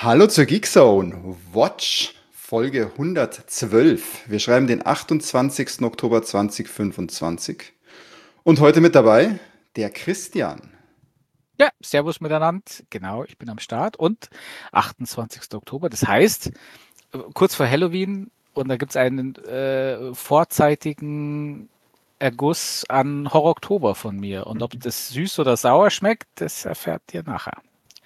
Hallo zur Geekzone. Watch Folge 112. Wir schreiben den 28. Oktober 2025. Und heute mit dabei der Christian. Ja, servus miteinander. Genau, ich bin am Start und 28. Oktober. Das heißt, kurz vor Halloween und da gibt es einen vorzeitigen Erguss an Horror-Oktober von mir. Und ob das süß oder sauer schmeckt, das erfährt ihr nachher.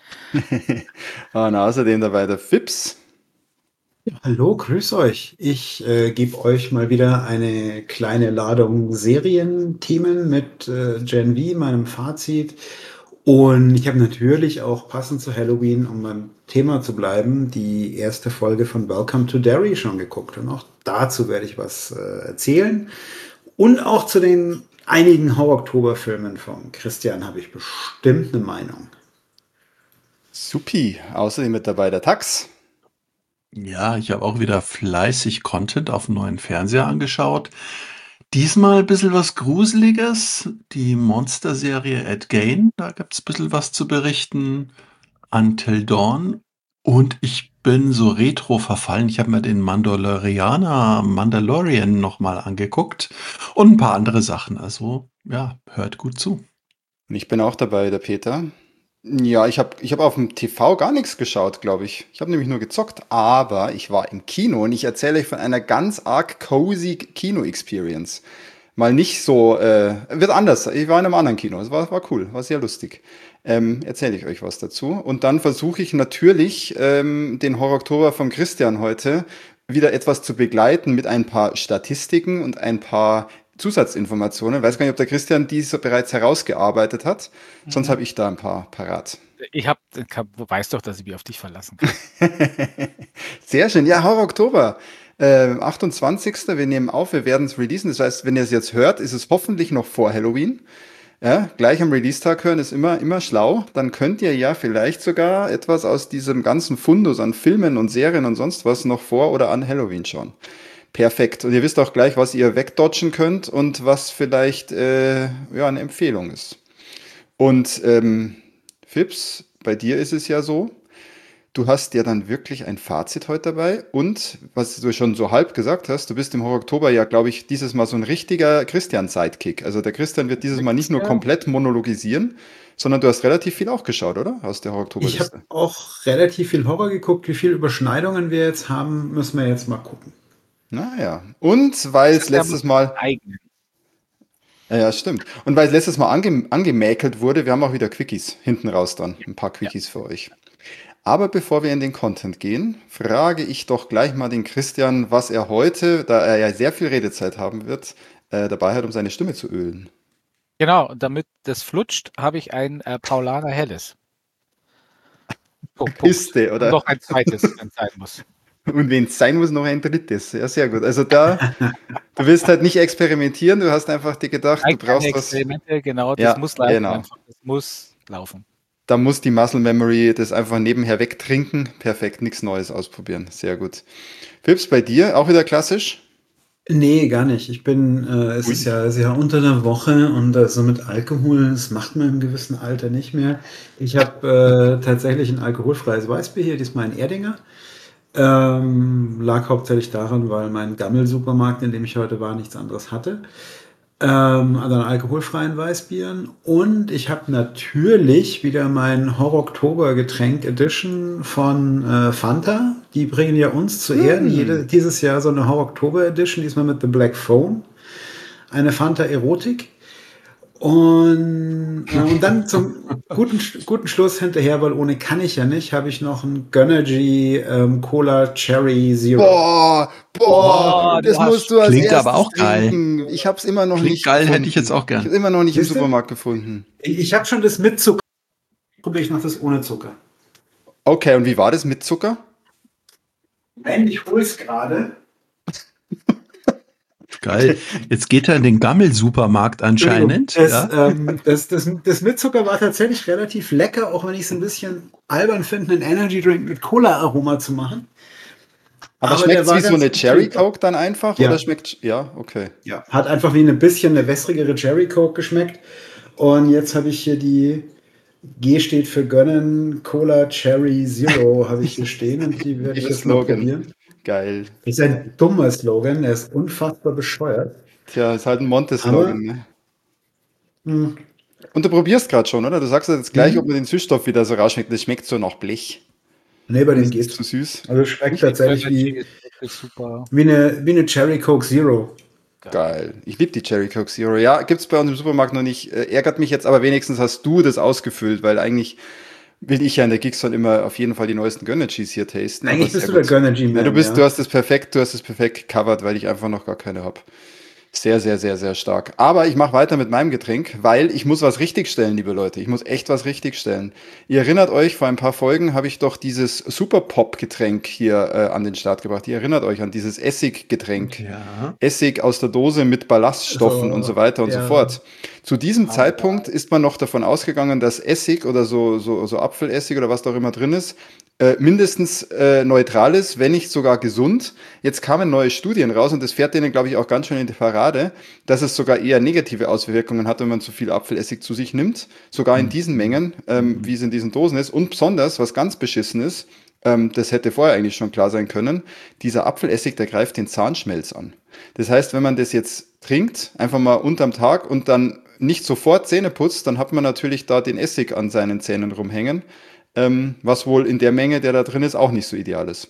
Und außerdem dabei der Fips. Hallo, grüß euch. Ich gebe euch mal wieder eine kleine Ladung Serienthemen mit Gen V, meinem Fazit. Und ich habe natürlich auch passend zu Halloween, um beim Thema zu bleiben, die erste Folge von Welcome to Derry schon geguckt. Und auch dazu werde ich was erzählen. Und auch zu den einigen Horror-Oktober-Filmen von Christian habe ich bestimmt eine Meinung. Supi. Außerdem mit dabei der Tax. Ja, ich habe auch wieder fleißig Content auf dem neuen Fernseher angeschaut. Diesmal ein bisschen was Gruseliges. Die Monsterserie Ed Gein, da gibt es ein bisschen was zu berichten. Until Dawn. Und ich bin so retro verfallen. Ich habe mir den Mandalorian nochmal angeguckt. Und ein paar andere Sachen. Also, ja, hört gut zu. Und ich bin auch dabei, der Peter. Ja, ich hab auf dem TV gar nichts geschaut, glaube ich. Ich habe nämlich nur gezockt, aber ich war im Kino und ich erzähle euch von einer ganz arg cozy Kino-Experience. Mal nicht so, wird anders. Ich war in einem anderen Kino. Es war cool, war sehr lustig. Erzähle ich euch was dazu. Und dann versuche ich natürlich, den Horror-Oktober von Christian heute wieder etwas zu begleiten mit ein paar Statistiken und ein paar Zusatzinformationen. Ich weiß gar nicht, ob der Christian diese bereits herausgearbeitet hat. Sonst habe ich da ein paar parat. Du weißt doch, dass ich mich auf dich verlassen kann. Sehr schön. Ja, Horror Oktober. 28. Wir nehmen auf, wir werden es releasen. Das heißt, wenn ihr es jetzt hört, ist es hoffentlich noch vor Halloween. Ja, gleich am Release-Tag hören ist immer schlau. Dann könnt ihr ja vielleicht sogar etwas aus diesem ganzen Fundus an Filmen und Serien und sonst was noch vor oder an Halloween schauen. Perfekt. Und ihr wisst auch gleich, was ihr wegdodgen könnt und was vielleicht ja, eine Empfehlung ist. Und Fips, bei dir ist es ja so, du hast ja dann wirklich ein Fazit heute dabei. Und was du schon so halb gesagt hast, du bist im Horror Oktober ja, glaube ich, dieses Mal so ein richtiger Christian-Sidekick. Also der Christian wird dieses Mal nicht nur komplett monologisieren, sondern du hast relativ viel auch geschaut, oder? Aus der Horror Ich Oktober-Liste. habe auch relativ viel Horror geguckt. Wie viele Überschneidungen wir jetzt haben, müssen wir jetzt mal gucken. Naja. Und weil es letztes Mal. Eigenen. Ja, stimmt. Und weil es letztes Mal angemäkelt wurde, wir haben auch wieder Quickies hinten raus dann. Ein paar Quickies für euch. Aber bevor wir in den Content gehen, frage ich doch gleich mal den Christian, was er heute, da er ja sehr viel Redezeit haben wird, dabei hat, um seine Stimme zu ölen. Genau, und damit das flutscht, habe ich ein Paulaner Helles. Punkt. Kiste, Und oder? noch ein zweites, wenn es sein muss. Und wenn es sein muss, noch ein drittes. Ja, sehr gut. Also da, du willst halt nicht experimentieren, du hast einfach dir gedacht, du Keine brauchst was. Experimente, genau, das Ja, muss laufen genau. einfach. Das muss laufen. Da muss die Muscle Memory das einfach nebenher wegtrinken. Perfekt, nichts Neues ausprobieren. Sehr gut. Pips, bei dir auch wieder klassisch? Nee, gar nicht. Es Ui. ist ja unter der Woche und also mit Alkohol, das macht man im gewissen Alter nicht mehr. Ich habe tatsächlich ein alkoholfreies Weißbier hier, diesmal ein Erdinger. Lag hauptsächlich daran, weil mein Gammel-Supermarkt, in dem ich heute war, nichts anderes hatte. Also an alkoholfreien Weißbieren. Und ich habe natürlich wieder mein Horror-Oktober-Getränk Edition von Fanta. Die bringen ja uns zu Ehren dieses Jahr so eine Horror-Oktober-Edition, diesmal mit The Black Phone. Eine Fanta Erotik. Und dann zum guten Schluss hinterher, weil ohne kann ich ja nicht, habe ich noch ein Gönnergy Cola Cherry Zero. Boah, das musst du als Klingt erstes aber auch geil. trinken. Ich hab's immer noch Klingt nicht geil, gefunden. hätte ich jetzt auch gern. Ich hab's immer noch nicht im Siehste? Supermarkt gefunden. Ich habe schon das mit Zucker. Probiere ich noch das ohne Zucker. Okay, und wie war das mit Zucker? Nein, ich hol's gerade. Geil. Jetzt geht er in den Gammel-Supermarkt anscheinend. Ja? Das mit Zucker war tatsächlich relativ lecker, auch wenn ich es ein bisschen albern finde, einen Energy Drink mit Cola-Aroma zu machen. Aber der schmeckt's war wie so ganz eine Cherry trinkbar. Coke dann einfach? Ja. Oder schmeckt. Ja, okay. Ja, hat einfach wie ein bisschen eine wässrigere Cherry Coke geschmeckt. Und jetzt habe ich hier die G steht für Gönnen, Cola Cherry Zero habe ich hier stehen und die werde ich Liebes jetzt mal Slogan. probieren. Geil. Ist ein dummer Slogan, er ist unfassbar bescheuert. Tja, ist halt ein Monte-Slogan, Aber ne? hm, Und du probierst gerade schon, oder? Du sagst jetzt gleich, ob hm, man den Süßstoff wieder so rausschmeckt. Das schmeckt so nach Blech. nee, bei Und dem es ist geht's. zu süß. Also es schmeckt Die tatsächlich Gönnergy wie, ist wirklich super. wie eine Cherry Coke Zero. Geil. Geil. Ich liebe die Cherry Coke Zero. Ja, gibt's bei uns im Supermarkt noch nicht. Ärgert mich jetzt, aber wenigstens hast du das ausgefüllt, weil eigentlich will ich ja in der Geekzone immer auf jeden Fall die neuesten Gönnergys hier tasten, aber Eigentlich sehr bist du der gut. Ja, Gönnergy-Man, du ja. hast du hast es perfekt gecovert, weil ich einfach noch gar keine habe. Sehr, sehr, sehr, sehr stark. Aber ich mache weiter mit meinem Getränk, weil ich muss was richtigstellen, liebe Leute. Ich muss echt was richtigstellen. Ihr erinnert euch, vor ein paar Folgen habe ich doch dieses Super Pop-Getränk hier an den Start gebracht. Ihr erinnert euch an dieses Essig-Getränk. Ja. Essig aus der Dose mit Ballaststoffen und so Also, weiter und so ja. fort. Zu diesem Aber Zeitpunkt ist man noch davon ausgegangen, dass Essig oder so Apfelessig oder was da auch immer drin ist, mindestens neutral ist, wenn nicht sogar gesund. Jetzt kamen neue Studien raus und das fährt denen, glaube ich, auch ganz schön in die Parade, dass es sogar eher negative Auswirkungen hat, wenn man zu viel Apfelessig zu sich nimmt. Sogar in diesen Mengen, wie es in diesen Dosen ist. Und besonders, was ganz beschissen ist, das hätte vorher eigentlich schon klar sein können, dieser Apfelessig, der greift den Zahnschmelz an. Das heißt, wenn man das jetzt trinkt, einfach mal unterm Tag und dann nicht sofort Zähne putzt, dann hat man natürlich da den Essig an seinen Zähnen rumhängen, was wohl in der Menge, der da drin ist, auch nicht so ideal ist.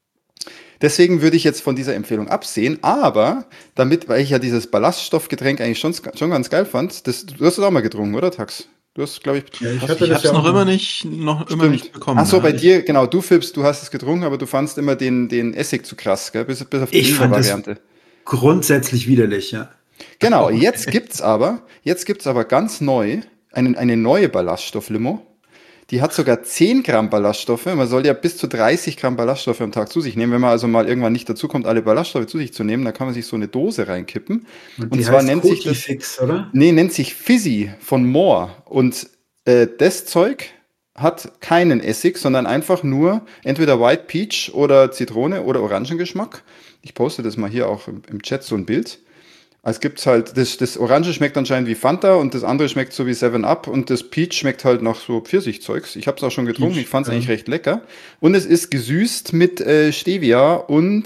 Deswegen würde ich jetzt von dieser Empfehlung absehen, aber damit, weil ich ja dieses Ballaststoffgetränk eigentlich schon ganz geil fand, du hast es auch mal getrunken, oder Tax? Du hast, glaube ich, ja, ich hast, hatte Ich das habe es ja auch mal. noch immer nicht stimmt. Ach bekommen. so, Ja. bei dir, genau, du Phipps, du hast es getrunken, aber du fandst immer den Essig zu krass, gell? Bis auf die Ich fand es Ingwer-Variante. grundsätzlich widerlich, ja. Genau, Okay. jetzt gibt's aber ganz neu eine neue Ballaststofflimo. Die hat sogar 10 Gramm Ballaststoffe. Man soll ja bis zu 30 Gramm Ballaststoffe am Tag zu sich nehmen. Wenn man also mal irgendwann nicht dazu kommt, alle Ballaststoffe zu sich zu nehmen, dann kann man sich so eine Dose reinkippen. Und Und die zwar heißt nennt sich das, Kotifix, oder? nee, nennt sich Fizzy von More. Und das Zeug hat keinen Essig, sondern einfach nur entweder White Peach oder Zitrone oder Orangengeschmack. Ich poste das mal hier auch im Chat so ein Bild. Es gibt halt, das Orange schmeckt anscheinend wie Fanta und das andere schmeckt so wie 7 Up und das Peach schmeckt halt nach so Pfirsichzeugs. Ich habe es auch schon getrunken, ich Peach. fand es eigentlich recht lecker. Und es ist gesüßt mit Stevia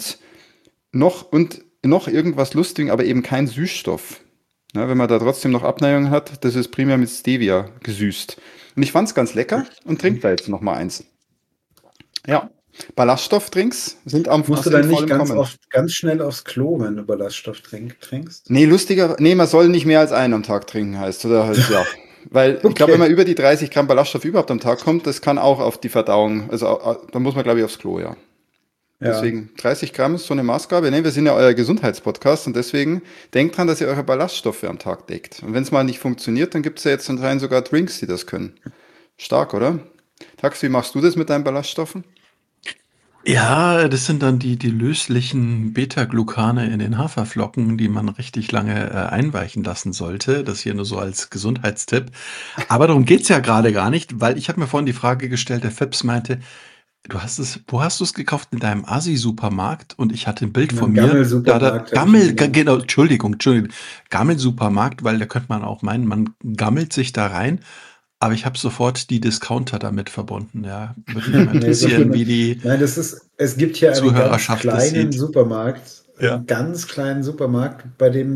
und noch irgendwas Lustiges, aber eben kein Süßstoff. Ja, wenn man da trotzdem noch Abneigungen hat, das ist primär mit Stevia gesüßt. Und ich fand es ganz lecker und trinke da jetzt noch mal eins. Ja, Ballaststoffdrinks Musst du sind dann voll nicht im Kommen. ganz schnell aufs Klo, wenn du Ballaststoff trinkst? Nee, nee, man soll nicht mehr als einen am Tag trinken, heißt. Oder halt, ja. Weil ich glaube, wenn man Okay. über die 30 Gramm Ballaststoff überhaupt am Tag kommt, das kann auch auf die Verdauung, also da muss man, glaube ich, aufs Klo, ja. Ja. Deswegen 30 Gramm ist so eine Maßgabe. Nee, wir sind ja euer Gesundheitspodcast und deswegen denkt dran, dass ihr eure Ballaststoffe am Tag deckt. Und wenn es mal nicht funktioniert, dann gibt es ja jetzt anscheinend sogar Drinks, die das können. Stark, oder? Tax, wie machst du das mit deinen Ballaststoffen? Ja, das sind dann die löslichen Beta-Glucane in den Haferflocken, die man richtig lange einweichen lassen sollte. Das hier nur so als Gesundheitstipp. Aber darum geht's ja gerade gar nicht, weil ich habe mir vorhin die Frage gestellt, der Fips meinte, wo hast du es gekauft? In deinem Asi-Supermarkt? Und ich hatte ein Bild In von einem mir, da Gammelsupermarkt habe ich ihn genannt. Genau, Entschuldigung, Gammelsupermarkt, weil da könnte man auch meinen, man gammelt sich da rein. Aber ich habe sofort die Discounter damit verbunden, ja. Würde mich mal Nee, so interessieren, schlimm. wie die Nein, es gibt hier Zuhörerschaft das sieht. Ja. einen ganz kleinen Supermarkt, bei dem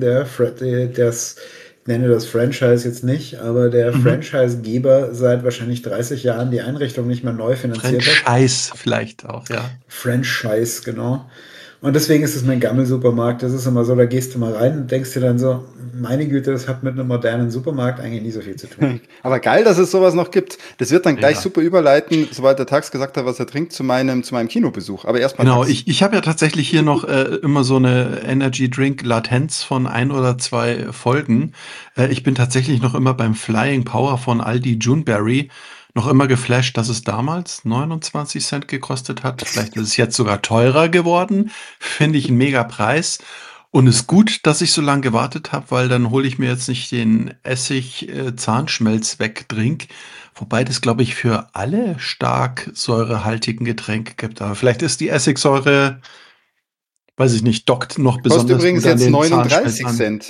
ich nenne das Franchise jetzt nicht, aber der Mhm. Franchisegeber seit wahrscheinlich 30 Jahren die Einrichtung nicht mehr neu finanziert hat. Franchise vielleicht auch, ja. Franchise, genau. Und deswegen ist es mein Gammelsupermarkt. Das ist immer so, da gehst du mal rein und denkst dir dann so, meine Güte, das hat mit einem modernen Supermarkt eigentlich nie so viel zu tun. Aber geil, dass es sowas noch gibt. Das wird dann gleich Ja. super überleiten, sobald der Tax gesagt hat, was er trinkt, zu meinem Kinobesuch. Aber erstmal Genau, Tax. ich habe ja tatsächlich hier noch immer so eine Energy Drink Latenz von 1 oder 2 Folgen. Ich bin tatsächlich noch immer beim Flying Power von Aldi Juneberry noch immer geflasht, dass es damals 29 Cent gekostet hat. Vielleicht ist es jetzt sogar teurer geworden. Finde ich einen mega Preis. Und ist gut, dass ich so lange gewartet habe, weil dann hole ich mir jetzt nicht den Essig Zahnschmelz wegdrink. Wobei das, glaube ich, für alle stark säurehaltigen Getränke gibt. Aber vielleicht ist die Essigsäure, weiß ich nicht, dockt noch Kostet besonders übrigens gut an jetzt den Zahnschmelz 39 an. Cent.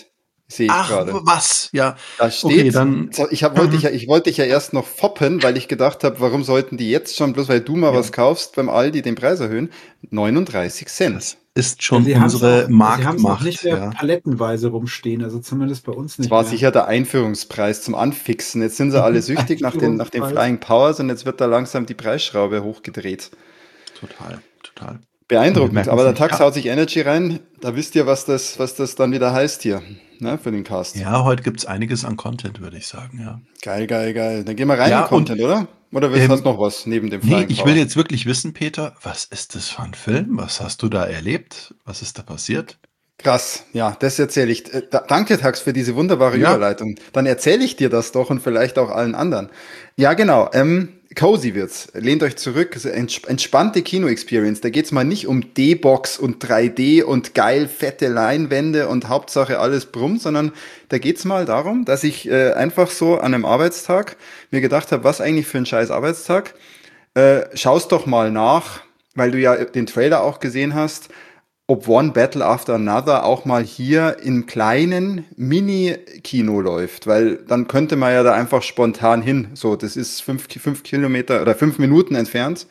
Sehe ich Ach, gerade. was? Ja, Da okay, steht, dann. ich wollte dich ja erst noch foppen, weil ich gedacht habe, warum sollten die jetzt schon, bloß weil du mal Ja. was kaufst, beim Aldi den Preis erhöhen? 39 Cent. Das ist schon Sie haben's unsere auch, sie haben's auch Marktmacht, nicht mehr ja. palettenweise rumstehen, also zumindest bei uns Das nicht war mehr. sicher der Einführungspreis zum Anfixen. Jetzt sind sie alle süchtig nach den Einführungspreis. Flying Powers und jetzt wird da langsam die Preisschraube hochgedreht. Total. Wir Beeindruckend, merken's aber der nicht. Tax Ja. haut sich Energy rein. Da wisst ihr, was das dann wieder heißt hier, ne, für den Cast. Ja, heute gibt's einiges an Content, würde ich sagen, ja. Geil. Dann gehen wir rein Ja, in Content, oder? Oder hast du noch was neben dem Nee, Flying ich Power? will jetzt wirklich wissen, Peter, was ist das für ein Film? Was hast du da erlebt? Was ist da passiert? Krass, ja, das erzähle ich. Danke, Tax, für diese wunderbare Ja. Überleitung. Dann erzähle ich dir das doch und vielleicht auch allen anderen. Ja, genau. Cozy wird's. Lehnt euch zurück. Entspannte Kino-Experience. Da geht's mal nicht um D-Box und 3D und geil fette Leinwände und Hauptsache alles brummt, sondern da geht's mal darum, dass ich einfach so an einem Arbeitstag mir gedacht habe, was eigentlich für ein scheiß Arbeitstag. Schaust doch mal nach, weil du ja den Trailer auch gesehen hast, ob One Battle After Another auch mal hier im kleinen Mini-Kino läuft, weil dann könnte man ja da einfach spontan hin. So, das ist 5 Kilometer oder 5 Minuten entfernt.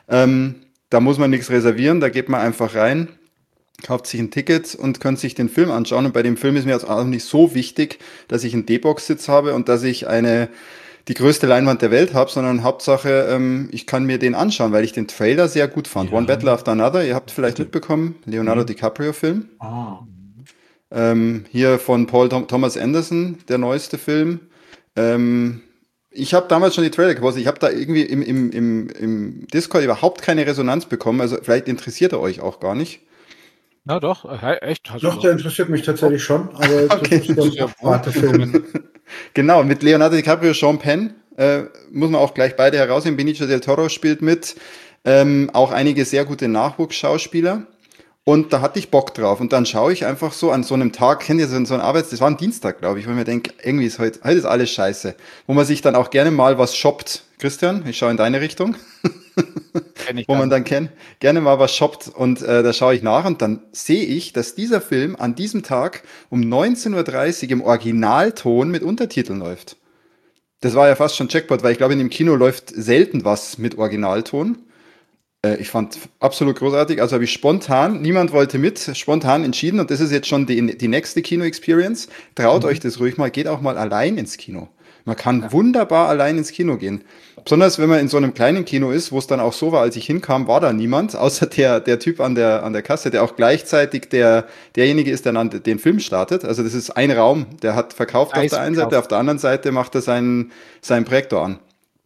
Da muss man nichts reservieren, da geht man einfach rein, kauft sich ein Ticket und könnte sich den Film anschauen. Und bei dem Film ist mir jetzt auch nicht so wichtig, dass ich einen D-Box-Sitz habe und dass ich die größte Leinwand der Welt habe, sondern Hauptsache, ich kann mir den anschauen, weil ich den Trailer sehr gut fand. Ja. One Battle After Another, ihr habt vielleicht Bitte. mitbekommen, Leonardo DiCaprio-Film. Ah. Hier von Paul Thomas Anderson, der neueste Film. Ich habe damals schon die Trailer gepostet. Ich habe da irgendwie im Discord überhaupt keine Resonanz bekommen. Also vielleicht interessiert er euch auch gar nicht. Na doch, echt. Also Doch, der interessiert mich tatsächlich schon, aber Okay. das ist so ein Abwartefilm. Genau, mit Leonardo DiCaprio, Sean Penn, muss man auch gleich beide herausheben. Benicio del Toro spielt mit, auch einige sehr gute Nachwuchsschauspieler. Und da hatte ich Bock drauf. Und dann schaue ich einfach so an so einem Tag, kennt ihr so ein das war ein Dienstag, glaube ich, wo ich mir denke, irgendwie ist heute ist alles scheiße. Wo man sich dann auch gerne mal was shoppt. Christian, ich schaue in deine Richtung. kenn ich Wo gar man dann gerne mal was shoppt und da schaue ich nach und dann sehe ich, dass dieser Film an diesem Tag um 19:30 Uhr im Originalton mit Untertiteln läuft. Das war ja fast schon Jackpot, weil ich glaube, in dem Kino läuft selten was mit Originalton. Ich fand absolut großartig, also habe ich spontan, niemand wollte mit, spontan entschieden und das ist jetzt schon die nächste Kino-Experience. Traut euch das ruhig mal, geht auch mal allein ins Kino. Man kann wunderbar allein ins Kino gehen. Besonders wenn man in so einem kleinen Kino ist, wo es dann auch so war, als ich hinkam, war da niemand, außer der Typ an der Kasse, der auch gleichzeitig derjenige ist, der dann den Film startet. Also das ist ein Raum, der hat verkauft auf der einen Seite, auf der anderen Seite macht er seinen Projektor an.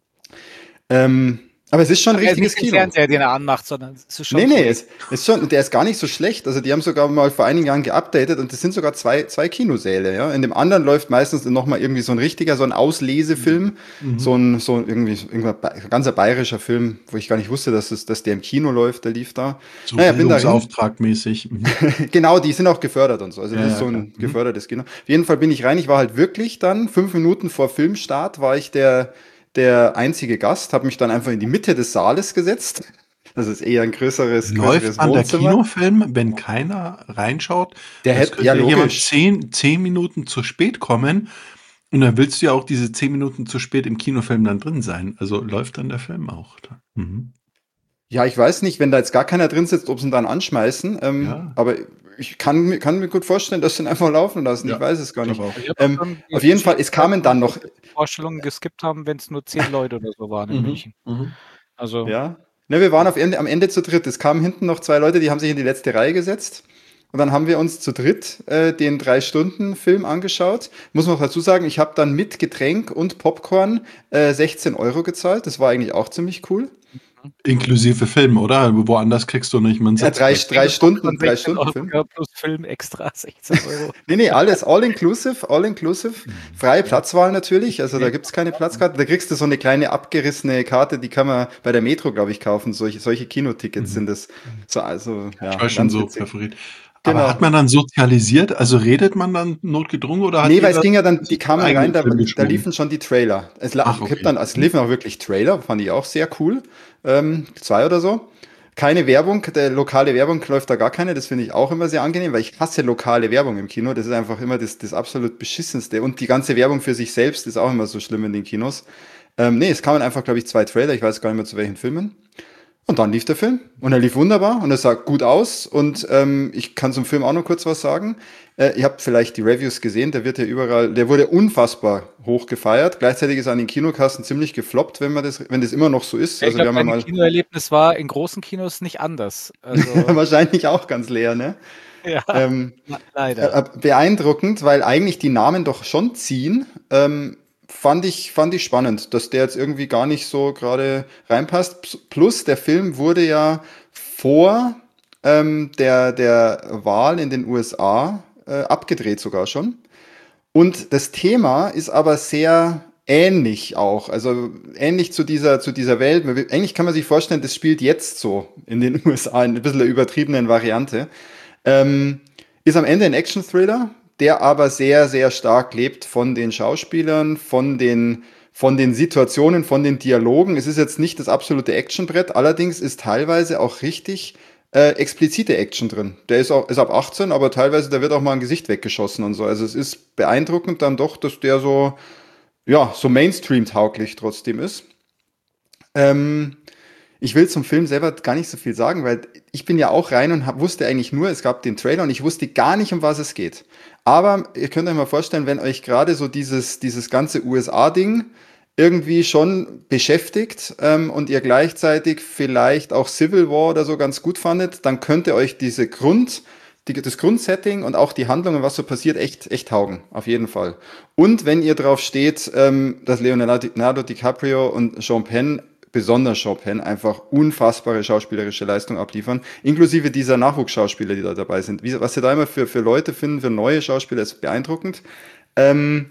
Aber es ist schon ein richtiges Kino. Fernseher, den er anmacht, sondern es ist schon. Nee, es ist schon, der ist gar nicht so schlecht. Also die haben sogar mal vor einigen Jahren geupdatet und das sind sogar zwei Kinosäle, ja. In dem anderen läuft meistens nochmal irgendwie so ein Auslesefilm, so ein ganzer bayerischer Film, wo ich gar nicht wusste, dass der im Kino läuft, der lief da. So bin dahin. Bildungsauftragmäßig. Genau, die sind auch gefördert und so. Also das Ja, ist so klar. ein gefördertes Kino. Auf jeden Fall bin ich rein. Ich war halt wirklich dann 5 Minuten vor Filmstart war ich der einzige Gast, habe mich dann einfach in die Mitte des Saales gesetzt. Das ist eher ein größeres Läuft an der Wohnzimmer. Kinofilm, wenn keiner reinschaut, Der es hätte, könnte ja jemand logisch. 10 Minuten zu spät kommen und dann willst du ja auch diese 10 Minuten zu spät im Kinofilm dann drin sein. Also läuft dann der Film auch. Mhm. Ja, ich weiß nicht, wenn da jetzt gar keiner drin sitzt, ob sie ihn dann anschmeißen. Ja. Aber ich kann mir gut vorstellen, dass sie ihn einfach laufen lassen. Ja, Ich weiß es gar nicht. glaube auch. Ich hab schon Auf jeden Fall, es kamen dann noch. Vorstellungen geskippt haben, wenn es nur 10 Leute oder so waren in München. Also Ja. Ne, wir waren am Ende zu dritt. Es kamen hinten noch 2 Leute, die haben sich in die letzte Reihe gesetzt. Und dann haben wir uns zu dritt den 3-Stunden-Film angeschaut. Muss man auch dazu sagen, ich habe dann mit Getränk und Popcorn 16 € gezahlt. Das war eigentlich auch ziemlich cool. Inklusive Film, oder? Woanders kriegst du nicht. Man Ja, sitzt 3 Stunden, 3 16 Stunden Film. Euro plus Film extra 16 Euro. Nee, alles all inclusive. Freie Platzwahl natürlich, also da gibt's keine Platzkarte. Da kriegst du so eine kleine abgerissene Karte, die kann man bei der Metro, glaube ich, kaufen. Solche Kinotickets sind das. Also, ja, Ich war schon ganz so witzig. perforiert. Genau. Aber hat man dann sozialisiert? Also redet man dann notgedrungen oder hat Nee, weil es jeder ging ja dann, die kamen seinen rein, da eigenen Film geschoben? liefen schon die Trailer. Ach, okay. Es liefen auch wirklich Trailer, fand ich auch sehr cool. 2 oder so. Keine Werbung, der lokale Werbung läuft da gar keine, das finde ich auch immer sehr angenehm, weil ich hasse lokale Werbung im Kino, das ist einfach immer das absolut beschissenste und die ganze Werbung für sich selbst ist auch immer so schlimm in den Kinos. Nee, es kamen einfach, glaube ich, 2 Trailer, ich weiß gar nicht mehr zu welchen Filmen. Und dann lief der Film und er lief wunderbar und er sah gut aus und ich kann zum Film auch noch kurz was sagen. Ihr habt vielleicht die Reviews gesehen, der wird ja überall, der wurde unfassbar hoch gefeiert. Gleichzeitig ist er an den Kinokassen ziemlich gefloppt, wenn das immer noch so ist. Ja, ich Also wir glaube, haben ja mein mal Kinoerlebnis war in großen Kinos nicht anders. Also, wahrscheinlich auch ganz leer, ne? ja, Ähm, leider. beeindruckend, weil eigentlich die Namen doch schon ziehen. Fand ich spannend, dass der jetzt irgendwie gar nicht so gerade reinpasst. Plus, der Film wurde ja vor der Wahl in den USA abgedreht sogar schon. Und das Thema ist aber sehr ähnlich auch, also ähnlich zu dieser Welt. Eigentlich kann man sich vorstellen, das spielt jetzt so in den USA in ein bisschen einer übertriebenen Variante. Ähm, ist am Ende ein Action-Thriller, der aber sehr, sehr stark lebt von den Schauspielern, von den Situationen, von den Dialogen. Es ist jetzt nicht das absolute Actionbrett, allerdings ist teilweise auch richtig explizite Action drin. Der ist ab 18, aber teilweise, da wird auch mal ein Gesicht weggeschossen und so. Also es ist beeindruckend dann doch, dass der so, ja, so Mainstream-tauglich trotzdem ist. Ähm, ich will zum Film selber gar nicht so viel sagen, weil ich bin ja auch rein und wusste eigentlich nur, es gab den Trailer und ich wusste gar nicht, um was es geht. Aber ihr könnt euch mal vorstellen, wenn euch gerade so dieses ganze USA-Ding irgendwie schon beschäftigt und ihr gleichzeitig vielleicht auch Civil War oder so ganz gut fandet, dann könnte euch das Grundsetting und auch die Handlungen, was so passiert, echt taugen. Auf jeden Fall. Und wenn ihr drauf steht, dass Leonardo DiCaprio und Sean Penn, besonders Sean Penn, einfach unfassbare schauspielerische Leistung abliefern, inklusive dieser Nachwuchsschauspieler, die da dabei sind. Was sie da immer für Leute finden, für neue Schauspieler, ist beeindruckend. Ähm,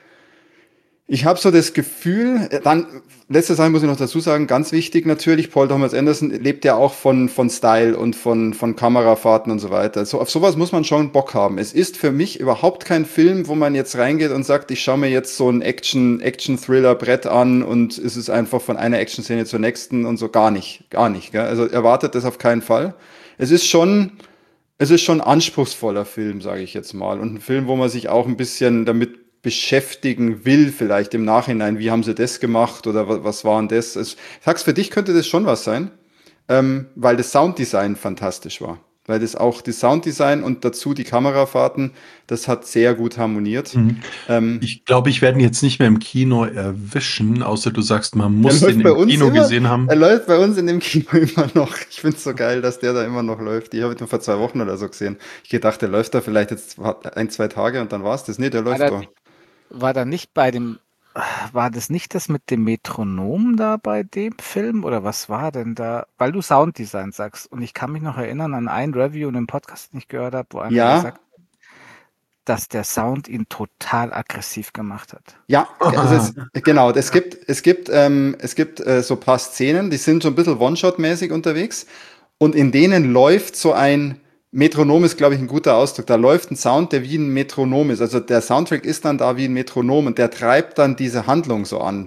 ich habe so das Gefühl, dann, letzte Sache muss ich noch dazu sagen, ganz wichtig natürlich, Paul Thomas Anderson lebt ja auch von Style und von Kamerafahrten und so weiter. So, auf sowas muss man schon Bock haben. Es ist für mich überhaupt kein Film, wo man jetzt reingeht und sagt, ich schaue mir jetzt so ein Action-Thriller-Brett an und es ist einfach von einer Action-Szene zur nächsten und so. Gar nicht. Gell? Also erwartet das auf keinen Fall. Es ist schon, es ist schon ein anspruchsvoller Film, sage ich jetzt mal. Und ein Film, wo man sich auch ein bisschen damit beschäftigen will, vielleicht im Nachhinein. Wie haben sie das gemacht oder was war denn das? Ich sag's, für dich könnte das schon was sein, weil das Sounddesign fantastisch war. Weil das auch das Sounddesign und dazu die Kamerafahrten, das hat sehr gut harmoniert. Mhm. Ähm, Ich glaube, ich werde ihn jetzt nicht mehr im Kino erwischen, außer du sagst, man er muss den läuft bei im uns Kino immer, gesehen er haben. läuft bei uns in dem Kino immer noch. Ich find's so geil, dass der da immer noch läuft. Ich habe ihn vor 2 Wochen oder so gesehen. Ich gedacht, der läuft da vielleicht jetzt 1, 2 Tage und dann war's das. Nee, der War läuft da, da. war da nicht bei dem, war das nicht das mit dem Metronom da bei dem Film? Oder was war denn da? Weil du Sounddesign sagst. Und ich kann mich noch erinnern an ein Review in einem Podcast, den ich gehört habe, wo einer Ja, gesagt hat, dass der Sound ihn total aggressiv gemacht hat. ja, genau. Es gibt so ein paar Szenen, die sind so ein bisschen One-Shot-mäßig unterwegs und in denen läuft so ein Metronom ist, glaube ich, ein guter Ausdruck. Da läuft ein Sound, der wie ein Metronom ist. Also der Soundtrack ist dann da wie ein Metronom und der treibt dann diese Handlung so an.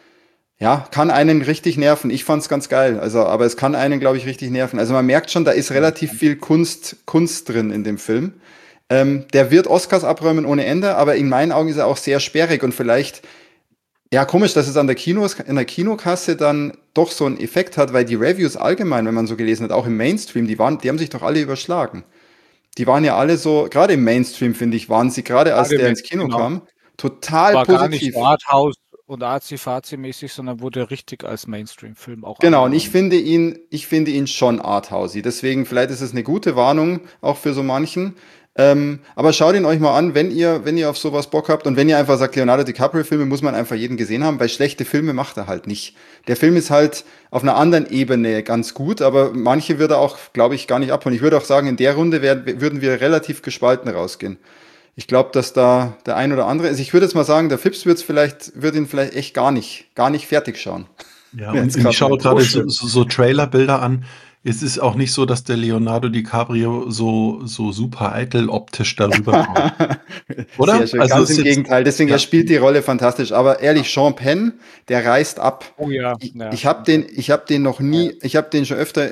Ja, kann einen richtig nerven. Ich fand's ganz geil. Also, aber es kann einen, glaube ich, richtig nerven. Also man merkt schon, da ist relativ viel Kunst drin in dem Film. Der wird Oscars abräumen ohne Ende, aber in meinen Augen ist er auch sehr sperrig und vielleicht, ja, komisch, dass es in der Kinokasse dann doch so einen Effekt hat, weil die Reviews allgemein, wenn man so gelesen hat, auch im Mainstream, die haben sich doch alle überschlagen. Die waren ja alle so, gerade im Mainstream, finde ich, waren sie, gerade als Gerade der mit, ins Kino genau. kam, total War gar nicht so positiv. Arthouse und Arzi-Fazi-mäßig, sondern wurde richtig als Mainstream-Film auch Genau, und ich angenommen. finde ihn schon arthousey. Deswegen, vielleicht ist es eine gute Warnung, auch für so manchen. Aber schaut ihn euch mal an, wenn ihr auf sowas Bock habt und wenn ihr einfach sagt, Leonardo DiCaprio-Filme muss man einfach jeden gesehen haben, weil schlechte Filme macht er halt nicht. Der Film ist halt auf einer anderen Ebene ganz gut, aber manche würde er auch, glaube ich, gar nicht abholen. Ich würde auch sagen, in der Runde würden wir relativ gespalten rausgehen. Ich glaube, dass da der ein oder andere ist. Ich würde jetzt mal sagen, der Fips wird ihn vielleicht echt gar nicht fertig schauen. Ja, und Jetzt ich gerade schaue mit. So gerade so, schlimm. so, so Trailerbilder an. Es ist auch nicht so, dass der Leonardo DiCaprio so super eitel optisch darüber kommt. Sehr Oder? schön, Also ganz ist im jetzt, Gegenteil. Deswegen, er ja. spielt die Rolle fantastisch. Aber ehrlich, Sean Penn, der reißt ab. Oh ja, Ich, ja, ich habe Champagne. den, ich hab den noch Ja. nie, ich habe den schon öfter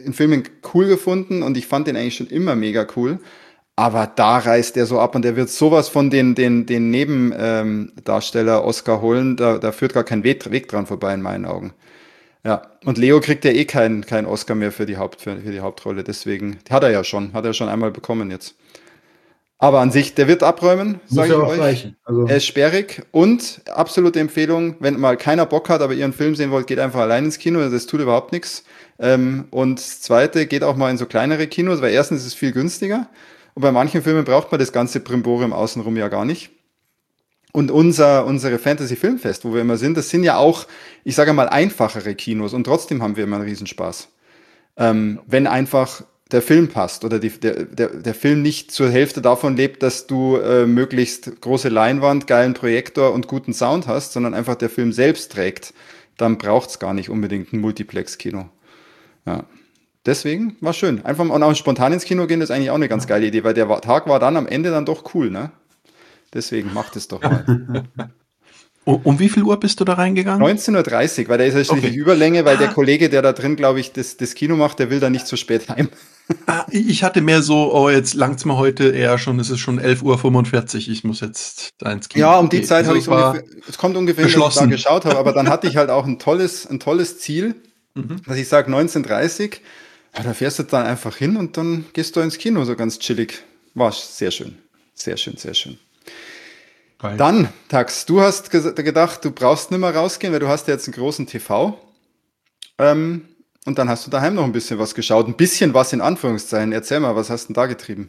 in Filmen cool gefunden und ich fand den eigentlich schon immer mega cool. Aber da reißt er so ab und der wird sowas von den Nebendarsteller Oscar holen, da führt gar kein Weg dran vorbei in meinen Augen. Ja, und Leo kriegt ja eh keinen Oscar mehr für die Hauptrolle, deswegen hat er schon einmal bekommen jetzt. Aber an sich, der wird abräumen, Muss sage ja ich auch euch. reichen. Also, Er ist sperrig und absolute Empfehlung, wenn mal keiner Bock hat, aber ihr einen Film sehen wollt, geht einfach allein ins Kino, das tut überhaupt nichts. Und das Zweite, geht auch mal in so kleinere Kinos, weil erstens ist es viel günstiger und bei manchen Filmen braucht man das ganze Brimborium außenrum ja gar nicht. Und unsere Fantasy-Filmfest, wo wir immer sind, das sind ja auch, ich sage mal, einfachere Kinos und trotzdem haben wir immer einen Riesenspaß. Wenn einfach der Film passt oder der Film nicht zur Hälfte davon lebt, dass du möglichst große Leinwand, geilen Projektor und guten Sound hast, sondern einfach der Film selbst trägt, dann braucht's gar nicht unbedingt ein Multiplex-Kino. Ja. Deswegen war schön. Einfach mal auch spontan ins Kino gehen, ist eigentlich auch eine ganz geile Idee, weil der Tag war dann am Ende dann doch cool, ne? Deswegen macht es doch mal. Um wie viel Uhr bist du da reingegangen? 19:30 Uhr, weil der ist ja schließlich Okay. Überlänge, weil der Ah, Kollege, der da drin, glaube ich, das Kino macht, der will da nicht so spät heim. ich hatte mehr so, oh, jetzt langt's mir heute eher schon, es ist schon 11:45 Uhr, ich muss jetzt da ins Kino. Ja, um die Okay, Zeit also habe ich es es ungefähr, war es kommt ungefähr hin, dass ich da beschlossen. geschaut habe, aber dann hatte ich halt auch ein tolles Ziel, Mhm. dass ich sage 19:30 Uhr, ja, da fährst du dann einfach hin und dann gehst du ins Kino, so ganz chillig. War sehr schön. Sehr schön, sehr schön. Geil. Dann, Tax, du hast gedacht, du brauchst nicht mehr rausgehen, weil du hast ja jetzt einen großen TV. Ähm, und dann hast du daheim noch ein bisschen was geschaut. Ein bisschen was in Anführungszeichen. Erzähl mal, was hast du denn da getrieben?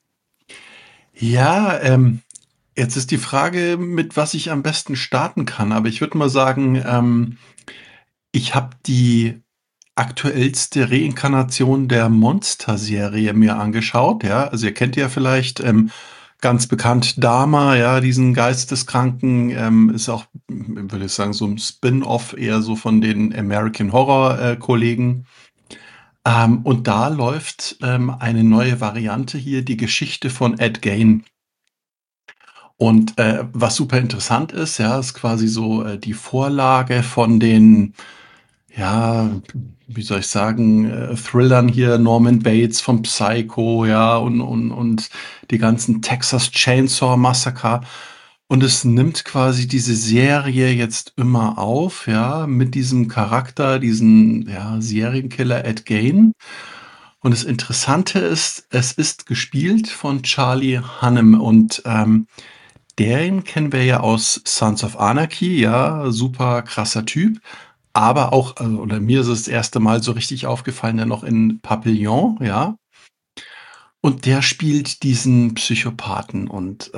Ja, jetzt ist die Frage, mit was ich am besten starten kann. Aber ich würde mal sagen, ich habe die aktuellste Reinkarnation der Monster-Serie mir angeschaut. Ja, also ihr kennt ja vielleicht ganz bekannt Dama, ja, diesen Geisteskranken, ist auch, würde ich sagen, so ein Spin-off eher so von den American Horror Kollegen. Und da läuft eine neue Variante hier, die Geschichte von Ed Gein. Und was super interessant ist, ja, ist quasi so die Vorlage von den, ja, wie soll ich sagen, Thrillern hier, Norman Bates von Psycho, ja, und die ganzen Texas Chainsaw Massacre. Und es nimmt quasi diese Serie jetzt immer auf, ja, mit diesem Charakter, diesen, ja, Serienkiller Ed Gein. Und das Interessante ist, es ist gespielt von Charlie Hunnam und den kennen wir ja aus Sons of Anarchy, ja, super krasser Typ. Aber auch, oder mir ist es das erste Mal so richtig aufgefallen, ja noch in Papillon, ja. Und der spielt diesen Psychopathen. Und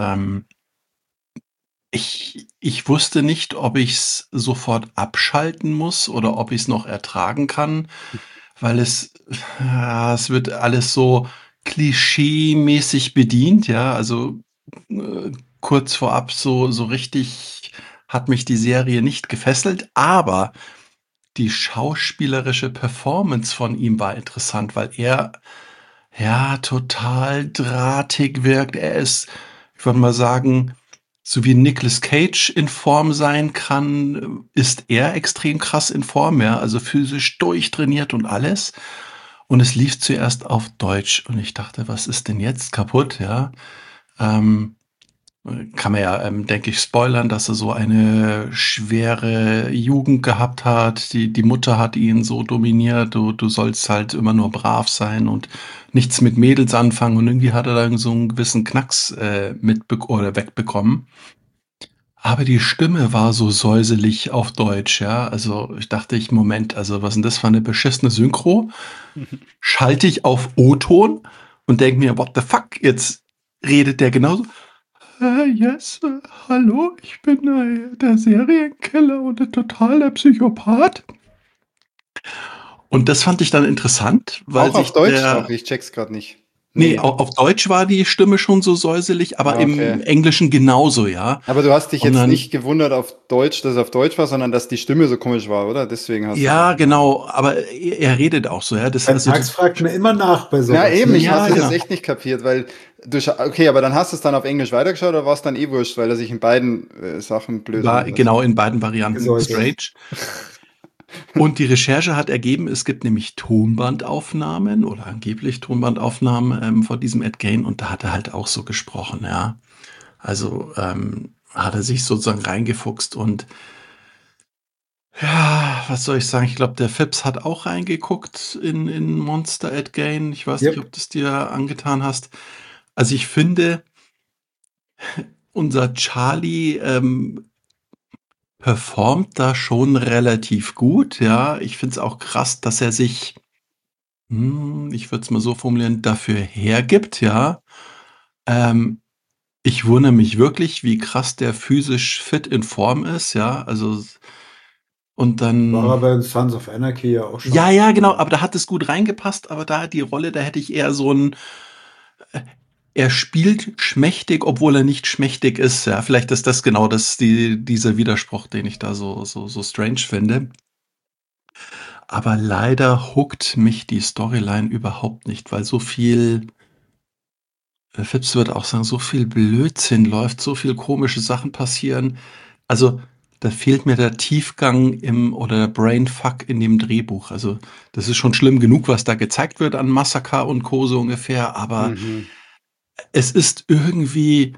ich wusste nicht, ob ich es sofort abschalten muss oder ob ich es noch ertragen kann, weil es wird alles so klischee-mäßig bedient, ja. Also kurz vorab so richtig hat mich die Serie nicht gefesselt, aber die schauspielerische Performance von ihm war interessant, weil er ja total drahtig wirkt. Er ist, ich würde mal sagen, so wie Nicolas Cage in Form sein kann, ist er extrem krass in Form, ja, also physisch durchtrainiert und alles. Und es lief zuerst auf Deutsch und ich dachte, was ist denn jetzt kaputt, ja? Ähm, Kann man ja, denke ich, spoilern, dass er so eine schwere Jugend gehabt hat. Die Mutter hat ihn so dominiert, du sollst halt immer nur brav sein und nichts mit Mädels anfangen. Und irgendwie hat er dann so einen gewissen Knacks oder wegbekommen. Aber die Stimme war so säuselig auf Deutsch, ja. Also ich dachte ich, Moment, also was ist denn das für eine beschissene Synchro? Schalte ich auf O-Ton und denke mir, what the fuck? Jetzt redet der genauso. Yes, hallo, ich bin der Serienkiller und ein totaler Psychopath. Und das fand ich dann interessant, weil Auch auf sich Deutsch noch, der, ich check's gerade nicht. nee, Nee. auf Deutsch war die Stimme schon so säuselig, aber Ah, im okay. Englischen genauso, ja. Aber du hast dich Und jetzt dann, nicht gewundert auf Deutsch, dass es auf Deutsch war, sondern dass die Stimme so komisch war, oder? Deswegen hast du dich. ja, genau, aber er redet auch so, ja. Bei Tags fragt mir immer nach bei Na sowas, eben, ne? ich Ja, hatte das genau. echt nicht kapiert, weil okay, aber dann hast du es dann auf Englisch weitergeschaut oder war es dann eh wurscht, weil er sich in beiden Sachen blöd War anhört? genau in beiden Varianten Gesäusert. strange. Und die Recherche hat ergeben, es gibt nämlich Tonbandaufnahmen oder angeblich Tonbandaufnahmen von diesem Ed Gein und da hat er halt auch so gesprochen, ja. Also hat er sich sozusagen reingefuchst und ja, was soll ich sagen? Ich glaube, der Fips hat auch reingeguckt in Monster Ed Gein. Ich weiß nicht, Yep. ob du es dir angetan hast. Also ich finde, unser Charlie performt da schon relativ gut, ja. Ich finde es auch krass, dass er sich, ich würde es mal so formulieren, dafür hergibt, ja. Ähm, Ich wundere mich wirklich, wie krass der physisch fit in Form ist, ja. Also und War dann aber in Sons of Anarchy ja auch ja, schon. ja, genau, aber da hat es gut reingepasst, aber da die Rolle, da hätte ich eher so ein er spielt schmächtig, obwohl er nicht schmächtig ist, ja. Vielleicht ist das genau dieser Widerspruch, den ich da so strange finde. Aber leider hookt mich die Storyline überhaupt nicht, weil so viel Phipps würde auch sagen, so viel Blödsinn läuft, so viel komische Sachen passieren. Also, da fehlt mir der Tiefgang oder der Brainfuck in dem Drehbuch. Also, das ist schon schlimm genug, was da gezeigt wird an Massaker und Co. so ungefähr, aber Mhm. es ist irgendwie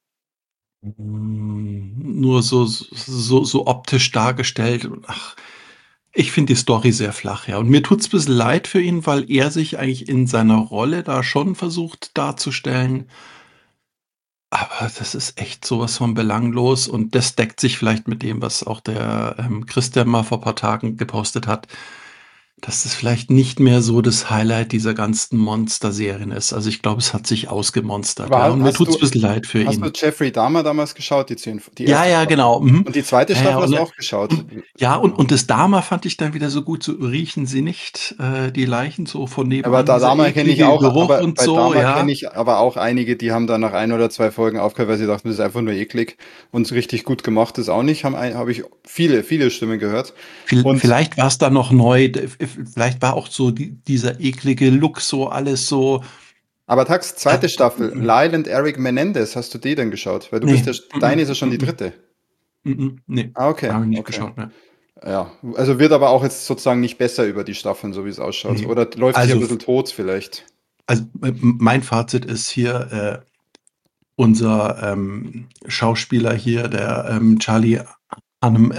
nur so optisch dargestellt. Ach, ich finde die Story sehr flach, ja. Und mir tut's ein bisschen leid für ihn, weil er sich eigentlich in seiner Rolle da schon versucht darzustellen. Aber das ist echt sowas von belanglos und das deckt sich vielleicht mit dem, was auch der Christian mal vor ein paar Tagen gepostet hat, dass das vielleicht nicht mehr so das Highlight dieser ganzen Monster-Serien ist. Also ich glaube, es hat sich ausgemonstert, Aber ja. Und mir hast tut's ein du, bisschen leid für hast du ihn. Jeffrey Dahmer damals geschaut, die Ja, erste ja, Staffel? genau. Mhm. Und die zweite Ja, ja, Staffel hast und, du auch geschaut? ja, Ah. und das Dama fand ich dann wieder so gut, so riechen sie nicht, die Leichen so von Aber nebenan, da dieser Dahmer kenne ich eklige auch, Geruch aber und bei so, Dahmer kenne ja. ich aber auch einige, die haben da nach 1 oder 2 Folgen aufgehört, weil sie dachten, das ist einfach nur eklig und richtig gut gemacht ist auch nicht. Habe ich viele Stimmen gehört. Und Vielleicht war es da noch neu, vielleicht war auch so dieser eklige Look so alles so. aber Tax, zweite Hat, Staffel, Lyle und Eric Menendez, hast du die denn geschaut? Weil du bist nee, ja, deine ist ja schon die dritte. nee, Ah, okay, habe ich nicht okay. geschaut mehr. Ja, also wird aber auch jetzt sozusagen nicht besser über die Staffeln, so wie es ausschaut. Nee. Oder läuft sich ein Also, bisschen tot vielleicht. also mein Fazit ist hier, unser Schauspieler hier, der Charlie Hunnam,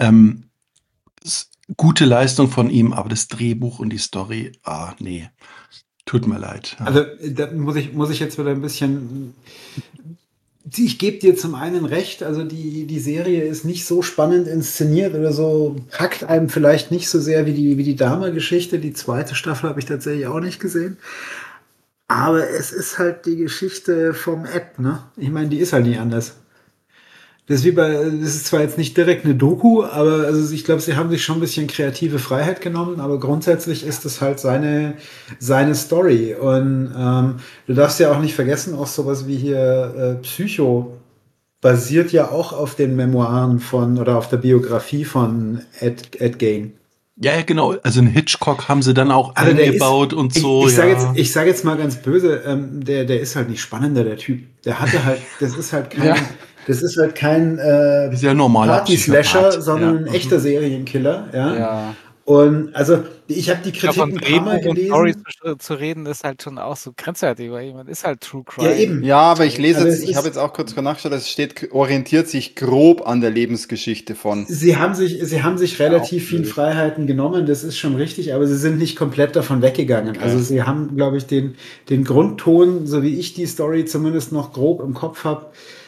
gute Leistung von ihm, aber das Drehbuch und die Story, nee, tut mir leid. Also Ja. da muss ich jetzt wieder ein bisschen. Ich gebe dir zum einen recht, also die Serie ist nicht so spannend inszeniert oder so, packt einem vielleicht nicht so sehr wie die Dahmer-Geschichte. Die zweite Staffel habe ich tatsächlich auch nicht gesehen. Aber es ist halt die Geschichte vom Ed, ne? Ich meine, die ist halt nicht anders. Das ist zwar jetzt nicht direkt eine Doku, aber also ich glaube, sie haben sich schon ein bisschen kreative Freiheit genommen, aber grundsätzlich ist es halt seine Story. Und du darfst ja auch nicht vergessen, auch sowas wie hier Psycho basiert ja auch auf den Memoiren von oder auf der Biografie von Ed Gein. Ja, ja, genau. Also einen Hitchcock haben sie dann auch Also der ist, eingebaut und so, ja. ich sage jetzt mal ganz böse, der ist halt nicht spannender, der Typ. Der hatte halt, Ja, das ist halt kein Ist ja ein normaler Party-Slasher, Psychopath. sondern Ja. ein echter Serienkiller, ja. ja. Und also ich habe die Ja, von Kritik ein paar Mal Drehbuch und Story gelesen. zu reden, ist halt schon auch so grenzwertig, weil jemand ist halt True Ja, Crime. eben. Ja, aber ich lese Also jetzt, es ich habe ist, jetzt auch kurz nachgeschaut, es steht, orientiert sich grob an der Lebensgeschichte von. sie haben sich Ja, auch relativ viel blöd. Freiheiten genommen, das ist schon richtig, aber sie sind nicht komplett davon weggegangen. Okay. Also sie haben, glaube ich, den Grundton, so wie ich die Story zumindest noch grob im Kopf habe,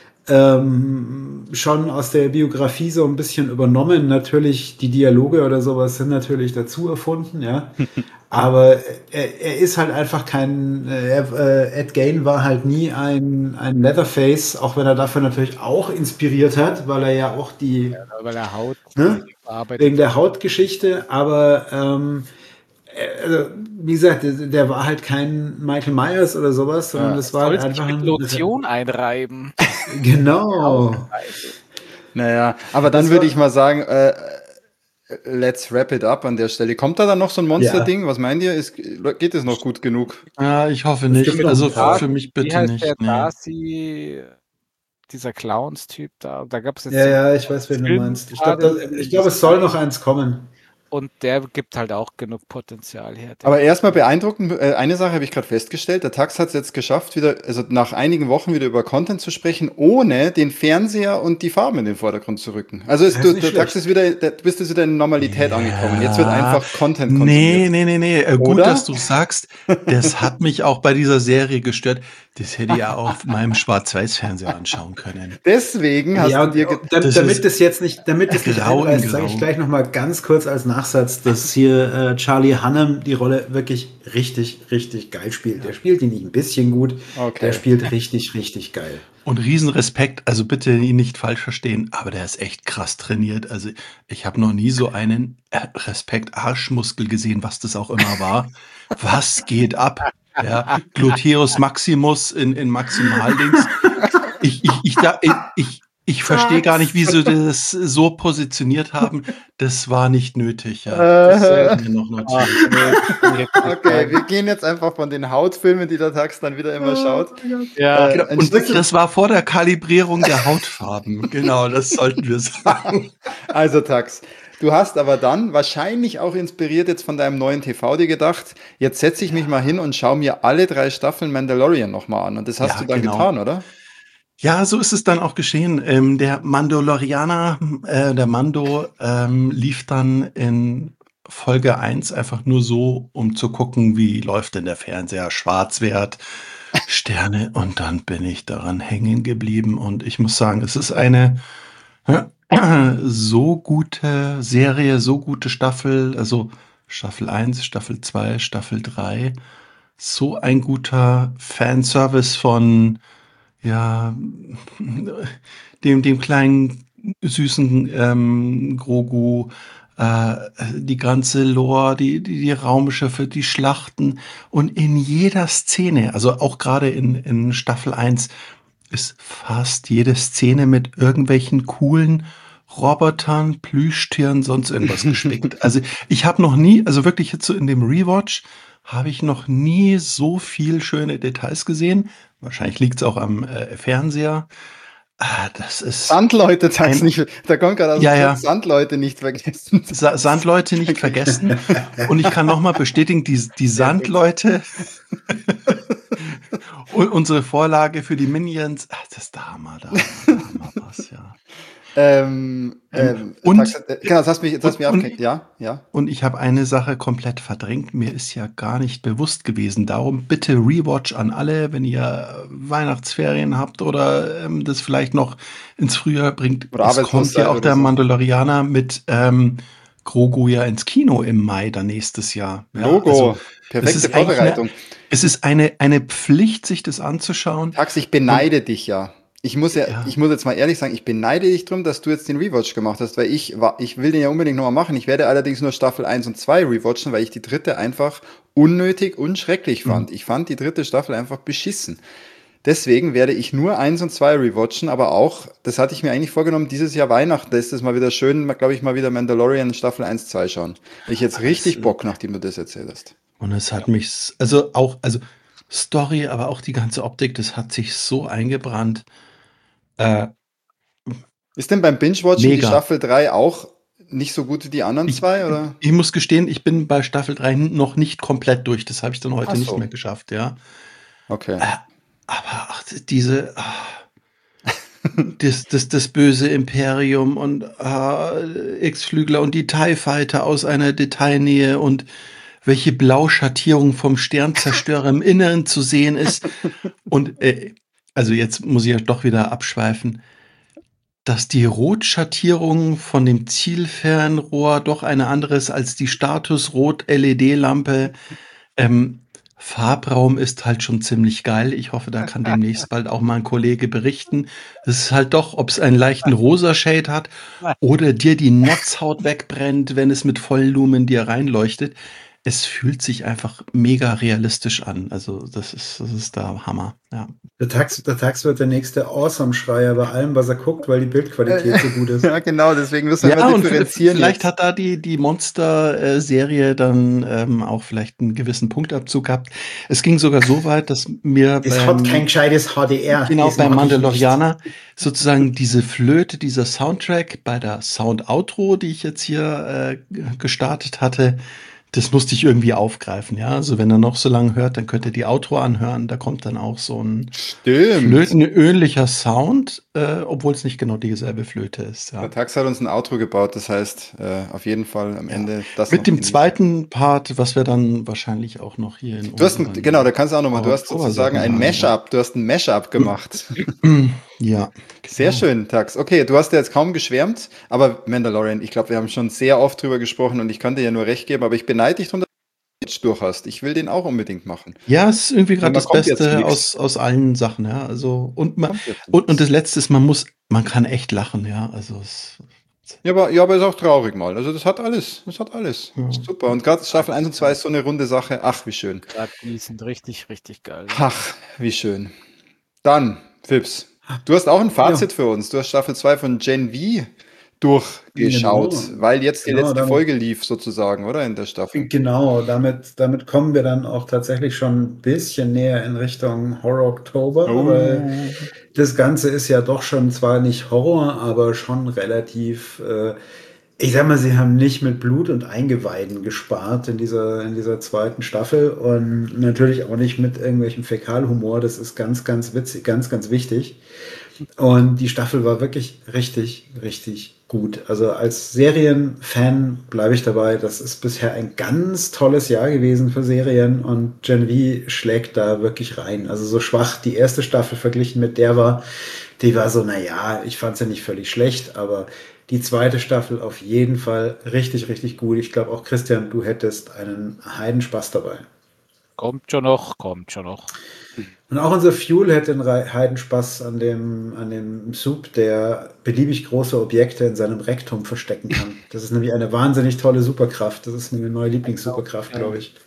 schon aus der Biografie so ein bisschen übernommen. Natürlich, die Dialoge oder sowas sind natürlich dazu erfunden, ja. Aber er ist halt einfach Ed Gein war halt nie ein Leatherface, auch wenn er dafür natürlich auch inspiriert hat, weil er ja auch Weil er Haut ne, wegen bearbeitet der hat. Hautgeschichte, aber also, wie gesagt, der war halt kein Michael Myers oder sowas, sondern Ja. das Er war halt soll sich einfach mit ein, Lotion einreiben. genau. Also, Naja, aber dann Das würde ich war, mal sagen, let's wrap it up an der Stelle. Kommt da dann noch so ein ja, Monster-Ding? Was meint ihr? Geht es noch gut genug? Ja, ich hoffe es gibt nicht. noch ein Also paar. für mich Wie bitte heißt der nicht. Nee. Darcy, dieser Clowns-Typ da? Und da gab es jetzt Ja, zum ja, ich weiß, wen du Film meinst. gerade Ich glaube, es soll noch eins kommen. Und der gibt halt auch genug Potenzial her. Aber erstmal beeindruckend, eine Sache habe ich gerade festgestellt, der Tax hat es jetzt geschafft, wieder, also nach einigen Wochen wieder über Content zu sprechen, ohne den Fernseher und die Farben in den Vordergrund zu rücken. Also Das ist nicht der Tax schlecht. ist wieder, du bist jetzt wieder in Normalität angekommen. Jetzt wird Ja, einfach Content nee, konsumiert. nee. Gut, Oder? dass du sagst, das hat mich auch bei dieser Serie gestört. Das hätte ich ja auf meinem Schwarz-Weiß-Fernseher anschauen können. Deswegen hast Ja, du dir, Das damit ist damit das nicht grau in einreißt, sage ich grau. gleich noch mal ganz kurz als Nachsatz, dass hier Charlie Hunnam die Rolle wirklich richtig, richtig geil spielt. Der spielt die nicht ein bisschen gut, der okay. spielt richtig, richtig geil. Und Riesenrespekt, also bitte ihn nicht falsch verstehen, aber der ist echt krass trainiert. Also ich habe noch nie so einen Respekt-Arschmuskel gesehen, was das auch immer war. Was geht ab? Ja, Gluteus Maximus in Maximaldings. Ich verstehe gar nicht, wie sie das so positioniert haben. Das war nicht nötig, ja. Das habe ich mir noch Ach, notiert. nee, Okay, wir gehen jetzt einfach von den Hautfilmen, die der Tax dann wieder immer schaut. ja, Genau. Ein Und Schlüssel. das war vor der Kalibrierung der Hautfarben. Genau, das sollten wir sagen. Also Tax, du hast aber dann wahrscheinlich auch inspiriert jetzt von deinem neuen TV dir gedacht, jetzt setze ich mich mal hin und schaue mir alle 3 Staffeln Mandalorian nochmal an. Und das hast Ja, du dann genau. getan, oder? Ja, so ist es dann auch geschehen. Der Mandalorianer, der Mando, lief dann in Folge 1 einfach nur so, um zu gucken, wie läuft denn der Fernseher, Schwarzwert, Sterne, und dann bin ich daran hängen geblieben. Und ich muss sagen, es ist eine so gute Serie, so gute Staffel, also Staffel 1, Staffel 2, Staffel 3, so ein guter Fanservice von, ja, dem kleinen süßen Grogu, die ganze Lore, die Raumschiffe, die Schlachten, und in jeder Szene, also auch gerade in Staffel 1, ist fast jede Szene mit irgendwelchen coolen Robotern, Plüschtieren, sonst irgendwas gespickt. Also ich habe noch nie, also wirklich jetzt so in dem Rewatch, habe ich noch nie so viel schöne Details gesehen. Wahrscheinlich liegt es auch am Fernseher. Das ist Sandleute, Tax ein, nicht, da kommt gerade aus dem ja, Chat, ja, Sandleute nicht vergessen. Sandleute nicht vergessen. Und ich kann nochmal bestätigen, die Sehr gut. Sandleute und unsere Vorlage für die Minions, das ist der Hammer, was, ja. Tax, Und, genau, das hast mich, und, ja, ja. Und ich habe eine Sache komplett verdrängt. Mir ist ja gar nicht bewusst gewesen. Darum bitte Rewatch an alle, wenn ihr Weihnachtsferien habt oder das vielleicht noch ins Frühjahr bringt. Oder Es arbeitslos kommt ja seid auch oder der so. Mandalorianer mit Grogu ja ins Kino im Mai dann nächstes Jahr. Ja, also Logo, es perfekte ist eigentlich Vorbereitung. eine Pflicht, sich das anzuschauen. Tax, ich Und beneide dich ja. ja, Ich muss jetzt mal ehrlich sagen, ich beneide dich drum, dass du jetzt den Rewatch gemacht hast, weil ich will den ja unbedingt nochmal machen. Ich werde allerdings nur Staffel 1 und 2 rewatchen, weil ich die dritte einfach unnötig und schrecklich fand. Ich fand die dritte Staffel einfach beschissen. Deswegen werde ich nur 1 und 2 rewatchen, aber auch, das hatte ich mir eigentlich vorgenommen, dieses Jahr Weihnachten, da ist es mal wieder schön, glaube ich, mal wieder Mandalorian Staffel 1, 2 schauen. Weil ich jetzt es, richtig Bock, nachdem du das erzählt hast. Und es hat mich, also auch, also Story, aber auch die ganze Optik, das hat sich so eingebrannt. Äh, Ist denn beim Binge-Watchen die Mega. Staffel 3 auch nicht so gut wie die anderen Ich, zwei, oder? ich muss gestehen, ich bin bei Staffel 3 noch nicht komplett durch. Das habe ich dann Ach heute nicht mehr so, geschafft, ja. okay. Äh, aber ach, das böse Imperium und X-Flügler und die TIE Fighter aus einer Detailnähe und welche Blauschattierung vom Sternzerstörer im Inneren zu sehen ist. Und also jetzt muss ich ja doch wieder abschweifen, dass die Rotschattierung von dem Zielfernrohr doch eine andere ist als die Status-Rot-LED-Lampe. Ähm, Farbraum ist halt schon ziemlich geil. Ich hoffe, da kann demnächst bald auch mal ein Kollege berichten. Es ist halt doch, ob es einen leichten Rosa-Shade hat oder dir die Netzhaut wegbrennt, wenn es mit vollen Lumen dir reinleuchtet. es fühlt sich einfach mega realistisch an. Also das ist der Hammer. Ja. Der Tax wird der nächste Awesome-Schreier bei allem, was er guckt, weil die Bildqualität so gut ist. Ja, genau, deswegen müssen wir Ja, immer und differenzieren vielleicht jetzt. hat da die Monster-Serie dann auch vielleicht einen gewissen Punktabzug gehabt. Es ging sogar so weit, dass mir Das hat kein gescheites HDR. genau Das beim mag ich nicht. Mandalorianer sozusagen diese Flöte, dieser Soundtrack bei der Sound-Outro, die ich jetzt hier gestartet hatte, das musste ich irgendwie aufgreifen, ja. Also wenn er noch so lange hört, dann könnt ihr die Outro anhören. Da kommt dann auch so ein Stimmt. flötenähnlicher Sound, obwohl es nicht genau dieselbe Flöte ist, ja. Der Tax hat uns ein Outro gebaut, das heißt, auf jeden Fall am Ende das Mit noch dem genießen. zweiten Part, was wir dann wahrscheinlich auch noch hier in Du hast genau, da kannst du auch nochmal, du hast sozusagen ein Mashup, du hast ein Mashup gemacht. Ja. Sehr schön, Tax. Okay, du hast ja jetzt kaum geschwärmt, aber Mandalorian, ich glaube, wir haben schon sehr oft drüber gesprochen und ich kann dir ja nur recht geben, aber ich beneide dich, dass du Twitch durch hast. Ich will den auch unbedingt machen. Ja, es ist irgendwie Weil gerade man das kommt jetzt Beste nix. aus allen Sachen, ja. Also, und Kommt jetzt und nix. das Letzte ist, man kann echt lachen, ja. Also, Ja, aber ist auch traurig mal. Also das hat alles. Das hat alles. Ja. Super. Und gerade Staffel 1 und 2 ist so eine runde Sache. Ach, wie schön. Gerade die sind richtig, richtig geil. Ach, wie schön. Dann, Fips, du hast auch ein Fazit für uns. Du hast Staffel 2 von Gen V durchgeschaut, Genau. weil jetzt die Genau, letzte damit- Folge lief sozusagen, oder? In der Staffel. Genau, damit kommen wir dann auch tatsächlich schon ein bisschen näher in Richtung Horror Oktober, weil das Ganze ist ja doch schon zwar nicht Horror, aber schon relativ, ich sag mal, sie haben nicht mit Blut und Eingeweiden gespart in dieser zweiten Staffel und natürlich auch nicht mit irgendwelchem Fäkalhumor. Das ist ganz, ganz witzig, ganz, ganz wichtig. Und die Staffel war wirklich richtig, richtig gut. Also als Serienfan bleibe ich dabei. Das ist bisher ein ganz tolles Jahr gewesen für Serien und Gen V schlägt da wirklich rein. Also so schwach die erste Staffel verglichen mit der war, die war so, naja, ich fand sie ja nicht völlig schlecht, aber die zweite Staffel auf jeden Fall richtig, richtig gut. Ich glaube auch, Christian, du hättest einen Heidenspaß dabei. Kommt schon noch, kommt schon noch. Und auch unser Fuel hätte einen Heidenspaß an dem Sub, der beliebig große Objekte in seinem Rektum verstecken kann. Das ist nämlich eine wahnsinnig tolle Superkraft. Das ist meine neue Lieblingssuperkraft, glaube ich.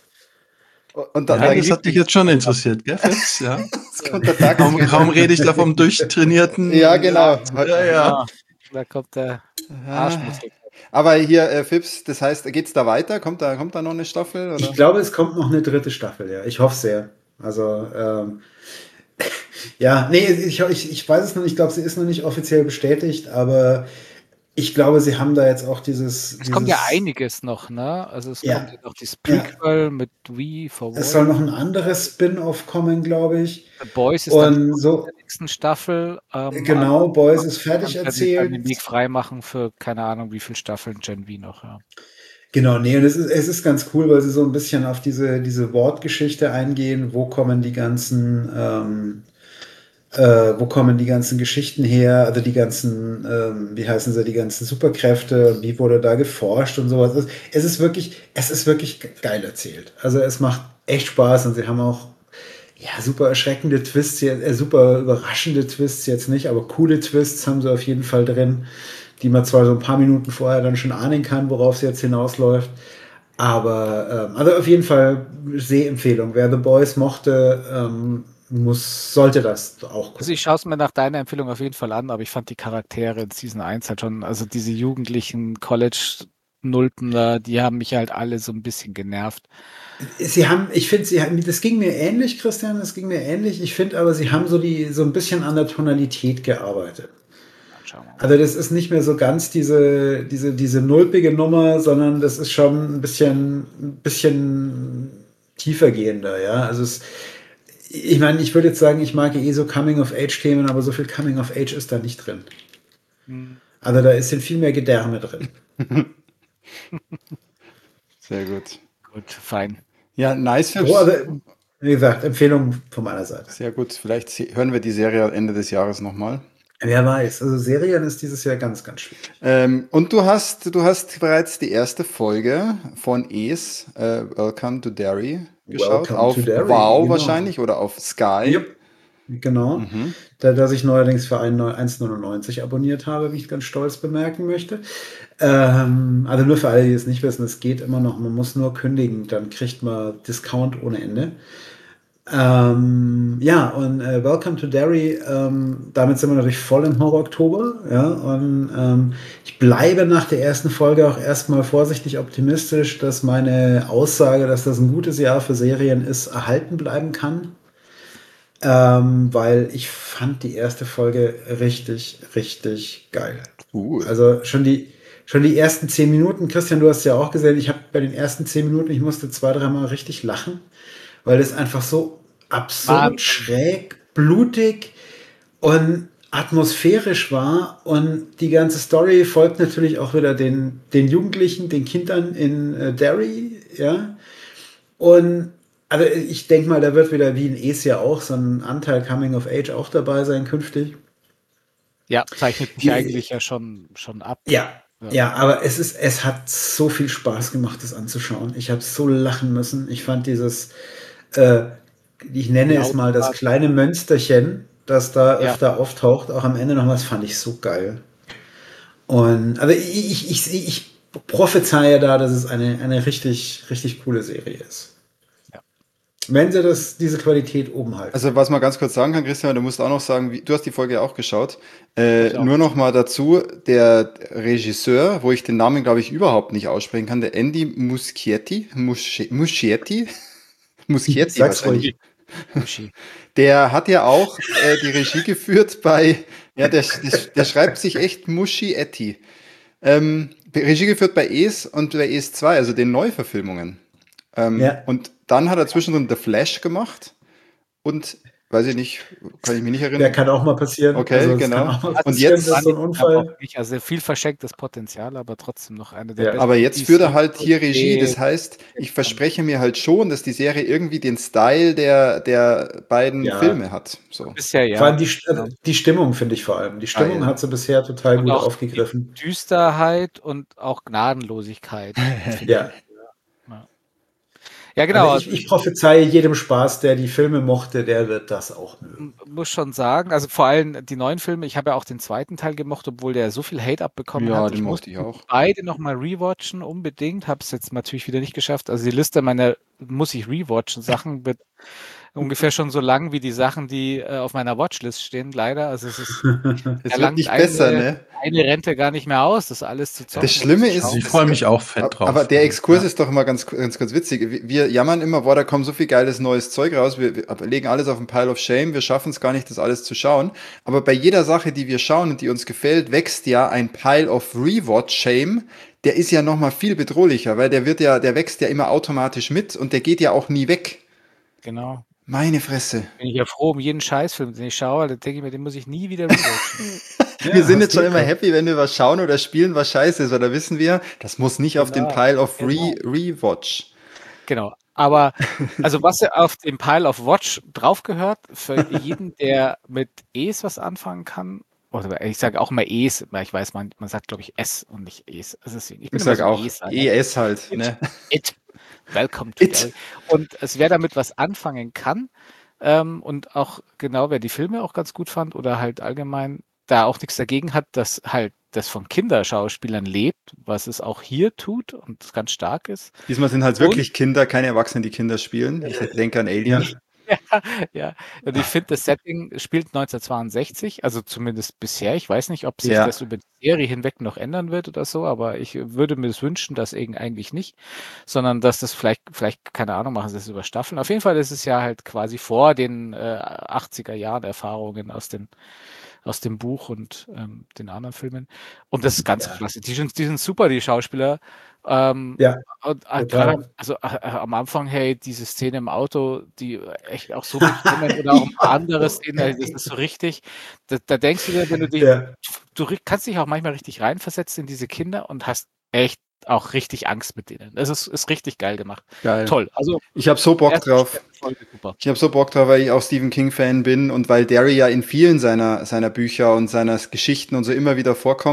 Und Ja, dann das hat dich jetzt schon interessiert, gell, Fips? Ja. kommt der Tax. Kaum rede ich da vom durchtrainierten. Ja, genau. Ja. Da kommt der Arschmuskel. Aber hier, Fips, das heißt, geht's da weiter? Kommt da noch eine Staffel? Oder? Ich glaube, es kommt noch eine dritte Staffel, ja. Ich hoffe sehr. Also, ja, nee, ich weiß es noch nicht. Ich glaube, sie ist noch nicht offiziell bestätigt, aber ich glaube, sie haben da jetzt auch Es kommt ja einiges noch, ne? Also es Ja. kommt ja noch dieses Prequel mit We for Es soll noch ein anderes Spin-off kommen, glaube ich. The Boys ist Und dann so- in der nächsten Staffel. Genau, Boys ist fertig Dann sie dann den erzählt. Weg freimachen für keine Ahnung wie viele Staffeln Gen V noch, ja. Genau, nee, und es ist ganz cool, weil sie so ein bisschen auf diese Wortgeschichte eingehen. Wo kommen die ganzen Geschichten her? Also die ganzen, wie heißen sie, die ganzen Superkräfte? Wie wurde da geforscht und sowas? Es ist wirklich geil erzählt. Also es macht echt Spaß und sie haben auch ja, super erschreckende Twists, super überraschende Twists jetzt nicht, aber coole Twists haben sie auf jeden Fall drin, die man zwar so ein paar Minuten vorher dann schon ahnen kann, worauf es jetzt hinausläuft. Aber also auf jeden Fall Sehempfehlung. Wer The Boys mochte, sollte das auch gucken. Also ich schaue es mir nach deiner Empfehlung auf jeden Fall an, aber ich fand die Charaktere in Season 1 halt schon, also diese jugendlichen College-Nulpen da, die haben mich halt alle so ein bisschen genervt. Das ging mir ähnlich, Christian, das ging mir ähnlich. Ich finde aber, sie haben so ein bisschen an der Tonalität gearbeitet. Schauen wir mal. Also das ist nicht mehr so ganz diese nulpige Nummer, sondern das ist schon ein bisschen tiefergehender, ja. Also ich meine, ich würde jetzt sagen, ich mag so Coming-of-Age-Themen, aber so viel Coming-of-Age ist da nicht drin. Also da sind viel mehr Gedärme drin. Sehr gut. Gut, fein. Ja, nice, Fips. So, also, wie gesagt, Empfehlung von meiner Seite. Sehr gut. Vielleicht hören wir die Serie Ende des Jahres nochmal. Wer weiß, also Serien ist dieses Jahr ganz, ganz schwierig. Und du hast bereits die erste Folge von Es, Welcome to Derry, geschaut. Welcome Auf to Derry, Wow genau. wahrscheinlich oder auf Sky. Yep. Genau. Dass ich neuerdings für 1,99 abonniert habe, wie ich ganz stolz bemerken möchte. Also nur für alle, die es nicht wissen, es geht immer noch, man muss nur kündigen, dann kriegt man Discount ohne Ende. Ja, und Welcome to Derry, damit sind wir natürlich voll im Horror-Oktober, ja, und ich bleibe nach der ersten Folge auch erstmal vorsichtig optimistisch, dass meine Aussage, dass das ein gutes Jahr für Serien ist, erhalten bleiben kann, weil ich fand die erste Folge richtig, richtig geil. Also schon die ersten 10 Minuten, Christian, du hast ja auch gesehen, ich habe bei den ersten 10 Minuten, ich musste 2, 3 Mal richtig lachen, weil es einfach so absurd, schräg, blutig und atmosphärisch war. Und die ganze Story folgt natürlich auch wieder den Jugendlichen, den Kindern in Derry, ja. Und also ich denke mal, da wird wieder wie in Es ja auch so ein Anteil Coming of Age auch dabei sein künftig. Ja, zeichnet mich eigentlich ja schon ab. Ja, aber es hat so viel Spaß gemacht, das anzuschauen. Ich habe so lachen müssen. Ich fand dieses, ich nenne es mal das kleine Mönsterchen, das da öfter auftaucht, auch am Ende noch was, fand ich so geil. Und also ich prophezeie da, dass es eine richtig, richtig coole Serie ist. Wenn sie diese Qualität oben halten. Also was man ganz kurz sagen kann, Christian, du musst auch noch sagen, du hast die Folge auch geschaut. Nur noch mal dazu, der Regisseur, wo ich den Namen, glaube ich, überhaupt nicht aussprechen kann, der Andy Muschietti wahrscheinlich. Der hat ja auch die Regie geführt bei, ja, der schreibt sich echt Muschietti. Regie geführt bei Es und bei Es 2, also den Neuverfilmungen. Und dann hat er zwischendrin The Flash gemacht und, weiß ich nicht, kann ich mich nicht erinnern. Der kann auch mal passieren. Okay, also genau. Und jetzt ist so ein Unfall. Also viel verschenktes Potenzial, aber trotzdem noch eine der besten. Aber jetzt führt er halt hier Regie. Das heißt, ich verspreche mir halt schon, dass die Serie irgendwie den Style der beiden Filme hat. So. Bisher, vor allem die Stimmung, finde ich vor allem. Die Stimmung hat sie bisher total gut aufgegriffen. Düsterheit und auch Gnadenlosigkeit. Ja, genau. Also ich prophezeie jedem Spaß, der die Filme mochte, der wird das auch mögen. Muss schon sagen, also vor allem die neuen Filme, ich habe ja auch den zweiten Teil gemocht, obwohl der so viel Hate abbekommen hat. Den mochte ich auch. Beide nochmal rewatchen, unbedingt. Habe es jetzt natürlich wieder nicht geschafft. Also die Liste meiner muss ich rewatchen Sachen wird ungefähr schon so lang wie die Sachen, die auf meiner Watchlist stehen, leider. Also es ist es wird nicht besser, ne? Eine Rente gar nicht mehr aus, das alles zu zocken. Das Schlimme ist, ich freue mich auch fett drauf. Aber der Exkurs ist doch immer ganz witzig. Wir jammern immer, da kommt so viel geiles neues Zeug raus. Wir legen alles auf den Pile of Shame. Wir schaffen es gar nicht, das alles zu schauen. Aber bei jeder Sache, die wir schauen und die uns gefällt, wächst ja ein Pile of Rewatch Shame. Der ist ja noch mal viel bedrohlicher, weil der wächst ja immer automatisch mit und der geht ja auch nie weg. Genau. Meine Fresse. Bin ich ja froh um jeden Scheißfilm, den ich schaue, dann denke ich mir, den muss ich nie wieder rewatchen. Wir sind jetzt schon immer happy, wenn wir was schauen oder spielen, was scheiße ist, weil da wissen wir, das muss nicht auf den Pile of Rewatch. Genau. Aber, also was auf dem Pile of Watch draufgehört, für jeden, der mit Es was anfangen kann, oder ich sage auch immer Es, weil ich weiß, man sagt, glaube ich, Es und nicht Es. Also ich sage auch ES halt. Ne? Welcome to Derry. Und es wer damit was anfangen kann und auch genau, wer die Filme auch ganz gut fand oder halt allgemein da auch nichts dagegen hat, dass halt das von Kinderschauspielern lebt, was es auch hier tut und ganz stark ist. Diesmal sind halt wirklich Kinder, keine Erwachsenen, die Kinder spielen. Ich denke an Alien. Ja. Und ich finde, das Setting spielt 1962, also zumindest bisher. Ich weiß nicht, ob sich das über die Serie hinweg noch ändern wird oder so, aber ich würde mir das wünschen, dass eigentlich nicht, sondern dass das vielleicht, keine Ahnung, machen sie das über Staffeln. Auf jeden Fall ist es ja halt quasi vor den 80er Jahren Erfahrungen aus dem Buch und den anderen Filmen. Und das ist ganz klasse. Die sind super, die Schauspieler. Und gerade, also am Anfang, hey, diese Szene im Auto, die echt auch so bestimmen oder auch ein paar andere Szenen, das ist so richtig. Da denkst du dir, wenn du kannst dich auch manchmal richtig reinversetzen in diese Kinder und hast echt auch richtig Angst mit denen. Das ist richtig geil gemacht. Geil. Toll. Also ich habe so Bock drauf. Ich habe so Bock drauf, weil ich auch Stephen King Fan bin und weil Derry ja in vielen seiner Bücher und seiner Geschichten und so immer wieder vorkommt.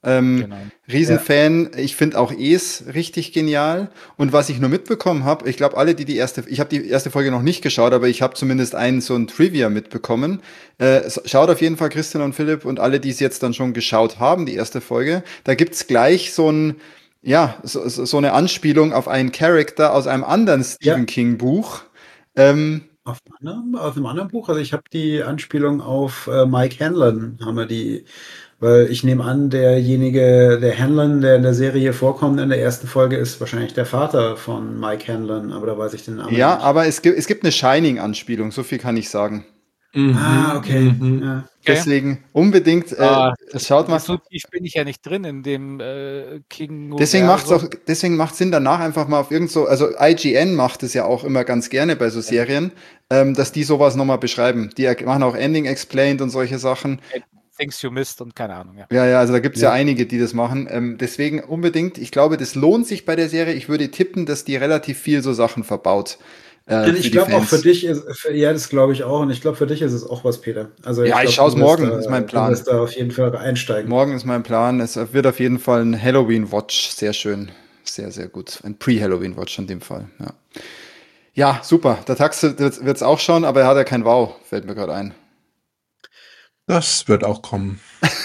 Genau. Riesenfan. Ich finde auch Es richtig genial. Und was ich nur mitbekommen habe, ich glaube, alle, ich habe die erste Folge noch nicht geschaut, aber ich habe zumindest so ein Trivia mitbekommen. Schaut auf jeden Fall Christian und Philipp und alle, die es jetzt dann schon geschaut haben, die erste Folge. Da gibt's gleich so eine Anspielung auf einen Charakter aus einem anderen Stephen King Buch. Auf einem anderen Buch, also ich habe die Anspielung auf Mike Hanlon, haben wir die, weil ich nehme an, der Hanlon, der in der Serie vorkommt in der ersten Folge, ist wahrscheinlich der Vater von Mike Hanlon, aber da weiß ich den Namen Ja, nicht. aber es gibt eine Shining-Anspielung, so viel kann ich sagen. Okay. Ja. Deswegen unbedingt, schaut mal. So tief bin ich ja nicht drin in dem King. Deswegen macht Sinn, danach einfach mal auf also IGN macht es ja auch immer ganz gerne bei so Serien, dass die sowas nochmal beschreiben. Die machen auch Ending Explained und solche Sachen. Things You Missed und keine Ahnung, ja. Ja, also da gibt's ja einige, die das machen. Deswegen unbedingt, ich glaube, das lohnt sich bei der Serie. Ich würde tippen, dass die relativ viel so Sachen verbaut. Ich glaube auch für dich das glaube ich auch. Und ich glaube, für dich ist es auch was, Peter. Also ich schaue es morgen, ist mein Plan. Du wirst da auf jeden Fall einsteigen. Morgen ist mein Plan. Es wird auf jeden Fall ein Halloween-Watch. Sehr schön. Sehr, sehr gut. Ein Pre-Halloween-Watch in dem Fall. Ja, super. Der Tax wird's auch schauen, aber er hat ja kein Wow, fällt mir gerade ein. Das wird auch kommen.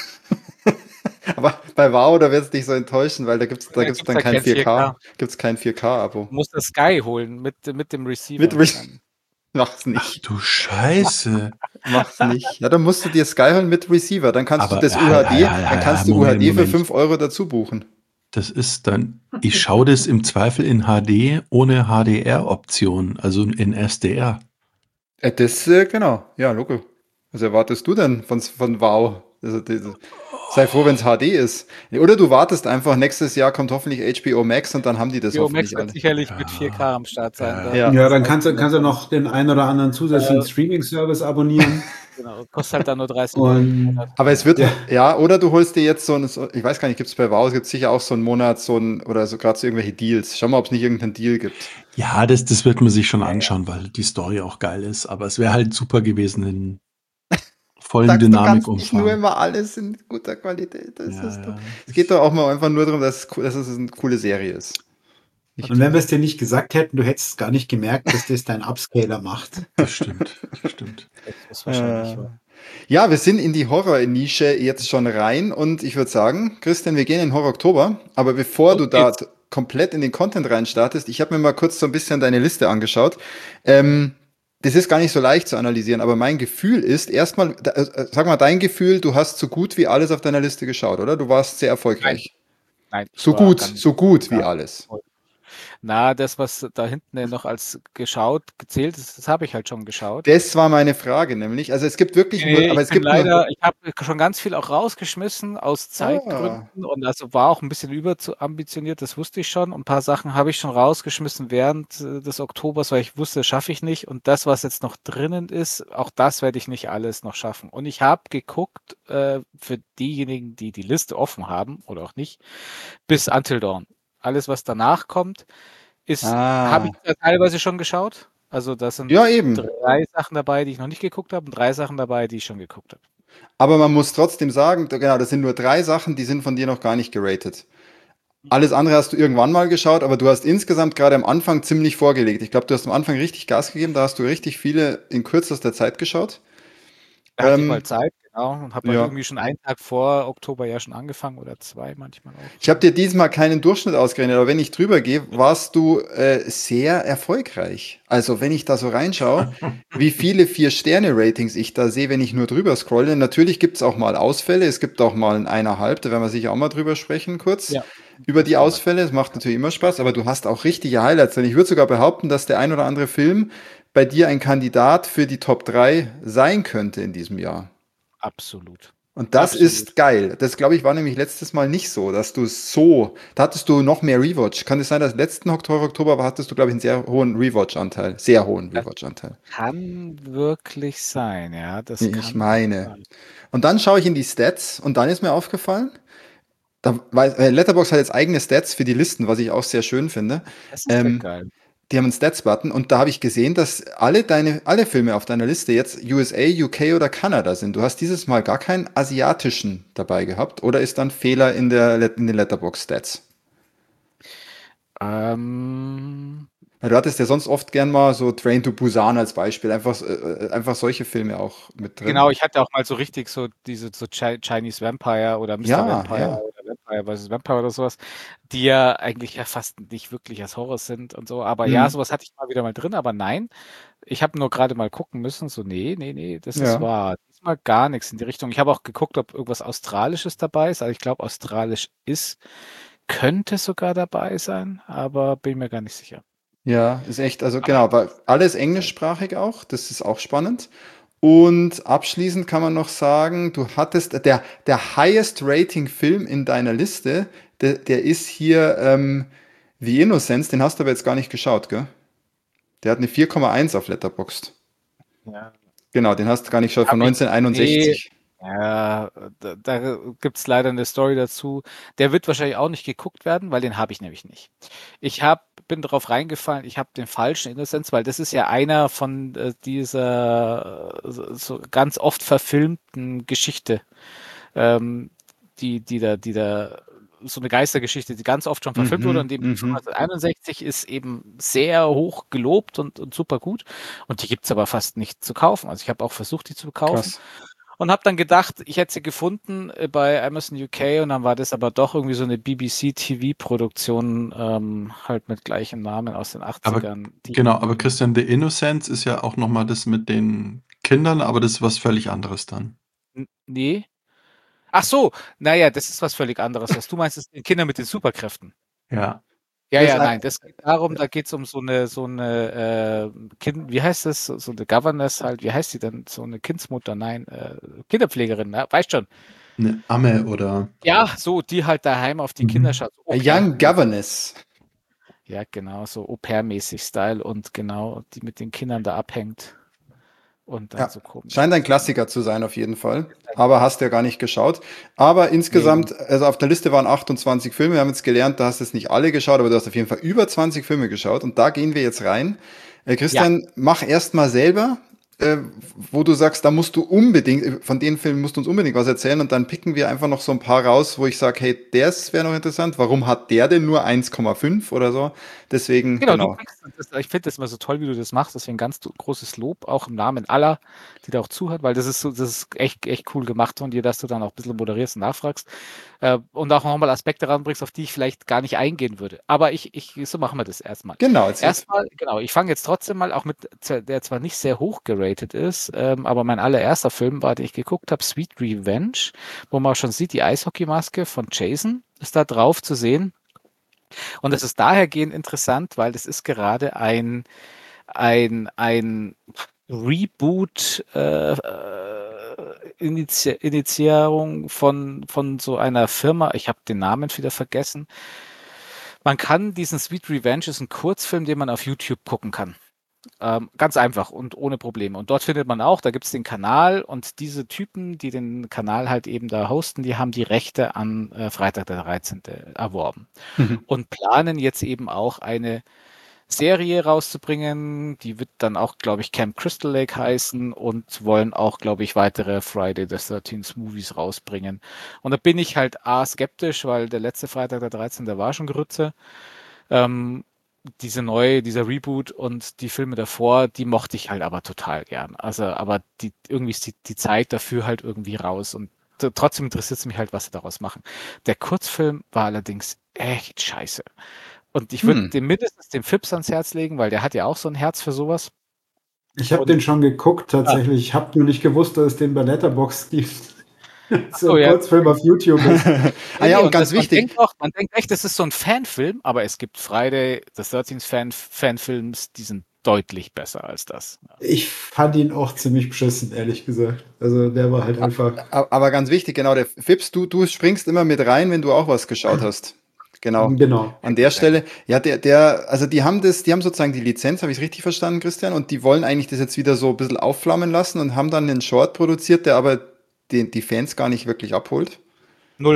Aber bei Wow, da wird es dich so enttäuschen, weil da gibt's dann kein 4K. Gibt's kein 4K-Abo. Du musst das Sky holen mit dem Receiver. Mach's nicht. Ach du Scheiße. Mach's nicht. Ja, dann musst du dir Sky holen mit Receiver. Dann kannst du das UHD, Moment. für 5 Euro dazu buchen. Das ist dann, ich schaue das im Zweifel in HD ohne HDR-Option, also in SDR. Genau. Ja, Logo. Was erwartest du denn von Wow? Sei froh, wenn es HD ist. Oder du wartest einfach, nächstes Jahr kommt hoffentlich HBO Max und dann haben die das HBO hoffentlich Max wird sicherlich mit 4K am Start sein. Ja, dann kannst du noch den einen oder anderen zusätzlichen Streaming-Service abonnieren. Genau, kostet halt dann nur 30 Euro. Aber es wird, oder du holst dir jetzt ich weiß gar nicht, gibt es bei Wow, es gibt sicher auch so einen Monat, oder so gerade so irgendwelche Deals. Schau mal, ob es nicht irgendeinen Deal gibt. Ja, das wird man sich schon anschauen, weil die Story auch geil ist. Aber es wäre halt super gewesen in vollen Dynamikumfang. Du kannst nicht nur immer alles in guter Qualität. Es geht doch auch mal einfach nur darum, dass es eine coole Serie ist. Und wenn wir es dir nicht gesagt hätten, du hättest gar nicht gemerkt, dass das dein Upscaler macht. Das stimmt. Das ist wahrscheinlich wahr. Ja, wir sind in die Horror-Nische jetzt schon rein und ich würde sagen, Christian, wir gehen in Horror-Oktober, aber bevor du da komplett in den Content reinstartest, ich habe mir mal kurz so ein bisschen deine Liste angeschaut. Das ist gar nicht so leicht zu analysieren, aber mein Gefühl ist erstmal, sag mal dein Gefühl, du hast so gut wie alles auf deiner Liste geschaut, oder? Du warst sehr erfolgreich. Nein. So gut wie alles. Na, das, was da hinten noch als gezählt ist, das habe ich halt schon geschaut. Das war meine Frage, nämlich. Also es gibt wirklich ich habe schon ganz viel auch rausgeschmissen aus Zeitgründen und also war auch ein bisschen überambitioniert, das wusste ich schon. Und ein paar Sachen habe ich schon rausgeschmissen während des Oktobers, weil ich wusste, das schaffe ich nicht. Und das, was jetzt noch drinnen ist, auch das werde ich nicht alles noch schaffen. Und ich habe geguckt, für diejenigen, die die Liste offen haben oder auch nicht, bis Until Dawn. Alles, was danach kommt, habe ich teilweise schon geschaut. Also da sind 3 Sachen dabei, die ich noch nicht geguckt habe und 3 Sachen dabei, die ich schon geguckt habe. Aber man muss trotzdem sagen, genau, das sind nur 3 Sachen, die sind von dir noch gar nicht geratet. Alles andere hast du irgendwann mal geschaut, aber du hast insgesamt gerade am Anfang ziemlich vorgelegt. Ich glaube, du hast am Anfang richtig Gas gegeben, da hast du richtig viele in kürzester Zeit geschaut. Da hatte ich mal Zeit, genau, und habe irgendwie schon einen Tag vor Oktober ja schon angefangen oder 2 manchmal auch. Ich habe dir diesmal keinen Durchschnitt ausgerechnet, aber wenn ich drüber gehe, warst du sehr erfolgreich. Also wenn ich da so reinschaue, wie viele 4-Sterne-Ratings ich da sehe, wenn ich nur drüber scrolle. Natürlich gibt es auch mal Ausfälle, es gibt auch mal ein 1,5, da werden wir sicher auch mal drüber sprechen kurz. Ja. Über die Ausfälle, es macht natürlich immer Spaß, aber du hast auch richtige Highlights. Denn ich würde sogar behaupten, dass der ein oder andere Film bei dir ein Kandidat für die Top 3 sein könnte in diesem Jahr. Absolut. Und das ist geil. Das, glaube ich, war nämlich letztes Mal nicht so, dass da hattest du noch mehr Rewatch. Kann es sein, dass letzten Oktober hattest du, glaube ich, einen sehr hohen Rewatch-Anteil. Sehr hohen Rewatch-Anteil. Kann wirklich sein, ja. Ich meine. Und dann schaue ich in die Stats und dann ist mir aufgefallen, Letterboxd hat jetzt eigene Stats für die Listen, was ich auch sehr schön finde. Das ist geil. Die haben einen Stats-Button und da habe ich gesehen, dass alle Filme auf deiner Liste jetzt USA, UK oder Kanada sind. Du hast dieses Mal gar keinen asiatischen dabei gehabt oder ist dann Fehler in den Letterboxd-Stats? Ähm, Weil du hattest ja sonst oft gern mal so Train to Busan als Beispiel, einfach solche Filme auch mit drin. genau, ich hatte auch mal so richtig so diese so Chinese Vampire oder Mr. Ja, Vampire ja. oder Vampire vs. Vampire oder sowas, die ja eigentlich ja fast nicht wirklich als Horror sind und so. Aber ja, Hm. sowas hatte ich mal wieder mal drin, aber nein, ich habe nur gerade mal gucken müssen, so nee, das ist Ja. wahr. Diesmal gar nichts in die Richtung. Ich habe auch geguckt, ob irgendwas Australisches dabei ist. Also ich glaube, Australisch könnte sogar dabei sein, aber bin mir gar nicht sicher. Ja, ist echt, also Aber genau, aber alles englischsprachig auch, das ist auch spannend. Und abschließend kann man noch sagen, du hattest, der highest rating Film in deiner Liste, der ist hier The Innocents, den hast du aber jetzt gar nicht geschaut, gell? Der hat eine 4,1 auf Letterboxd. ja, Genau, den hast du gar nicht geschaut, von habe ich, nee, 1961. ja, da gibt es leider eine Story dazu. Der wird wahrscheinlich auch nicht geguckt werden, weil den habe ich nämlich nicht. Bin darauf reingefallen, ich habe den falschen Innocence, weil das ist ja einer von dieser so ganz oft verfilmten Geschichte, ähm, die da so eine Geistergeschichte, die ganz oft schon verfilmt wurde und Mhm, dem von mhm. 1961 ist eben sehr hoch gelobt und super gut. Und die gibt's aber fast nicht zu kaufen. Also ich habe auch versucht, die zu kaufen Krass. und habe dann gedacht, ich hätte sie gefunden bei Amazon UK und dann war das aber doch irgendwie so eine BBC TV-Produktion, halt mit gleichem Namen aus den Aber 80ern. genau, aber Christian, The Innocents ist ja auch noch mal das mit den Kindern, aber das ist was völlig anderes dann. Nee. Ach so, naja, das ist was völlig anderes. Was du meinst, ist Kinder mit den Superkräften. Ja. Ja, Das, ja, nein, das geht darum, da geht es um wie heißt das, so eine Governess halt, wie heißt die denn, so eine Kindsmutter, nein, Kinderpflegerin, ne? Weißt schon. Eine Amme oder Ja, so, die halt daheim auf die Kinder mhm. schaut, a Au-pair. Young Governess. Ja, genau, so Au-pair-mäßig Style und genau, die mit den Kindern da abhängt und dann Ja, so komisch scheint ein ist. Klassiker zu sein auf jeden Fall. Aber hast ja gar nicht geschaut. Aber Nee. insgesamt, also auf der Liste waren 28 Filme. Wir haben jetzt gelernt, du hast jetzt nicht alle geschaut, aber du hast auf jeden Fall über 20 Filme geschaut. Und da gehen wir jetzt rein. Ja, Christian, mach erst mal selber, äh, wo du sagst, da musst du unbedingt, von den Filmen musst du uns unbedingt was erzählen. Und dann picken wir einfach noch so ein paar raus, wo ich sage, hey, das wäre noch interessant. Warum hat der denn nur 1,5 oder so? Deswegen, genau, du genau. kriegst das, ich finde das immer so toll, wie du das machst. Deswegen ganz großes Lob, auch im Namen aller, die da auch zuhört, weil das ist echt cool gemacht von dir, dass du dann auch ein bisschen moderierst und nachfragst. Und auch nochmal Aspekte ranbringst, auf die ich vielleicht gar nicht eingehen würde. Aber so machen wir das erstmal. Genau, erzähl. Erstmal, genau, ich fange jetzt trotzdem mal auch mit, der zwar nicht sehr hoch geratet ist, aber mein allererster Film war, den ich geguckt habe, Sweet Revenge, wo man auch schon sieht, die Eishockeymaske von Jason ist da drauf zu sehen. Und das ist dahergehend interessant, weil das ist gerade ein Reboot, Initiierung von so einer Firma. Ich habe den Namen wieder vergessen. Man kann diesen Sweet Revenge ist ein Kurzfilm, den man auf YouTube gucken kann. Ganz einfach und ohne Probleme. Und dort findet man auch, da gibt es den Kanal und diese Typen, die den Kanal halt eben da hosten, die haben die Rechte an Freitag der 13. erworben und planen jetzt eben auch eine Serie rauszubringen. Die wird dann auch, glaube ich, Camp Crystal Lake heißen und wollen auch, glaube ich, weitere Friday the 13th Movies rausbringen. Und da bin ich halt skeptisch, weil der letzte Freitag der 13. war schon Grütze. Ähm, dieser Reboot und die Filme davor, die mochte ich halt aber total gern. Also, aber irgendwie ist die Zeit dafür halt irgendwie raus und trotzdem interessiert es mich halt, was sie daraus machen. Der Kurzfilm war allerdings echt scheiße. Und ich würde Hm. dem mindestens dem Fips ans Herz legen, weil der hat ja auch so ein Herz für sowas. Ich habe Und den schon geguckt, tatsächlich. Ich habe nur nicht gewusst, dass es den bei Letterboxd gibt. So so, ein ja. Kurzfilm auf YouTube ist. Ah Nee, ja, nee, und und ganz wichtig, man denkt echt, das ist so ein Fanfilm, aber es gibt Friday the 13th Fanfilms, die sind deutlich besser als das. Ja. Ich fand ihn auch ziemlich beschissen, ehrlich gesagt. Also der war halt einfach. aber ganz wichtig, genau, der Fips, du springst immer mit rein, wenn du auch was geschaut hast. Genau. Genau. An der Stelle, ja, also die haben sozusagen die Lizenz, habe ich richtig verstanden, Christian, und die wollen eigentlich das jetzt wieder so ein bisschen aufflammen lassen und haben dann einen Short produziert, der aber die Fans gar nicht wirklich abholt. Null.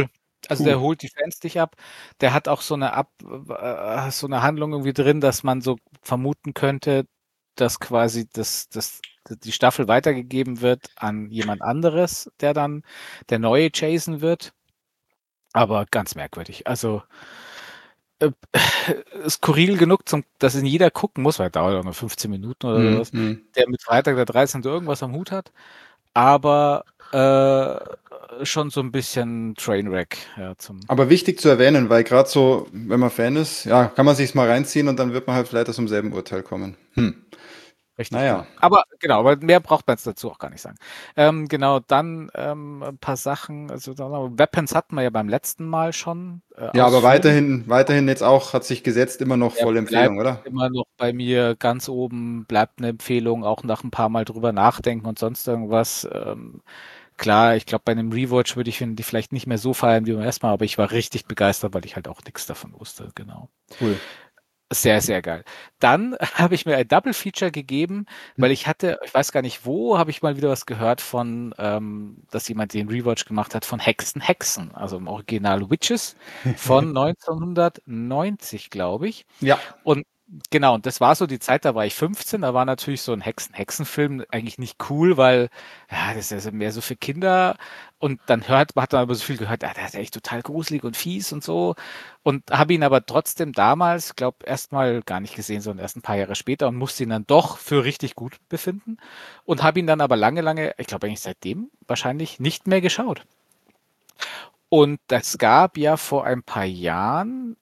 Also der Puh. holt die Fans nicht ab. Der hat auch so eine Handlung irgendwie drin, dass man so vermuten könnte, dass quasi die Staffel weitergegeben wird an jemand anderes, der neue Jason wird. Aber ganz merkwürdig. Also äh, skurril genug, dass ihn jeder gucken muss, weil dauert auch nur 15 Minuten oder Mhm. sowas, der mit Freitag der 13. irgendwas am Hut hat. Aber schon so ein bisschen Trainwreck, ja, Aber wichtig zu erwähnen, weil gerade so, wenn man Fan ist, ja, kann man sich's mal reinziehen und dann wird man halt vielleicht zum selben Urteil kommen. Richtig, Naja. genau. Aber mehr braucht man jetzt dazu auch gar nicht sagen. Genau, dann ein paar Sachen, also Weapons hatten wir ja beim letzten Mal schon Ja, aber ausführlich. weiterhin jetzt auch, hat sich gesetzt, immer noch Er volle bleibt Empfehlung, oder? immer noch bei mir ganz oben, bleibt eine Empfehlung, auch nach ein paar Mal drüber nachdenken und sonst irgendwas. Klar, ich glaube, bei einem Rewatch würde ich die vielleicht nicht mehr so feiern wie beim ersten Mal, aber ich war richtig begeistert, weil ich halt auch nichts davon wusste, genau. Cool. Sehr, sehr geil. Dann habe ich mir ein Double Feature gegeben, weil ich weiß gar nicht wo, habe ich mal wieder was gehört von, dass jemand den Rewatch gemacht hat von Hexen, also im Original Witches von 1990, glaube ich. Ja. Und genau, und das war so die Zeit, da war ich 15, da war natürlich so ein Hexenfilm eigentlich nicht cool, weil ja, das ist ja mehr so für Kinder und dann hat man aber so viel gehört, der ist echt total gruselig und fies und so und habe ihn aber trotzdem damals, glaube erstmal gar nicht gesehen, sondern erst ein paar Jahre später und musste ihn dann doch für richtig gut befinden und habe ihn dann aber lange, ich glaube eigentlich seitdem wahrscheinlich nicht mehr geschaut. Und es gab ja vor ein paar Jahren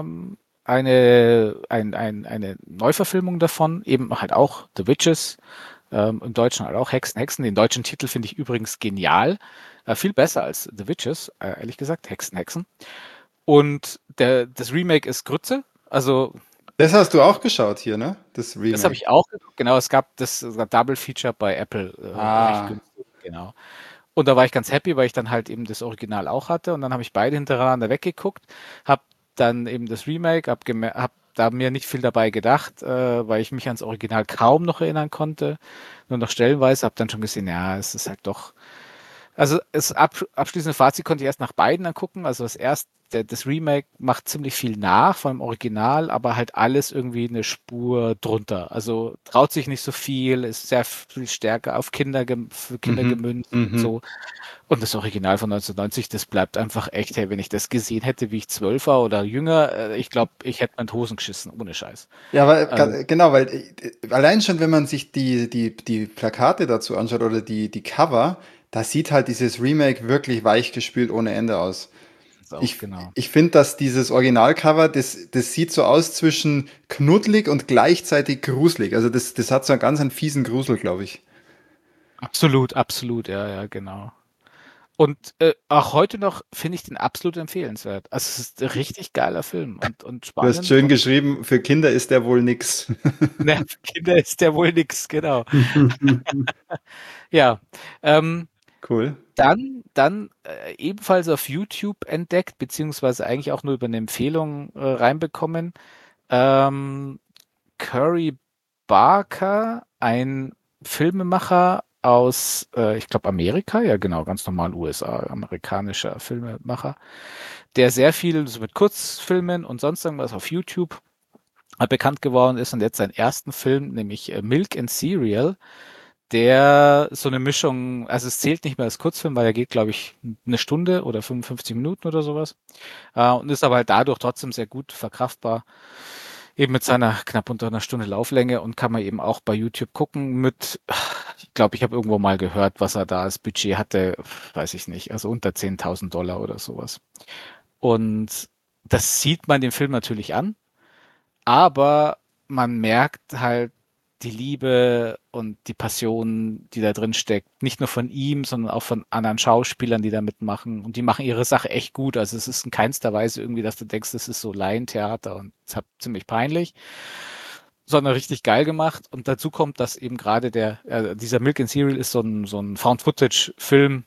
eine Neuverfilmung davon, eben halt auch The Witches, im Deutschen halt auch Hexen. Den deutschen Titel finde ich übrigens genial, viel besser als The Witches, ehrlich gesagt, Hexen. Und das Remake ist Grütze, also Das hast du auch geschaut hier, ne? Das das habe Remake. ich auch geguckt. Genau, es gab das Double Feature bei Apple, recht Ah. günstig, genau. Und da war ich ganz happy, weil ich dann halt eben das Original auch hatte. Und dann habe ich beide hintereinander weggeguckt, habe dann eben das Remake, hab da mir nicht viel dabei gedacht, weil ich mich ans Original kaum noch erinnern konnte. Nur noch stellenweise, habe dann schon gesehen, ja, es ist halt doch. Also das abschließende Fazit konnte ich erst nach beiden angucken. Also das Remake macht ziemlich viel nach vom Original, aber halt alles irgendwie eine Spur drunter. Also traut sich nicht so viel, ist sehr viel stärker auf für Kinder Mhm. gemünzt und Mhm. so. Und das Original von 1990, das bleibt einfach echt, hey, wenn ich das gesehen hätte, wie ich 12 war oder jünger, ich glaube, ich hätte mir in die Hosen geschissen, ohne Scheiß. Ja, weil, Also, genau, weil allein schon, wenn man sich die Plakate dazu anschaut oder die Cover, da sieht halt dieses Remake wirklich weichgespült ohne Ende aus. ist auch, Ich, genau. ich finde, dass dieses Originalcover, das sieht so aus zwischen knuddelig und gleichzeitig gruselig. Also das hat so einen ganz einen fiesen Grusel, glaube ich. Absolut, absolut, ja, ja, genau. Und auch heute noch finde ich den absolut empfehlenswert. Also es ist ein richtig geiler Film und Du hast spannend schön und geschrieben, für Kinder ist der wohl nix. ne, für Kinder ist der wohl nix, genau. Ja, ähm, Cool. dann ebenfalls auf YouTube entdeckt, beziehungsweise eigentlich auch nur über eine Empfehlung reinbekommen. Ähm, Curry Barker, ein Filmemacher aus, ich glaube, Amerika, ja genau, ganz normal USA, amerikanischer Filmemacher, der sehr viel so mit Kurzfilmen und sonst irgendwas auf YouTube bekannt geworden ist und jetzt seinen ersten Film, nämlich Milk and Cereal, der so eine Mischung, also es zählt nicht mehr als Kurzfilm, weil er geht, glaube ich, eine Stunde oder 55 Minuten oder sowas, und ist aber halt dadurch trotzdem sehr gut verkraftbar. Eben mit seiner knapp unter einer Stunde Lauflänge und kann man eben auch bei YouTube gucken ich glaube, ich habe irgendwo mal gehört, was er da als Budget hatte, weiß ich nicht, also unter 10.000 Dollar oder sowas. Und das sieht man dem Film natürlich an, aber man merkt halt die Liebe und die Passion, die da drin steckt. Nicht nur von ihm, sondern auch von anderen Schauspielern, die da mitmachen. Und die machen ihre Sache echt gut. Also es ist in keinster Weise irgendwie, dass du denkst, das ist so Laientheater und es ist ziemlich peinlich, sondern richtig geil gemacht. Und dazu kommt, dass eben gerade dieser Milk and Cereal ist so ein Found-Footage-Film,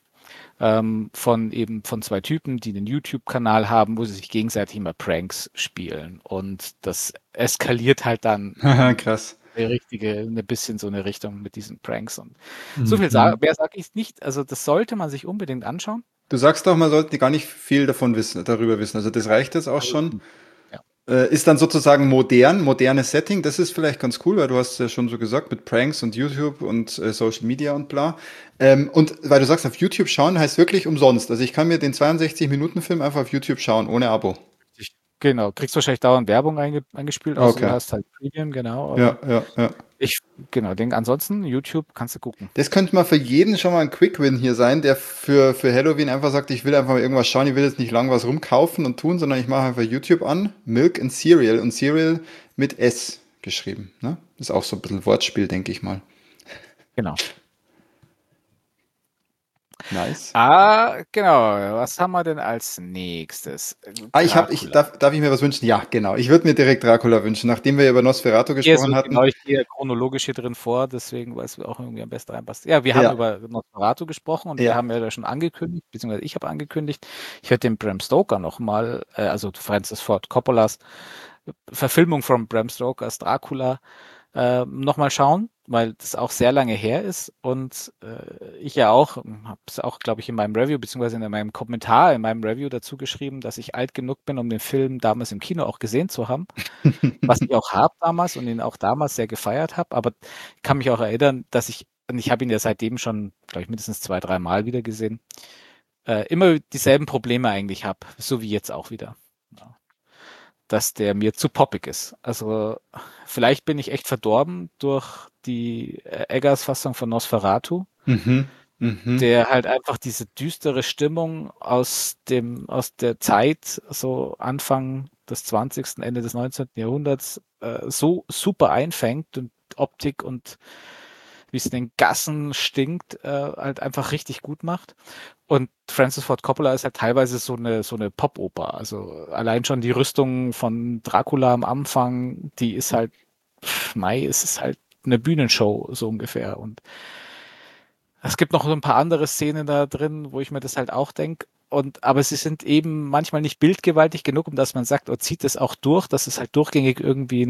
von zwei Typen, die einen YouTube-Kanal haben, wo sie sich gegenseitig immer Pranks spielen. Und das eskaliert halt dann Haha, in krass. eine bisschen so eine Richtung mit diesen Pranks. Und Mhm. mehr sage ich nicht. Also das sollte man sich unbedingt anschauen. Du sagst doch, man sollte gar nicht viel darüber wissen. Also das reicht jetzt auch schon. Ja. Ist dann sozusagen modernes Setting. Das ist vielleicht ganz cool, weil du hast ja schon so gesagt, mit Pranks und YouTube und Social Media und bla. Und weil du sagst, auf YouTube schauen heißt wirklich umsonst. Also ich kann mir den 62-Minuten-Film einfach auf YouTube schauen, ohne Abo. Genau, kriegst wahrscheinlich dauernd Werbung eingespielt, außer Okay. du hast halt Premium, genau. Ja, Aber ja. ansonsten YouTube kannst du gucken. Das könnte mal für jeden schon mal ein Quick-Win hier sein, der für Halloween einfach sagt, ich will einfach mal irgendwas schauen, ich will jetzt nicht lang was rumkaufen und tun, sondern ich mache einfach YouTube an, Milk and Cereal und Cereal mit S geschrieben. Ne? Ist auch so ein bisschen Wortspiel, denke ich mal. Genau. Nice. Genau. Was haben wir denn als nächstes? Dracula. Darf ich mir was wünschen? Ja, genau. Ich würde mir direkt Dracula wünschen, nachdem wir über Nosferatu gesprochen hatten. Genau, ich gehe chronologisch hier drin vor, deswegen, weil es auch irgendwie am besten reinpasst. Ja, wir haben über Nosferatu gesprochen und wir haben ja da schon angekündigt, beziehungsweise ich habe angekündigt, ich werde den Bram Stoker nochmal, also Francis Ford Coppolas Verfilmung von Bram Stokers Dracula nochmal schauen, weil das auch sehr lange her ist und ich ja auch, habe es auch, glaube ich, in meinem Review, beziehungsweise in meinem Kommentar in meinem Review dazu geschrieben, dass ich alt genug bin, um den Film damals im Kino auch gesehen zu haben, was ich auch habe damals und ihn auch damals sehr gefeiert habe, aber ich kann mich auch erinnern, und ich habe ihn ja seitdem schon, glaube ich, mindestens 2, 3 Mal wieder gesehen, immer dieselben Probleme eigentlich habe, so wie jetzt auch wieder. Ja. Dass der mir zu poppig ist. Also vielleicht bin ich echt verdorben durch die Eggers-Fassung von Nosferatu, der halt einfach diese düstere Stimmung aus der Zeit, so Anfang des 20., Ende des 19. Jahrhunderts, so super einfängt und Optik und wie es in den Gassen stinkt, halt einfach richtig gut macht. Und Francis Ford Coppola ist halt teilweise so eine Pop-Oper. Also allein schon die Rüstung von Dracula am Anfang, die ist halt, es ist halt eine Bühnenshow, so ungefähr. Und es gibt noch so ein paar andere Szenen da drin, wo ich mir das halt auch denke. Aber sie sind eben manchmal nicht bildgewaltig genug, um dass man sagt, zieht es auch durch, dass es halt durchgängig irgendwie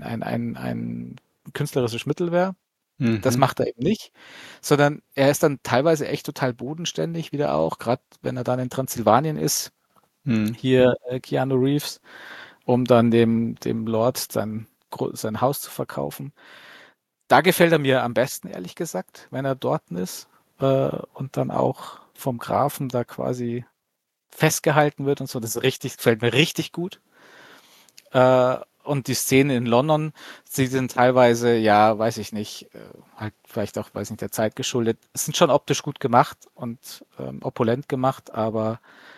ein künstlerisches Mittel wäre. Das macht er eben nicht, sondern er ist dann teilweise echt total bodenständig wieder auch, gerade wenn er dann in Transsilvanien ist, hier Keanu Reeves, um dann dem Lord sein Haus zu verkaufen. Da gefällt er mir am besten, ehrlich gesagt, wenn er dort ist und dann auch vom Grafen da quasi festgehalten wird und so. Das gefällt mir richtig gut. Und die Szenen in London, sie sind teilweise, ja, weiß ich nicht, halt vielleicht auch, weiß nicht, der Zeit geschuldet. Es sind schon optisch gut gemacht und opulent gemacht, aber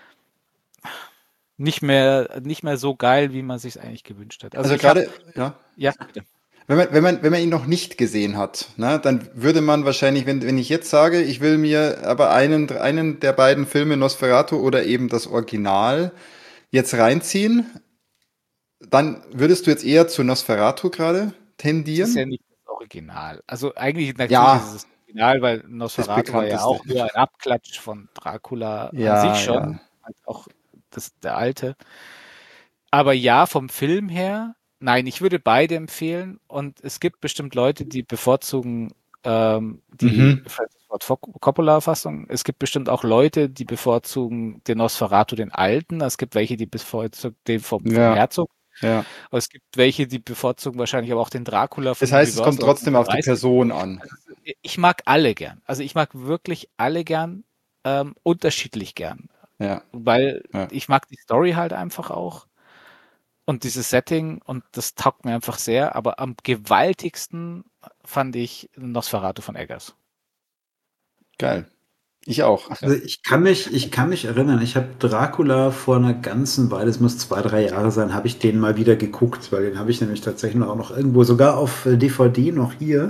nicht mehr so geil, wie man sich eigentlich gewünscht hat. Also gerade, ja. Ja, bitte. Wenn man ihn noch nicht gesehen hat, ne, dann würde man wahrscheinlich, wenn ich jetzt sage, ich will mir aber einen der beiden Filme, Nosferatu oder eben das Original, jetzt reinziehen, dann würdest du jetzt eher zu Nosferatu gerade tendieren? Das ist ja nicht das Original. Also eigentlich natürlich ist es das Original, weil Nosferatu war ja auch nur ein Abklatsch von Dracula an sich schon. Ja. Halt auch der alte. Aber ja, vom Film her, nein, ich würde beide empfehlen und es gibt bestimmt Leute, die bevorzugen die Francis Ford Coppola-Fassung. Es gibt bestimmt auch Leute, die bevorzugen den Nosferatu, den alten. Es gibt welche, die bevorzugen den vom Herzog. Ja. Aber es gibt welche, die bevorzugen wahrscheinlich aber auch den Dracula von Das heißt, es kommt trotzdem auf die Person an. Also ich mag alle gern. Also ich mag wirklich alle gern, unterschiedlich gern. Ja. Weil ich mag die Story halt einfach auch. Und dieses Setting, und das taugt mir einfach sehr, aber am gewaltigsten fand ich Nosferatu von Eggers. Geil. Ich auch. Also ich kann mich erinnern, ich habe Dracula vor einer ganzen Weile, es muss 2, 3 Jahre sein, habe ich den mal wieder geguckt, weil den habe ich nämlich tatsächlich auch noch irgendwo, sogar auf DVD noch hier.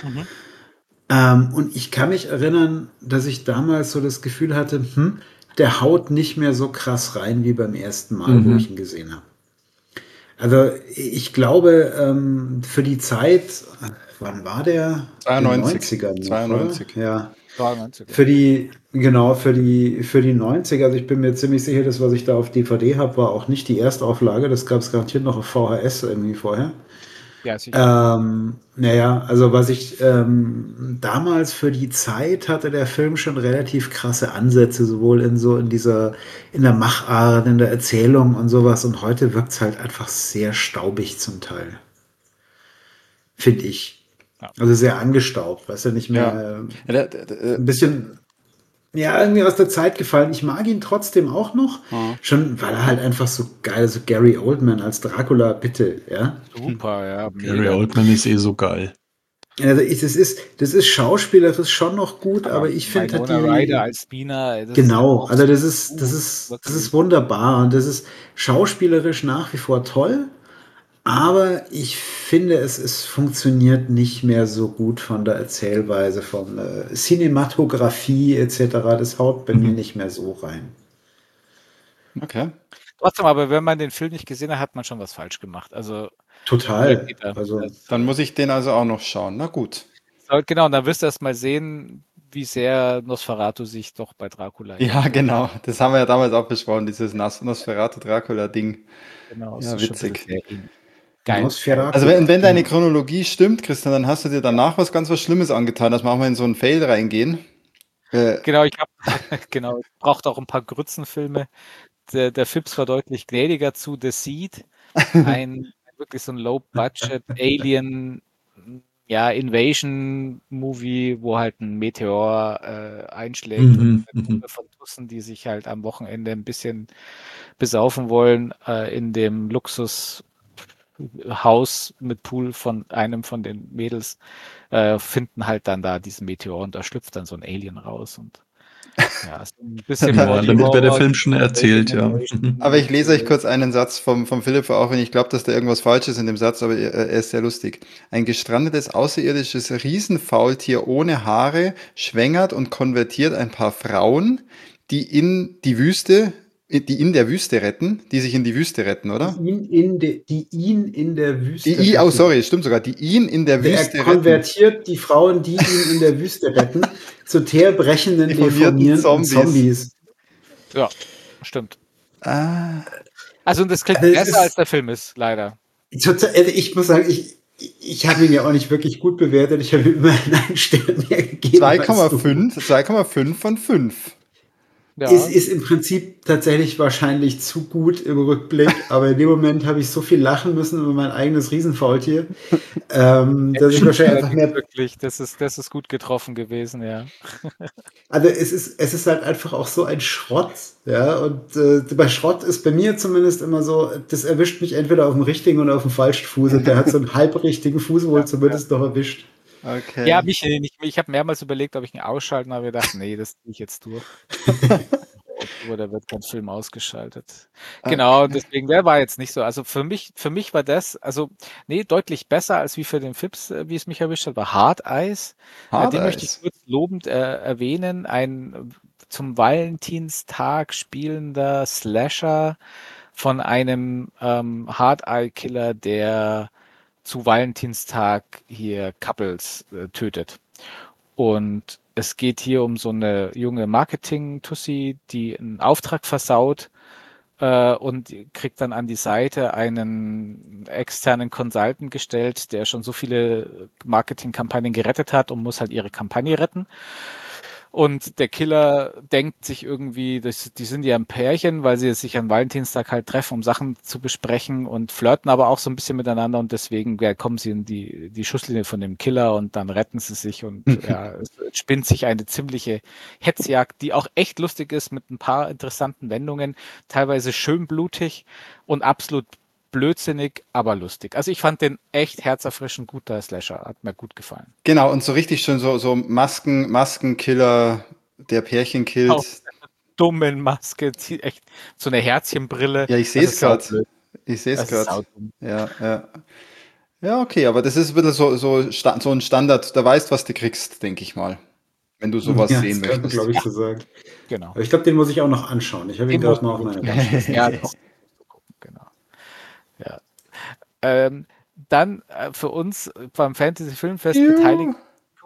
Und ich kann mich erinnern, dass ich damals so das Gefühl hatte, der haut nicht mehr so krass rein wie beim ersten Mal, wo ich ihn gesehen habe. Also ich glaube, für die Zeit, wann war der? 92. 92. Ja. 92. Für die 90er, also ich bin mir ziemlich sicher, das, was ich da auf DVD habe, war auch nicht die Erstauflage, das gab es garantiert noch auf VHS irgendwie vorher. Ja, sicher. Naja, also was ich damals für die Zeit hatte der Film schon relativ krasse Ansätze, sowohl in der Machart, in der Erzählung und sowas. Und heute wirkt es halt einfach sehr staubig zum Teil, finde ich. Ja. Also sehr angestaubt, weißt du, nicht Ja. mehr Ja, ein bisschen, ja, irgendwie aus der Zeit gefallen. Ich mag ihn trotzdem auch noch, schon weil er halt einfach so geil, so Gary Oldman als Dracula, bitte, ja. Super, ja, Gary mega. Oldman ist eh so geil. Also das ist schauspielerisch schon noch gut, aber ich finde halt Winona Ryder als Spina, das ist genau, auch also so das gut, ist, das wirklich. ist wunderbar und das ist schauspielerisch nach wie vor toll, aber ich finde, es funktioniert nicht mehr so gut von der Erzählweise, von Cinematografie etc. Das haut bei mir nicht mehr so rein. okay. Trotzdem, aber wenn man den Film nicht gesehen hat, hat man schon was falsch gemacht. Also, Total. Peter, Also Dann muss ich den also auch noch schauen. Na gut. genau, und dann wirst du erst mal sehen, wie sehr Nosferatu sich doch bei Dracula Ja, ähnelt. genau. Das haben wir ja damals auch besprochen, dieses Nosferatu-Dracula-Ding. Genau, es Ja, ist schon ein bisschen witzig. sehr ähnlich. Geil, geil. Also Nosferatu, wenn deine genau. Chronologie stimmt, Christian, dann hast du dir danach was Schlimmes angetan, dass wir auch mal in so einen Fail reingehen. Genau, ich habe genau, ich brauchte auch ein paar Grützenfilme. Der Fips war deutlich gnädiger zu The Seed, ein wirklich so ein Low-Budget Alien, ja, Invasion-Movie, wo halt ein Meteor einschlägt und Mhm, eine mhm. Gruppe von Tussen, die sich halt am Wochenende ein bisschen besaufen wollen, in dem Luxushaus mit Pool von einem von den Mädels, finden halt dann da diesen Meteor und da schlüpft dann so ein Alien raus und ja, so ein bisschen Ja, Body damit wäre der Horror, Film schon erzählt, ja. Aber ich lese euch Invasion. kurz einen Satz vom Philipp vor, auch wenn ich glaube, dass da irgendwas falsch ist in dem Satz, aber er ist sehr lustig. Ein gestrandetes außerirdisches Riesenfaultier ohne Haare schwängert und konvertiert ein paar Frauen, die in die Wüste, die in der Wüste retten, die sich in die Wüste retten, oder? Die ihn in der Wüste Oh retten. sorry, stimmt sogar, die ihn in der Also er Wüste retten. konvertiert die Frauen, die ihn in der Wüste retten, zu teerbrechenden, Deformierten deformierenden Zombies. Zombies. Ja, stimmt. Ah, Also, und das klingt Also es besser, als ist der Film ist, leider. total, also ich muss sagen, ich habe ihn ja auch nicht wirklich gut bewertet. Ich habe ihm immerhin einen Stern mehr gegeben als du. 2,5 von 5. Es Ja, ist im Prinzip tatsächlich wahrscheinlich zu gut im Rückblick, aber in dem Moment habe ich so viel lachen müssen über mein eigenes Riesenfaultier, dass ich stimmt wahrscheinlich einfach allerdings mehr. wirklich. Das ist gut getroffen gewesen, ja. Also es ist halt einfach auch so ein Schrott, ja. Und bei Schrott ist bei mir zumindest immer so, das erwischt mich entweder auf dem richtigen oder auf dem falschen Fuß. Und der hat so einen halbrichtigen Fuß wohl Ja, ja. zumindest noch erwischt. Ja, Okay. ich habe mehrmals überlegt, ob ich ihn ausschalten, aber gedacht, nee, das ziehe ich jetzt durch. Oktober, da wird kein Film ausgeschaltet. Genau, Okay. deswegen, der war jetzt nicht so. Also für mich war das, also nee, deutlich besser als wie für den Fips, wie es mich erwischt hat, war Hard Eyes. Hard Den möchte ich Eyes. kurz lobend erwähnen. Ein zum Valentinstag spielender Slasher von einem Hard Eye Killer, der zu Valentinstag hier Couples tötet. Und es geht hier um so eine junge Marketing-Tussi, die einen Auftrag versaut und kriegt dann an die Seite einen externen Consultant gestellt, der schon so viele Marketingkampagnen gerettet hat und muss halt ihre Kampagne retten. Und der Killer denkt sich irgendwie, die sind ja ein Pärchen, weil sie sich an Valentinstag halt treffen, um Sachen zu besprechen und flirten aber auch so ein bisschen miteinander und deswegen kommen sie in die Schusslinie von dem Killer und dann retten sie sich und ja, es spinnt sich eine ziemliche Hetzjagd, die auch echt lustig ist mit ein paar interessanten Wendungen, teilweise schön blutig und absolut blödsinnig, aber lustig. Also ich fand den echt herzerfrischend guter Slasher, hat mir gut gefallen. Genau, und so richtig schön so Maskenkiller, der Pärchen Auch killt. dummen Maske, echt so eine Herzchenbrille. Ja, ich sehe Das es ist gerade. saublöd. Ich sehe es Das ist gerade. saudumm. Ja, ja. Ja, okay, aber das ist ein bisschen so ein Standard. Da weißt, was du kriegst, denke ich mal, wenn du sowas Ja, sehen das kann man, möchtest. glaube ich, Ja, so sagen. genau. Aber ich glaube, den muss ich auch noch anschauen. Ich habe ihn Den musst gerade mal du auf meiner wirklich Watchlist. ja, doch, den musst du gucken, genau. Ja. Ähm, dann für uns beim Fantasy Filmfest beteiligt Juhu.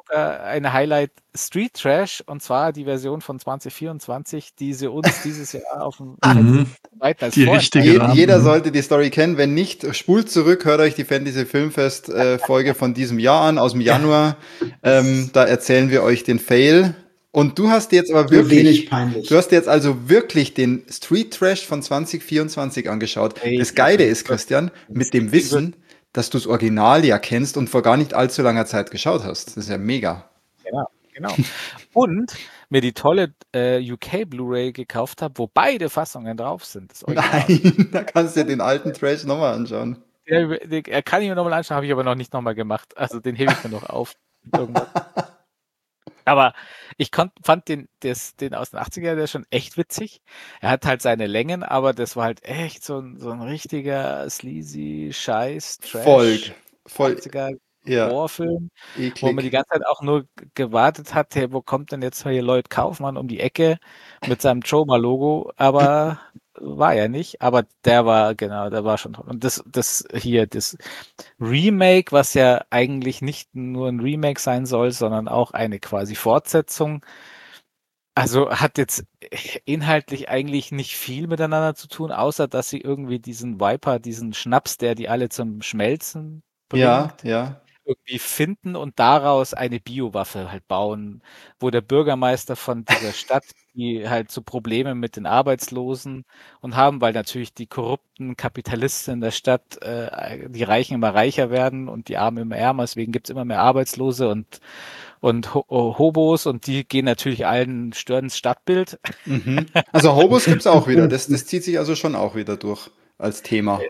ein Highlight Street Trash, und zwar die Version von 2024, die sie uns dieses Jahr auf dem Mhm. weiter als Die vorhin richtige haben. dann. Jeder sollte die Story kennen. Wenn nicht, spult zurück, hört euch die Fantasy Filmfest Folge von diesem Jahr an, aus dem Januar. Da erzählen wir euch den Fail. Und du hast jetzt aber Für wenig wirklich, peinlich. du hast jetzt also wirklich den Street Trash von 2024 angeschaut. Ey, Das Geile ist, Christian, mit dem Wissen, dass du das Original ja kennst und vor gar nicht allzu langer Zeit geschaut hast. Das ist ja mega. Genau. Und mir die tolle UK Blu-ray gekauft habe, wo beide Fassungen drauf sind. Das Original. Nein, da kannst du dir den alten Trash nochmal anschauen. Den kann ich mir nochmal anschauen, habe ich aber noch nicht nochmal gemacht. Also den hebe ich mir noch auf. Irgendwann. Aber ich fand den aus den 80er, der schon echt witzig. Er hat halt seine Längen, aber das war halt echt so ein richtiger sleazy Scheiß, Trash, Voll, 80er ja, Horrorfilm, wo man die eklig. ganze Zeit auch nur gewartet hat, hey, wo kommt denn jetzt hier Lloyd Kaufmann um die Ecke mit seinem Troma-Logo, aber war ja nicht, aber der war schon toll. Und das Remake, was ja eigentlich nicht nur ein Remake sein soll, sondern auch eine quasi Fortsetzung, also hat jetzt inhaltlich eigentlich nicht viel miteinander zu tun, außer dass sie irgendwie diesen Viper, diesen Schnaps, der die alle zum Schmelzen Ja, bringt, ja. irgendwie finden und daraus eine Biowaffe halt bauen, wo der Bürgermeister von dieser Stadt, die halt so Probleme mit den Arbeitslosen und haben, weil natürlich die korrupten Kapitalisten in der Stadt, die Reichen immer reicher werden und die Armen immer ärmer, deswegen gibt's immer mehr Arbeitslose und Hobos, und die gehen natürlich allen, stören das Stadtbild. Mhm. Also Hobos gibt's auch wieder. Das zieht sich also schon auch wieder durch als Thema.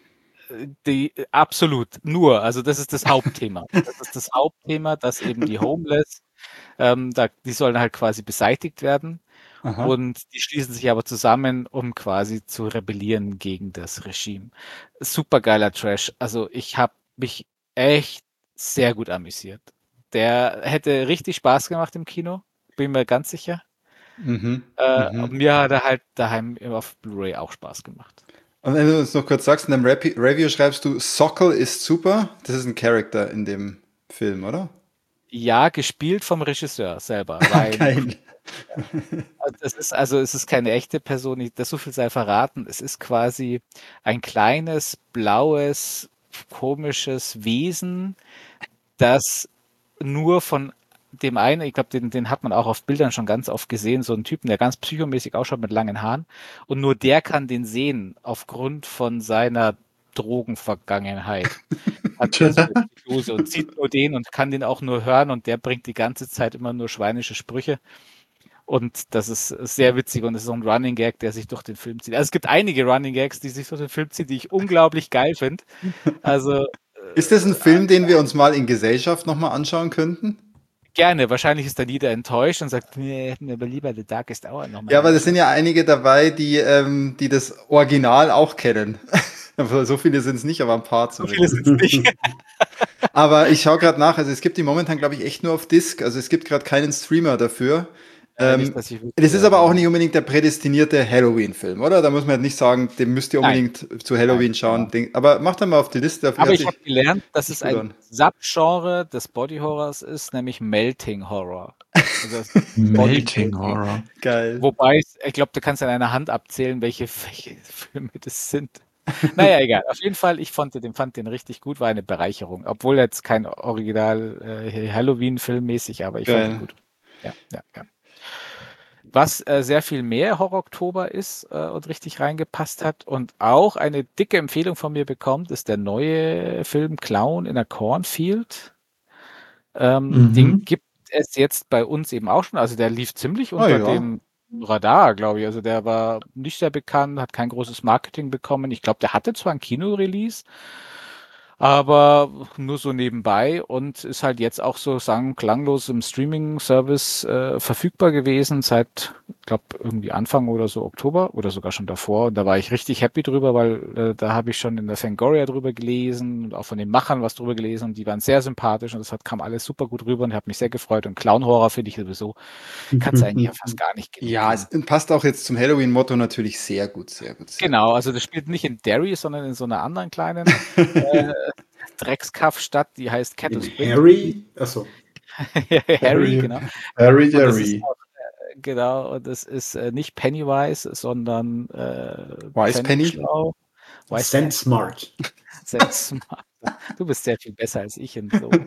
Absolut, also das ist das Hauptthema. Das ist das Hauptthema, dass eben die Homeless, die sollen halt quasi beseitigt werden, Aha. und die schließen sich aber zusammen, um quasi zu rebellieren gegen das Regime. Supergeiler Trash. Also ich habe mich echt sehr gut amüsiert. Der hätte richtig Spaß gemacht im Kino, bin mir ganz sicher. Mhm. Und Mhm. mir hat er halt daheim auf Blu-ray auch Spaß gemacht. Und wenn du uns noch kurz sagst, in deinem Review schreibst du, Sokol ist super. Das ist ein Charakter in dem Film, oder? Ja, gespielt vom Regisseur selber. Weil Geil. es ist keine echte Person, das so viel sei verraten. Es ist quasi ein kleines, blaues, komisches Wesen, das nur von dem einen, ich glaube, den hat man auch auf Bildern schon ganz oft gesehen, so einen Typen, der ganz psychomäßig ausschaut mit langen Haaren. Und nur der kann den sehen, aufgrund von seiner Drogenvergangenheit. Hat der so eine Psychose und sieht nur den und kann den auch nur hören, und der bringt die ganze Zeit immer nur schweinische Sprüche. Und das ist sehr witzig, und es ist so ein Running Gag, der sich durch den Film zieht. Also es gibt einige Running Gags, die sich durch den Film ziehen, die ich unglaublich geil finde. Also Ist das ein Film, den wir uns mal in Gesellschaft nochmal anschauen könnten? gerne. Wahrscheinlich ist dann jeder enttäuscht und sagt, nee, hätten wir aber lieber The Darkest Hour nochmal Ja, aber es sind angeschaut. ja einige dabei, die das Original auch kennen. Aber so viele sind es nicht, aber ein paar So viele zumindest. sind es nicht. Aber ich schaue gerade nach, also es gibt die momentan, glaube ich, echt nur auf Disc. Also es gibt gerade keinen Streamer dafür. Nicht, dass ich Das ist wüsste, aber auch aber nicht unbedingt der prädestinierte Halloween-Film, oder? Da muss man halt nicht sagen, den müsst ihr nein, unbedingt zu Halloween schauen. genau. Aber macht dann mal auf die Liste, Aber hört ich sich habe gelernt, dass es echt gut ein an. Subgenre des Body Horrors ist, nämlich Melting Horror. Also das Body Melting Melting. Horror. Geil. Wobei, ich glaube, du kannst an einer Hand abzählen, welche Filme das sind. Naja, egal. Auf jeden Fall, ich fand den richtig gut, war eine Bereicherung. Obwohl jetzt kein Original Halloween-Film mäßig, aber ich fand ihn Geil. gut. Ja, ja, ja. Was sehr viel mehr Horror-Oktober ist und richtig reingepasst hat und auch eine dicke Empfehlung von mir bekommt, ist der neue Film Clown in a Cornfield. Den Mhm. gibt es jetzt bei uns eben auch schon. Also der lief ziemlich Ah unter ja. dem Radar, glaube ich. Also der war nicht sehr bekannt, hat kein großes Marketing bekommen. Ich glaube, der hatte zwar ein Kino-Release, aber nur so nebenbei, und ist halt jetzt auch so sang- klanglos im Streaming-Service verfügbar gewesen seit, ich glaube, irgendwie Anfang oder so Oktober oder sogar schon davor. Und da war ich richtig happy drüber, weil da habe ich schon in der Fangoria drüber gelesen und auch von den Machern was drüber gelesen, und die waren sehr sympathisch, und kam alles super gut rüber, und habe mich sehr gefreut. Und Clown-Horror finde ich sowieso, kannst du eigentlich ja fast gar nicht genug Ja, kriegen. es passt auch jetzt zum Halloween-Motto natürlich sehr gut, sehr gut, sehr Genau, also das spielt nicht in Derry, sondern in so einer anderen kleinen gut. Dreckskaff-Stadt, die heißt Kettle In Springs. Harry? Achso. Harry, genau. Harry Und das ist Jerry. auch, genau, und das ist nicht Pennywise, sondern Wise Penny? Pfennigschlau. Wise Stand Penny. smart. Smart. Du bist sehr viel besser als ich in so.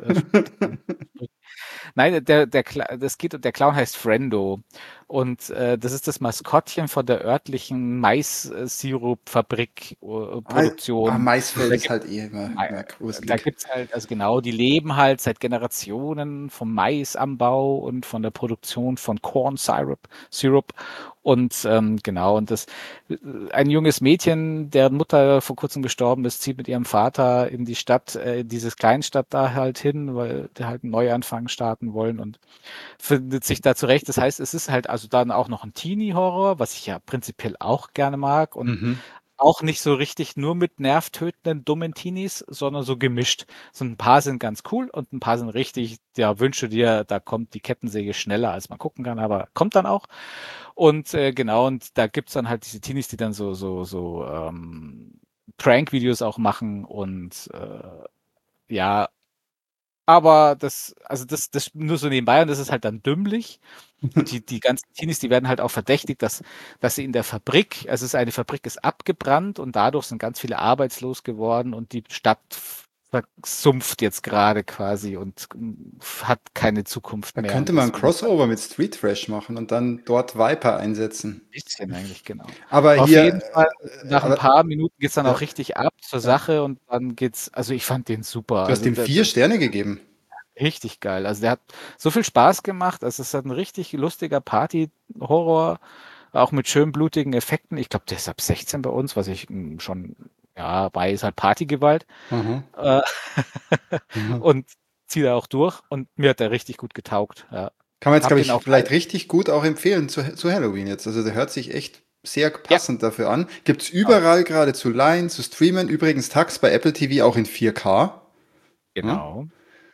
Nein, der Clown heißt Frendo. Und das ist das Maskottchen von der örtlichen Mais-Sirup-Fabrik, Produktion. Maisfeld Da ist halt eh immer Da gruselig. gibt's halt, also genau, die leben halt seit Generationen vom Maisanbau und von der Produktion von Corn Syrup. Und genau, und ein junges Mädchen, deren Mutter vor kurzem gestorben ist, zieht mit ihrem Vater in die Stadt, dieses Kleinstadt da halt hin, weil die halt einen Neuanfang starten wollen und findet sich da zurecht. Das heißt, es ist halt also dann auch noch ein Teenie-Horror, was ich ja prinzipiell auch gerne mag und Mhm. auch nicht so richtig nur mit nervtötenden, dummen Teenies, sondern so gemischt. So ein paar sind ganz cool und ein paar sind richtig, ja, wünsche dir, da kommt die Kettensäge schneller, als man gucken kann, aber kommt dann auch. Und genau, und da gibt's dann halt diese Teenies, die dann so Prank-Videos auch machen und ja, aber das nur so nebenbei und das ist halt dann dümmlich. Und die ganzen Teenies, die werden halt auch verdächtigt, dass sie in der Fabrik, also Fabrik ist abgebrannt und dadurch sind ganz viele arbeitslos geworden und die Stadt versumpft jetzt gerade quasi und hat keine Zukunft Da mehr. könnte Und man ein deswegen Crossover mit Street Trash machen und dann dort Viper einsetzen. ein bisschen eigentlich, genau. Aber Auf hier, jeden Fall, nach ein aber, paar Minuten geht's dann ja, auch richtig ab zur ja. Sache und dann geht's, also ich fand den super. Du hast Also ihm 4 Sterne gegeben. richtig geil. Also der hat so viel Spaß gemacht. Also es ist halt ein richtig lustiger Party-Horror, auch mit schön blutigen Effekten. Ich glaube, der ist ab 16 bei uns, was ich schon, ja, bei ist halt Partygewalt. Aha, Äh, aha. und zieht er auch durch. Und mir hat er richtig gut getaugt. Ja. Kann man jetzt, Hab glaube den ich, auch, vielleicht richtig gut auch empfehlen zu Halloween jetzt. Also der hört sich echt sehr ja, passend dafür an. Gibt's genau. überall gerade zu leihen, zu streamen. Übrigens Tags bei Apple TV auch in 4K. Ja? Genau.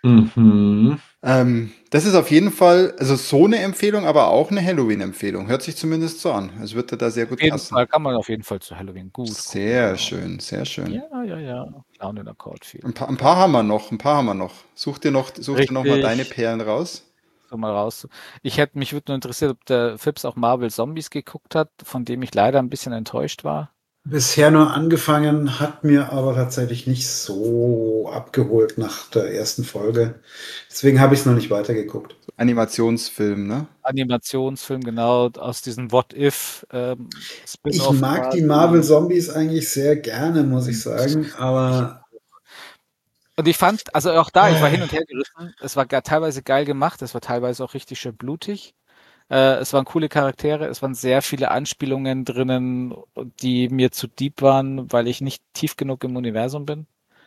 Mhm. Das ist auf jeden Fall, also so eine Empfehlung, aber auch eine Halloween-Empfehlung. Hört sich zumindest so an. Es würde da sehr Auf gut jeden passen. Fall kann man auf jeden Fall zu Halloween gut gucken, Sehr genau. schön, sehr schön. Ja, ja, ja. Clown in der Courtfield. Ein paar haben wir noch, ein paar haben wir noch. Such dir noch mal deine Richtig. Perlen raus. So mal raus. Mich würde nur interessiert, ob der Fips auch Marvel Zombies geguckt hat, von dem ich leider ein bisschen enttäuscht war. Bisher nur angefangen, hat mir aber tatsächlich nicht so abgeholt nach der ersten Folge. Deswegen habe ich es noch nicht weitergeguckt. Animationsfilm, ne? Animationsfilm, genau, aus diesem What If Ich Spin-off mag die Marvel quasi. Zombies eigentlich sehr gerne, muss ich sagen, Ich, aber und ich fand, also auch da, ich war hin äh, und her gerissen. Es war teilweise geil gemacht, es war teilweise auch richtig schön blutig. Es waren coole Charaktere, es waren sehr viele Anspielungen drinnen, die mir zu deep waren, weil ich nicht tief genug im Universum bin.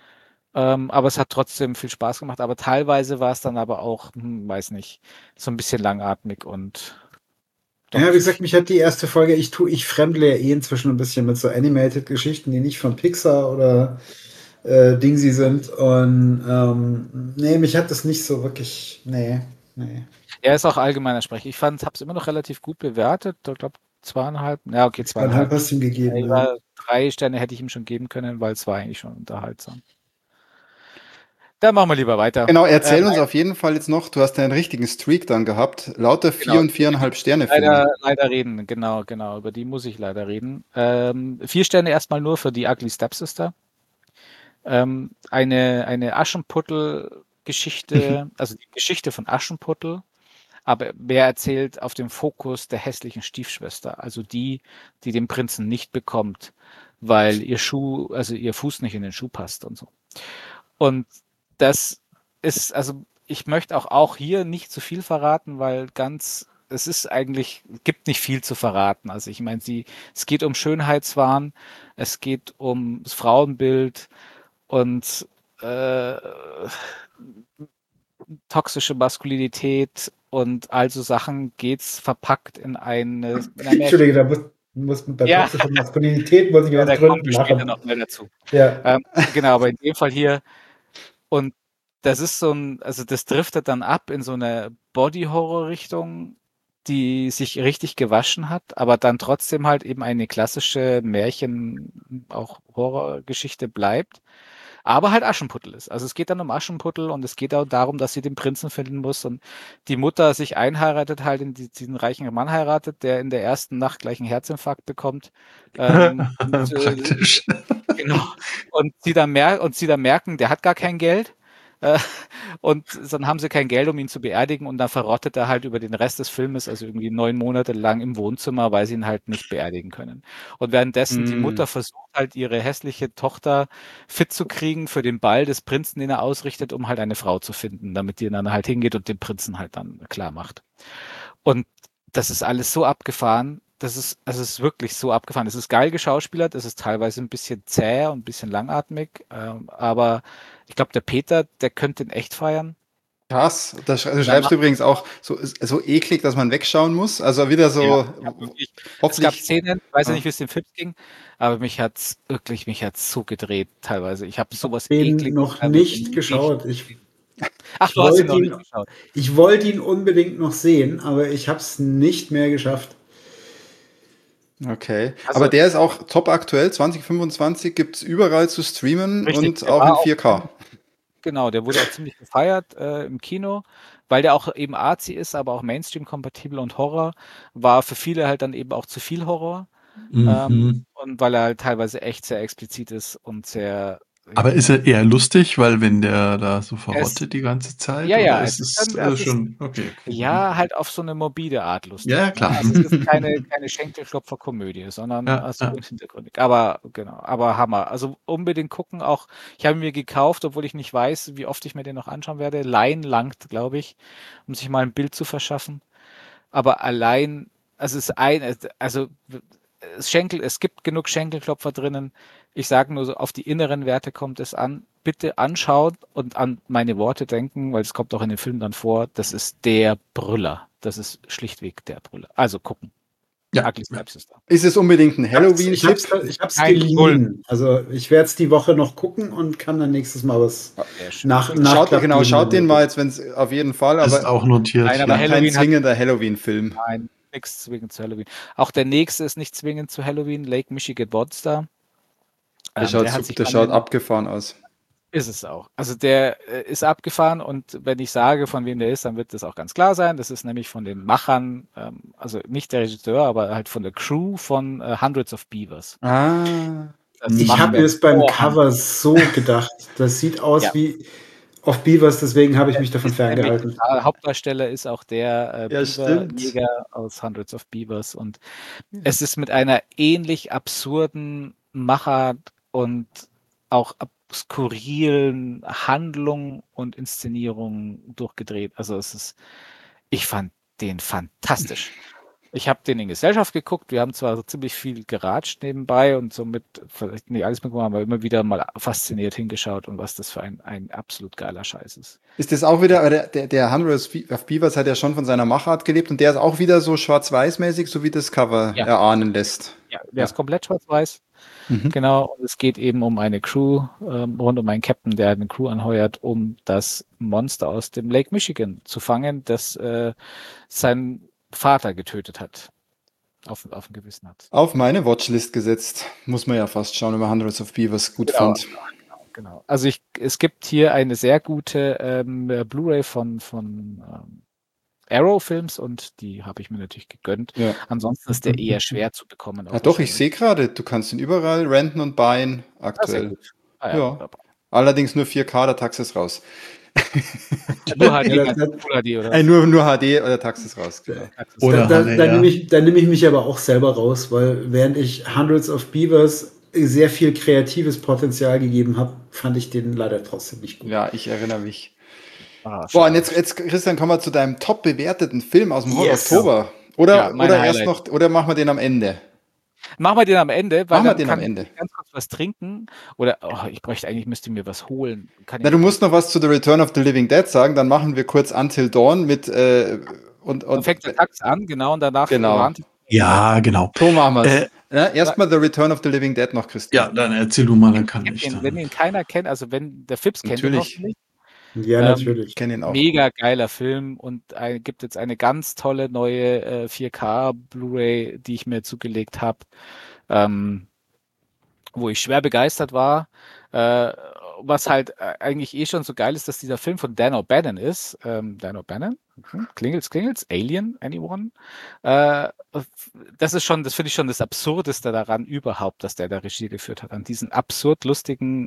Aber es hat trotzdem viel Spaß gemacht. Aber teilweise war es dann aber auch, weiß nicht, so ein bisschen langatmig und doch ja, wie zu gesagt, viel. mich hat die erste Folge, ich fremdle ja eh inzwischen ein bisschen mit so Animated-Geschichten, die nicht von Pixar oder Dingsy sind. Und nee, mich hat das nicht so wirklich, nee. Er ist auch allgemeiner Sprecher. Ich fand, habe es immer noch relativ gut bewertet. Ich glaube 2,5. Ja, okay, 2,5 2,5. hast du ihm gegeben, ja. 3 Sterne hätte ich ihm schon geben können, weil es war eigentlich schon unterhaltsam. Dann machen wir lieber weiter. Genau, erzähl uns auf jeden Fall jetzt noch, du hast einen richtigen Streak dann gehabt. Lauter Genau, 4 und 4,5 Sterne Filme. leider reden. Genau. Über die muss ich leider reden. 4 Sterne erstmal nur für die Ugly Stepsister. Eine Aschenputtel-Geschichte, also die Geschichte von Aschenputtel, aber wer erzählt auf dem Fokus der hässlichen Stiefschwester, also die den Prinzen nicht bekommt, weil also ihr Fuß nicht in den Schuh passt und so. Und das ist, also ich möchte auch hier nicht zu viel verraten, weil es ist eigentlich, gibt nicht viel zu verraten. Also ich meine, es geht um Schönheitswahn, es geht ums Frauenbild und toxische Maskulinität und all so Sachen geht's verpackt in ein Märchen. Entschuldige, muss bei Ja, toxischer Maskulinität muss ich ja, aus da kommen Gründen wir später lachen. noch mal dazu. Ja. Genau, aber in dem Fall hier, und das ist also das driftet dann ab in so eine Body-Horror-Richtung, die sich richtig gewaschen hat, aber dann trotzdem halt eben eine klassische Märchen, auch Horrorgeschichte bleibt. aber halt Aschenputtel ist. Also es geht dann um Aschenputtel und es geht auch darum, dass sie den Prinzen finden muss und die Mutter sich einheiratet, halt in diesen reichen Mann heiratet, der in der ersten Nacht gleich einen Herzinfarkt bekommt. Und, Praktisch. genau. Und sie dann merken, der hat gar kein Geld. Äh, und dann haben sie kein Geld, um ihn zu beerdigen und dann verrottet er halt über den Rest des Filmes, also irgendwie 9 Monate lang im Wohnzimmer, weil sie ihn halt nicht beerdigen können. Und währenddessen die Mutter versucht halt ihre hässliche Tochter fit zu kriegen für den Ball des Prinzen, den er ausrichtet, um halt eine Frau zu finden, damit die dann halt hingeht und den Prinzen halt dann klar macht. Und das ist alles so abgefahren. Es ist wirklich so abgefahren. Es ist geil geschauspielert, es ist teilweise ein bisschen zäh und ein bisschen langatmig, aber ich glaube, der Peter, der könnte ihn echt feiern. Krass. Du Dann schreibst macht, übrigens auch so eklig, dass man wegschauen muss. Also wieder so, ja, wirklich. Es gab hoffentlich. Szenen, ich weiß ja Ah. nicht, wie es dem Film ging, aber mich hat's so gedreht teilweise. Ich habe sowas Den Ekliges noch teilweise nicht nie geschaut. gesehen. Ich Ach, du hast ihn wollte noch ihn, nicht geschaut. ich wollte ihn unbedingt noch sehen, aber ich habe es nicht mehr geschafft. Okay. Also Aber der ist auch top aktuell. 2025 gibt es überall zu streamen richtig, und der auch in war auch 4K. genau, der wurde auch ziemlich gefeiert im Kino, weil der auch eben arzi ist, aber auch Mainstream-kompatibel und Horror. War für viele halt dann eben auch zu viel Horror. Mhm. Und weil er halt teilweise echt sehr explizit ist und sehr, Aber ist er eher lustig, weil wenn der da so er ist, verrottet die ganze Zeit, ja, oder ja, ist es schon okay, okay. Mhm. ja, halt auf so eine morbide Art Ja, lustig. ja, Ne? klar. Also es ist keine Schenkelklopfer-Komödie, sondern Ja, also ja. hintergründig. Aber genau, aber Hammer. Also unbedingt gucken. Auch ich habe ihn mir gekauft, obwohl ich nicht weiß, wie oft ich mir den noch anschauen werde. Leihen langt, glaube ich, um sich mal ein Bild zu verschaffen. Aber allein, also es gibt genug Schenkelklopfer drinnen. Ich sage nur so, auf die inneren Werte kommt es an. Bitte anschauen und an meine Worte denken, weil es kommt auch in den Film dann vor. Das ist der Brüller. Das ist schlichtweg der Brüller. Also gucken. Ja, Ugly ja. Stepsister. Ist es unbedingt ein Halloween-Tipp? Ich hab's Nein, null. geliehen. Also ich werde es die Woche noch gucken und kann dann nächstes Mal was Sehr schön. nachklapp Schaut geben. den mal jetzt, wenn es auf jeden Fall, Ist aber auch notiert, Nein, aber ja. kein Halloween hat zwingender Halloween-Film. nichts zwingend zu Halloween. Auch der nächste ist nicht zwingend zu Halloween. Lake Michigan Monster. Der hat sich Der dann schaut abgefahren aus. Ist es auch. Also der ist abgefahren und wenn ich sage, von wem der ist, dann wird das auch ganz klar sein. Das ist nämlich von den Machern, also nicht der Regisseur, aber halt von der Crew von Hundreds of Beavers. Ah. Das Ich habe mir Machwerk es beim Vorhand. Cover so gedacht. Das sieht aus Ja. wie auf Beavers, deswegen habe ich mich davon Ist nämlich, ferngehalten. Hauptdarsteller ist auch der Ja, stimmt. Beaver-Jäger aus Hundreds of Beavers und es ist mit einer ähnlich absurden Machart und auch skurrilen Handlung und Inszenierung durchgedreht. Also ich fand den fantastisch. Ich habe den in Gesellschaft geguckt. Wir haben zwar so ziemlich viel geratscht nebenbei und somit vielleicht nicht alles mitgemacht, aber immer wieder mal fasziniert hingeschaut und was das für ein absolut geiler Scheiß ist. Ist das auch wieder, der Hundreds of Beavers hat ja schon von seiner Machart gelebt und der ist auch wieder so schwarz-weiß-mäßig, so wie das Cover Ja. erahnen lässt. Ja, der ist komplett schwarz-weiß. Mhm. Genau, und es geht eben um eine Crew, rund um einen Captain, der eine Crew anheuert, um das Monster aus dem Lake Michigan zu fangen, das seinen Vater getötet hat. Auf dem Gewissen hat. Auf meine Watchlist gesetzt. Muss man ja fast schauen, wenn man Hundreds of Beavers gut Genau. fand. Genau. Also es gibt hier eine sehr gute Blu-ray von Arrow-Films und die habe ich mir natürlich gegönnt. Ja. Ansonsten ist der eher schwer zu bekommen. Ja, doch, ich sehe gerade, du kannst ihn überall renten und buyen Sehr aktuell. gut. Ja. Ja. Allerdings nur 4K, der Tax ist raus. Nur HD, Ja, Full HD oder nur HD oder Tax ist raus, genau. Oder Da HDR. nehme ich mich aber auch selber raus, weil während ich Hundreds of Beavers sehr viel kreatives Potenzial gegeben habe, fand ich den leider trotzdem nicht gut. Ja, ich erinnere mich. Ah, Boah, und schade. jetzt, Christian, kommen wir zu deinem top bewerteten Film aus dem Yes. Oktober. Ja, Oder mein erst Highlight. noch, oder machen wir den am Ende? Machen wir den am Ende, weil Machen wir dann den kann am Ende. ich ganz kurz was trinken. Oder müsste mir was holen. Na, du musst noch was zu The Return of the Living Dead sagen, dann machen wir kurz Until Dawn mit Dann fängt der Tax an, genau, und danach Genau. warnt Ja, genau. so machen wir es. Erstmal The Return of the Living Dead noch, Christian. Ja, dann erzähl du mal, dann kann ich wenn dann. ihn keiner kennt, also wenn der Fips kennt ihn Natürlich. hoffentlich. Ja, natürlich. Ich kenne ihn auch. Mega geiler Film und gibt jetzt eine ganz tolle neue 4K Blu-ray, die ich mir zugelegt habe, wo ich schwer begeistert war, was halt eigentlich schon so geil ist, dass dieser Film von Dan O'Bannon ist. Dan O'Bannon? Klingelt's? Alien? Anyone? Das finde ich schon das Absurdeste daran überhaupt, dass der da Regie geführt hat. An diesen absurd lustigen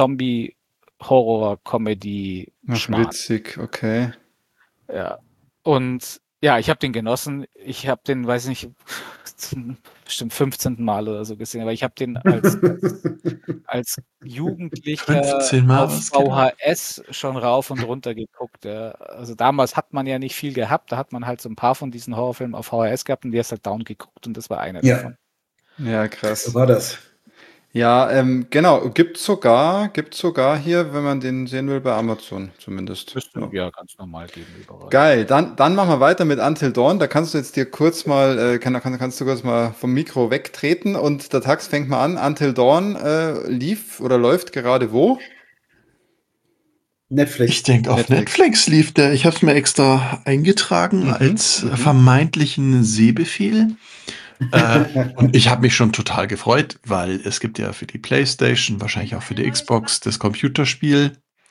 Zombie-Horror-Comedy-Schmarrn. Witzig, okay. Ja. Und ja, ich habe den genossen. Ich habe den, weiß nicht, zum bestimmt 15. Mal oder so gesehen, aber ich habe den als Jugendlicher 15 Mal auf was, genau. VHS schon rauf und runter geguckt. Ja. Also damals hat man ja nicht viel gehabt, da hat man halt so ein paar von diesen Horrorfilmen auf VHS gehabt und die hast halt down geguckt und das war einer davon. Ja, So krass. war das. Ja, genau. Gibt's sogar hier, wenn man den sehen will, bei Amazon zumindest. Müsste Ja. ja ganz normal geben überall. Geil, dann machen wir weiter mit Until Dawn. Da kannst du jetzt dir kurz mal, kannst du kurz mal vom Mikro wegtreten und der Tax fängt mal an. Until Dawn lief oder läuft gerade wo? Netflix. Ich denke, auf Netflix lief der. Ich habe es mir extra eingetragen als vermeintlichen Sehbefehl. Und ich habe mich schon total gefreut, weil es gibt ja für die PlayStation, wahrscheinlich auch für die Xbox, das Computerspiel.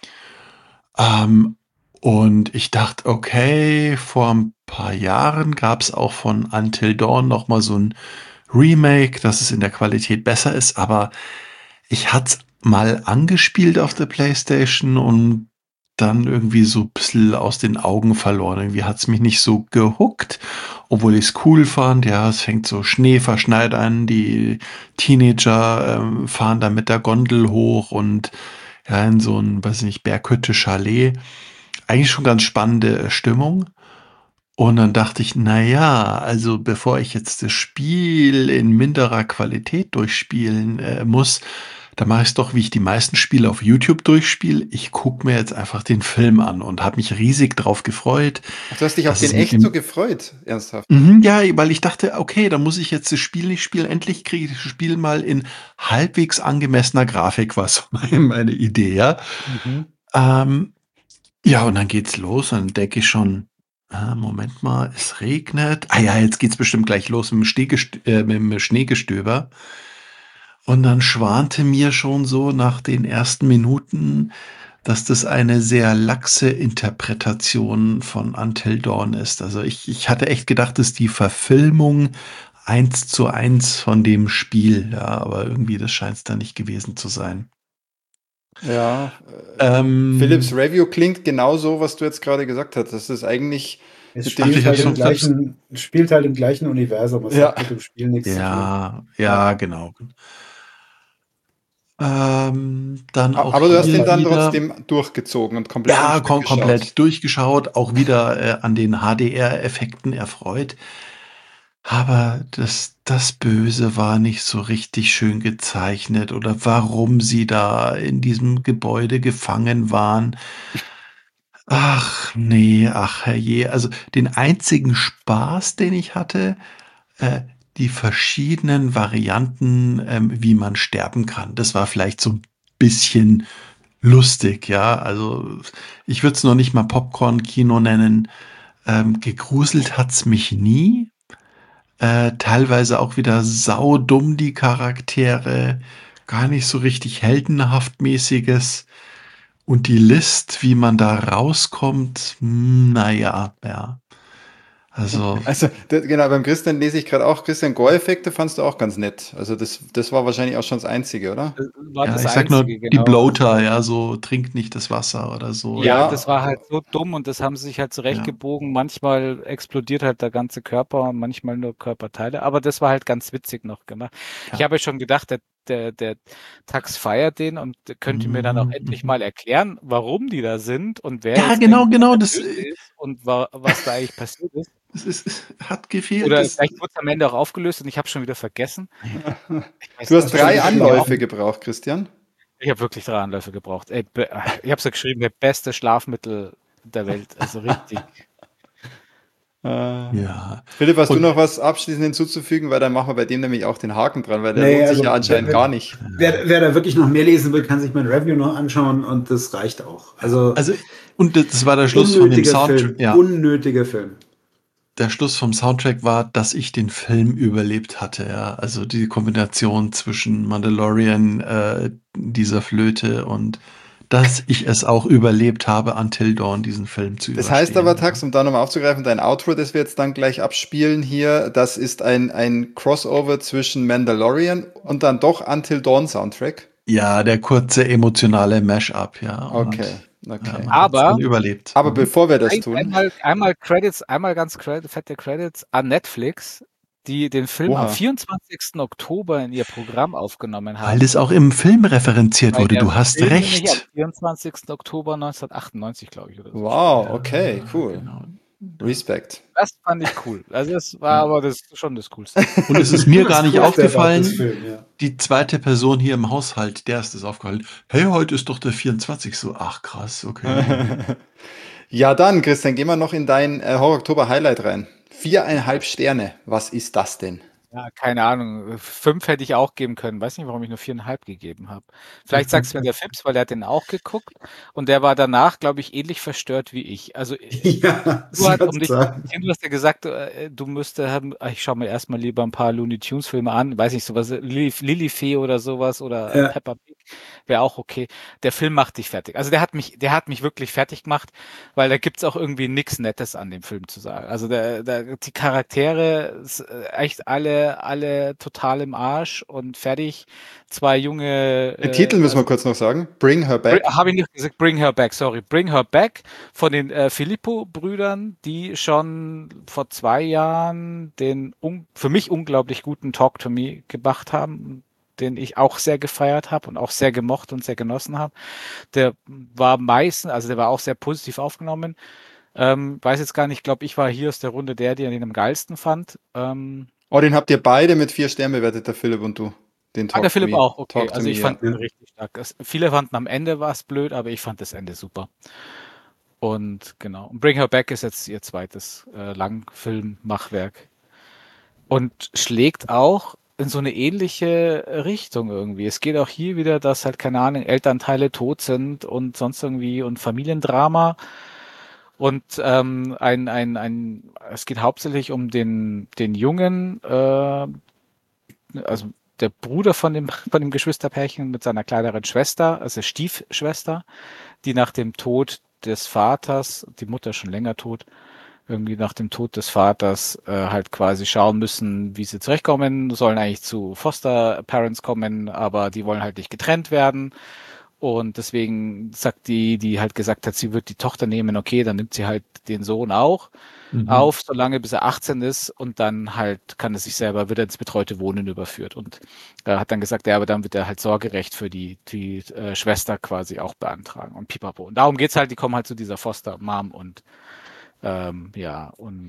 Und ich dachte, okay, vor ein paar Jahren gab es auch von Until Dawn noch mal so ein Remake, dass es in der Qualität besser ist. Aber ich hatte es mal angespielt auf der PlayStation und dann irgendwie so ein bisschen aus den Augen verloren. Irgendwie hat es mich nicht so gehuckt, obwohl ich es cool fand. Ja, es fängt so schneeverschneit an, die Teenager fahren da mit der Gondel hoch und ja, in so ein, weiß nicht, Berghütte Chalet. Eigentlich schon ganz spannende Stimmung. Und dann dachte ich, na ja, also bevor ich jetzt das Spiel in minderer Qualität durchspielen muss, da mache ich es doch, wie ich die meisten Spiele auf YouTube durchspiele. Ich gucke mir jetzt einfach den Film an und habe mich riesig drauf gefreut. Ach, du hast dich auf Das den ist echt im- so gefreut, ernsthaft. Ja, weil ich dachte, okay, da muss ich jetzt das Spiel nicht spielen. Endlich kriege ich das Spiel mal in halbwegs angemessener Grafik, was meine Idee, ja. Ja, und dann geht's los. Dann denke ich schon, Moment mal, es regnet. Ah ja, jetzt geht's bestimmt gleich los mit mit dem Schneegestöber. Und dann schwante mir schon so nach den ersten Minuten, dass das eine sehr laxe Interpretation von Until Dawn ist. Also ich hatte echt gedacht, dass die Verfilmung 1:1 von dem Spiel, ja, aber irgendwie das scheint es da nicht gewesen zu sein. Ja, Philips Review klingt genau so, was du jetzt gerade gesagt hast. Das ist eigentlich Es mit dem spielt Spiel- halt im gleichen Universum. Es Ja. hat mit dem Spiel nichts zu tun. Ja, genau. Dann auch Aber du hast hier den dann wieder, trotzdem durchgezogen und komplett ja, am Stück geschaut. komplett durchgeschaut, auch wieder an den HDR-Effekten erfreut. Aber das Böse war nicht so richtig schön gezeichnet oder warum sie da in diesem Gebäude gefangen waren. Ach nee, ach herrje. Also den einzigen Spaß, den ich hatte, die verschiedenen Varianten, wie man sterben kann. Das war vielleicht so ein bisschen lustig, ja. Also ich würde es noch nicht mal Popcorn-Kino nennen. Gegruselt hat's mich nie. Teilweise auch wieder saudumm die Charaktere, gar nicht so richtig heldenhaft mäßiges. Und die List, wie man da rauskommt, naja, ja. Also, Genau, beim Christian lese ich gerade auch, Christian, Gore-Effekte fandst du auch ganz nett. Also das war wahrscheinlich auch schon das Einzige, oder? Das war ja, das ich sag nur, Einzige, die genau. Bloater, ja, so trinkt nicht das Wasser oder so. Ja, Ja. das war halt so dumm und das haben sie sich halt zurechtgebogen. Manchmal explodiert halt der ganze Körper, manchmal nur Körperteile, aber das war halt ganz witzig noch gemacht. Ich habe schon gedacht, der Tax feiert den und könnte mir dann auch endlich mal erklären, warum die da sind und wer Ja, jetzt genau, eigentlich genau, der das, Böse ist und was da eigentlich passiert ist. hat gefehlt. Oder Das, vielleicht wurde es am Ende auch aufgelöst und ich habe schon wieder vergessen. Ich weiß Du hast nicht, 3 das ist Anläufe gebraucht, Christian. Ich habe wirklich 3 Anläufe gebraucht. Ey, ich habe es ja geschrieben, der beste Schlafmittel der Welt. Also richtig. ja. Philipp, hast du Und- noch was abschließend hinzuzufügen? Weil dann machen wir bei dem nämlich auch den Haken dran, weil der Nee, lohnt sich also, ja anscheinend gar nicht. Wer da wirklich noch mehr lesen will, kann sich mein Review noch anschauen und das reicht auch. Also und das war der Schluss von dem unnötiger Soundtrack. Film. Ja. Unnötiger Film. Der Schluss vom Soundtrack war, dass ich den Film überlebt hatte, ja. Also die Kombination zwischen Mandalorian, dieser Flöte und dass ich es auch überlebt habe, Until Dawn diesen Film zu Das heißt überstehen. aber, Tax, um da nochmal aufzugreifen, dein Outro, das wir jetzt dann gleich abspielen hier, das ist ein Crossover zwischen Mandalorian und dann doch Until Dawn Soundtrack. Ja, der kurze emotionale Mash-up, ja. Und Okay, okay. man hat es Aber- dann überlebt. Aber Mhm. bevor wir das tun, Einmal Credits, fette Credits an Netflix, die den Film Oha. am 24. Oktober in ihr Programm aufgenommen haben. Weil das auch im Film referenziert Weil wurde, der du hast Film nämlich am recht. 24. Oktober 1998, glaube ich, oder so. wow, okay, Ja, cool. genau. Respekt. Das fand ich cool. Also das war aber das schon das Coolste. Und es ist mir gar nicht Das Coolste about aufgefallen, this Film, ja. die zweite Person hier im Haushalt, der ist es aufgefallen. Hey, heute ist doch der 24. So, ach krass, okay. Ja, dann, Christian, gehen wir noch in dein Horror-Oktober-Highlight rein. 4,5 Sterne. Was ist das denn? Ja, keine Ahnung. 5 hätte ich auch geben können. Weiß nicht, warum ich nur 4,5 gegeben habe. Vielleicht sagst du mir der Fips, weil der hat den auch geguckt und der war danach, glaube ich, ähnlich verstört wie ich. Also Ja, du hast, soll sagen. du hast ja gesagt, du müsstest haben, ich schaue mir erstmal lieber ein paar Looney Tunes Filme an, weiß nicht, sowas, Lilifee oder sowas oder Ja. Peppa Pig wäre auch okay. Der Film macht dich fertig. Also der hat mich wirklich fertig gemacht, weil da gibt's auch irgendwie nichts Nettes an dem Film zu sagen. Also die Charaktere, echt alle total im Arsch und fertig. Zwei junge. Den Titel müssen wir kurz noch sagen. Bring Her Back. Habe ich nicht gesagt, Bring Her Back, sorry. Bring Her Back von den Filippo-Brüdern, die schon vor 2 Jahren den für mich unglaublich guten Talk to Me gemacht haben, den ich auch sehr gefeiert habe und auch sehr gemocht und sehr genossen habe. Der war der war auch sehr positiv aufgenommen. Weiß jetzt gar nicht, glaube ich war hier aus der Runde der ihn am geilsten fand. Oh, den habt ihr beide mit 4 Sternen bewertet, der Philipp und du. Den Talk Der to Philipp Me. auch, okay. Talk to Also ich Me, fand ja. ihn richtig stark. Viele fanden am Ende war es blöd, aber ich fand das Ende super. Und genau. Und Bring Her Back ist jetzt ihr zweites Langfilm-Machwerk. Und schlägt auch in so eine ähnliche Richtung irgendwie. Es geht auch hier wieder, dass halt, keine Ahnung, Elternteile tot sind und sonst irgendwie und Familiendrama. Und es geht hauptsächlich um den Jungen, also der Bruder von dem Geschwisterpärchen mit seiner kleineren Schwester, also Stiefschwester, die nach dem Tod des Vaters, die Mutter ist schon länger tot, irgendwie nach dem Tod des Vaters halt quasi schauen müssen, wie sie zurechtkommen, sollen eigentlich zu Foster Parents kommen, aber die wollen halt nicht getrennt werden. Und deswegen sagt die halt gesagt hat, sie wird die Tochter nehmen, okay, dann nimmt sie halt den Sohn auch auf, solange bis er 18 ist und dann halt kann er sich selber wieder ins betreute Wohnen überführt und hat dann gesagt, ja, aber dann wird er halt Sorgerecht für die Schwester quasi auch beantragen und pipapo. Und darum geht's halt, die kommen halt zu dieser Foster-Mom und ja, und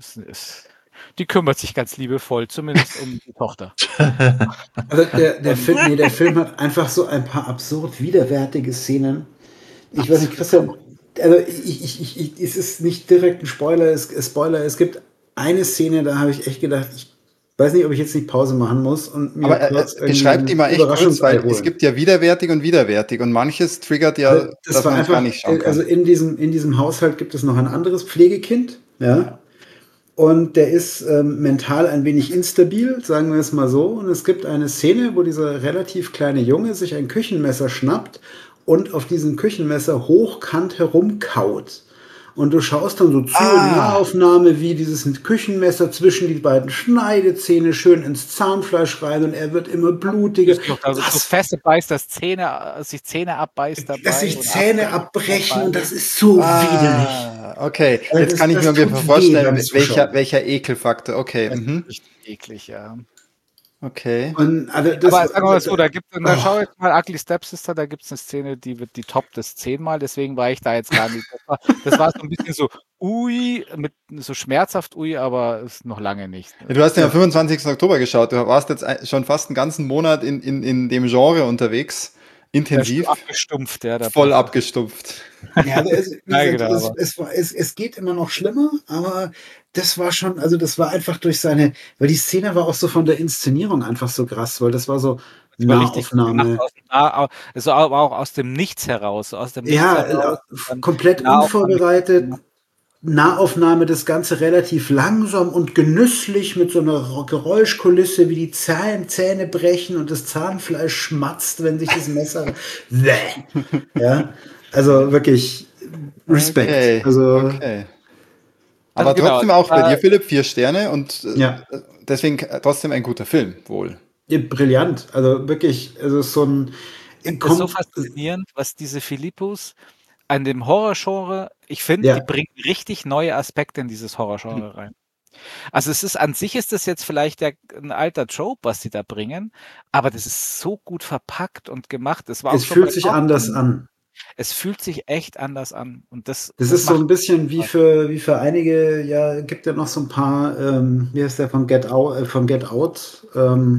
die kümmert sich ganz liebevoll, zumindest um die Tochter. Also der Film hat einfach so ein paar absurd widerwärtige Szenen. Ich weiß nicht, Christian, also es ist nicht direkt ein Spoiler, es gibt eine Szene, da habe ich echt gedacht, ich weiß nicht, ob ich jetzt nicht Pause machen muss und mir Aber beschreibt die mal echt kurz, weil es gibt ja widerwärtig und manches triggert ja, also, das dass war man einfach, gar nicht schauen kann. also in diesem Haushalt gibt es noch ein anderes Pflegekind, ja. Und der ist mental ein wenig instabil, sagen wir es mal so. Und es gibt eine Szene, wo dieser relativ kleine Junge sich ein Küchenmesser schnappt und auf diesem Küchenmesser hochkant herumkaut. Und du schaust dann so zu in Nahaufnahme, wie dieses Küchenmesser zwischen die beiden Schneidezähne schön ins Zahnfleisch rein und er wird immer blutiger. Also so feste beißt, dass sich Zähne abbeißt dabei. Dass sich Zähne abbrechen und das ist so widerlich. Okay, Also jetzt kann ich mir ungefähr tut weh vorstellen, beim Zuschauen. welcher Ekelfaktor. Okay, Das ist richtig eklig, ja. okay. Und, also Aber sagen wir mal so, da schau jetzt mal Ugly Stepsister, da gibt es eine Szene, die wird die toppt das 10-mal, deswegen war ich da jetzt gar nicht. Das war so ein bisschen so, mit so schmerzhaft, aber ist noch lange nicht. Ja, du hast ja am 25. Oktober geschaut, du warst jetzt schon fast einen ganzen Monat in dem Genre unterwegs, intensiv, abgestumpft, ja. voll abgestumpft. Ja, Genau, es geht immer noch schlimmer, aber das war schon, also das war einfach durch seine, weil die Szene war auch so von der Inszenierung einfach so krass, weil das war so Nahaufnahme. Also aber auch aus dem Nichts heraus. Aus dem Nichts heraus Komplett unvorbereitet. Nahaufnahme das Ganze relativ langsam und genüsslich mit so einer Geräuschkulisse, wie die Zähne brechen und das Zahnfleisch schmatzt, wenn sich das Messer. Bäh. Ja, also wirklich Respekt. Okay, Also okay. Also Aber genau, trotzdem das auch bei war dir, Philipp, 4 Sterne und ja, deswegen trotzdem ein guter Film, wohl. brillant. Also wirklich, also so ein finde das so kommt, faszinierend, was diese Philippus an dem Horrorgenre, ich finde, die ja, bringen richtig neue Aspekte in dieses Horrorgenre rein. Also es ist an sich ist das jetzt vielleicht ein alter Trope, was sie da bringen, aber das ist so gut verpackt und gemacht. Das war auch es schon bei fühlt sich anders Northman. an. Es fühlt sich echt anders an und Das das ist so macht ein bisschen wie für einige, ja, gibt ja noch so ein paar, wie heißt der von Get Out,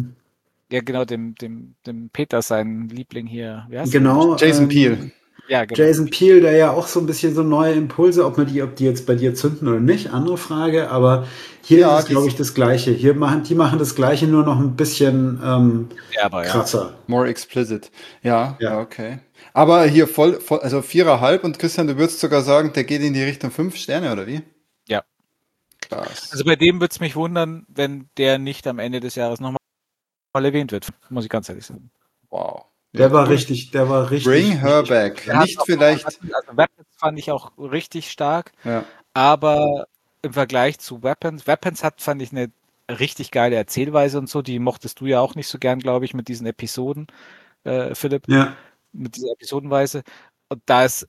ja genau dem Peter seinen Liebling hier. Wie heißt er nochmal? genau, Jason Peele. Ja, genau. Jason Peele, der ja auch so ein bisschen so neue Impulse, ob die jetzt bei dir zünden oder nicht, andere Frage, aber hier ist Ja, es, glaube ich, das Gleiche. Die machen das Gleiche nur noch ein bisschen Derber, ja. krasser. more explicit. Ja, Ja. okay. Aber hier voll, also 4,5 und Christian, du würdest sogar sagen, der geht in die Richtung 5 Sterne, oder wie? Ja. Krass. Also bei dem würde es mich wundern, wenn der nicht am Ende des Jahres nochmal erwähnt wird, muss ich ganz ehrlich sagen. Wow. Ja, cool. Der war Bring her richtig gut. back. Er hat Nicht auch nochmal vielleicht. Weapons fand ich auch richtig stark, Ja. aber im Vergleich zu Weapons hat, fand ich, eine richtig geile Erzählweise und so, die mochtest du ja auch nicht so gern, glaube ich, mit diesen Episoden, Philipp, Ja. mit dieser Episodenweise. Und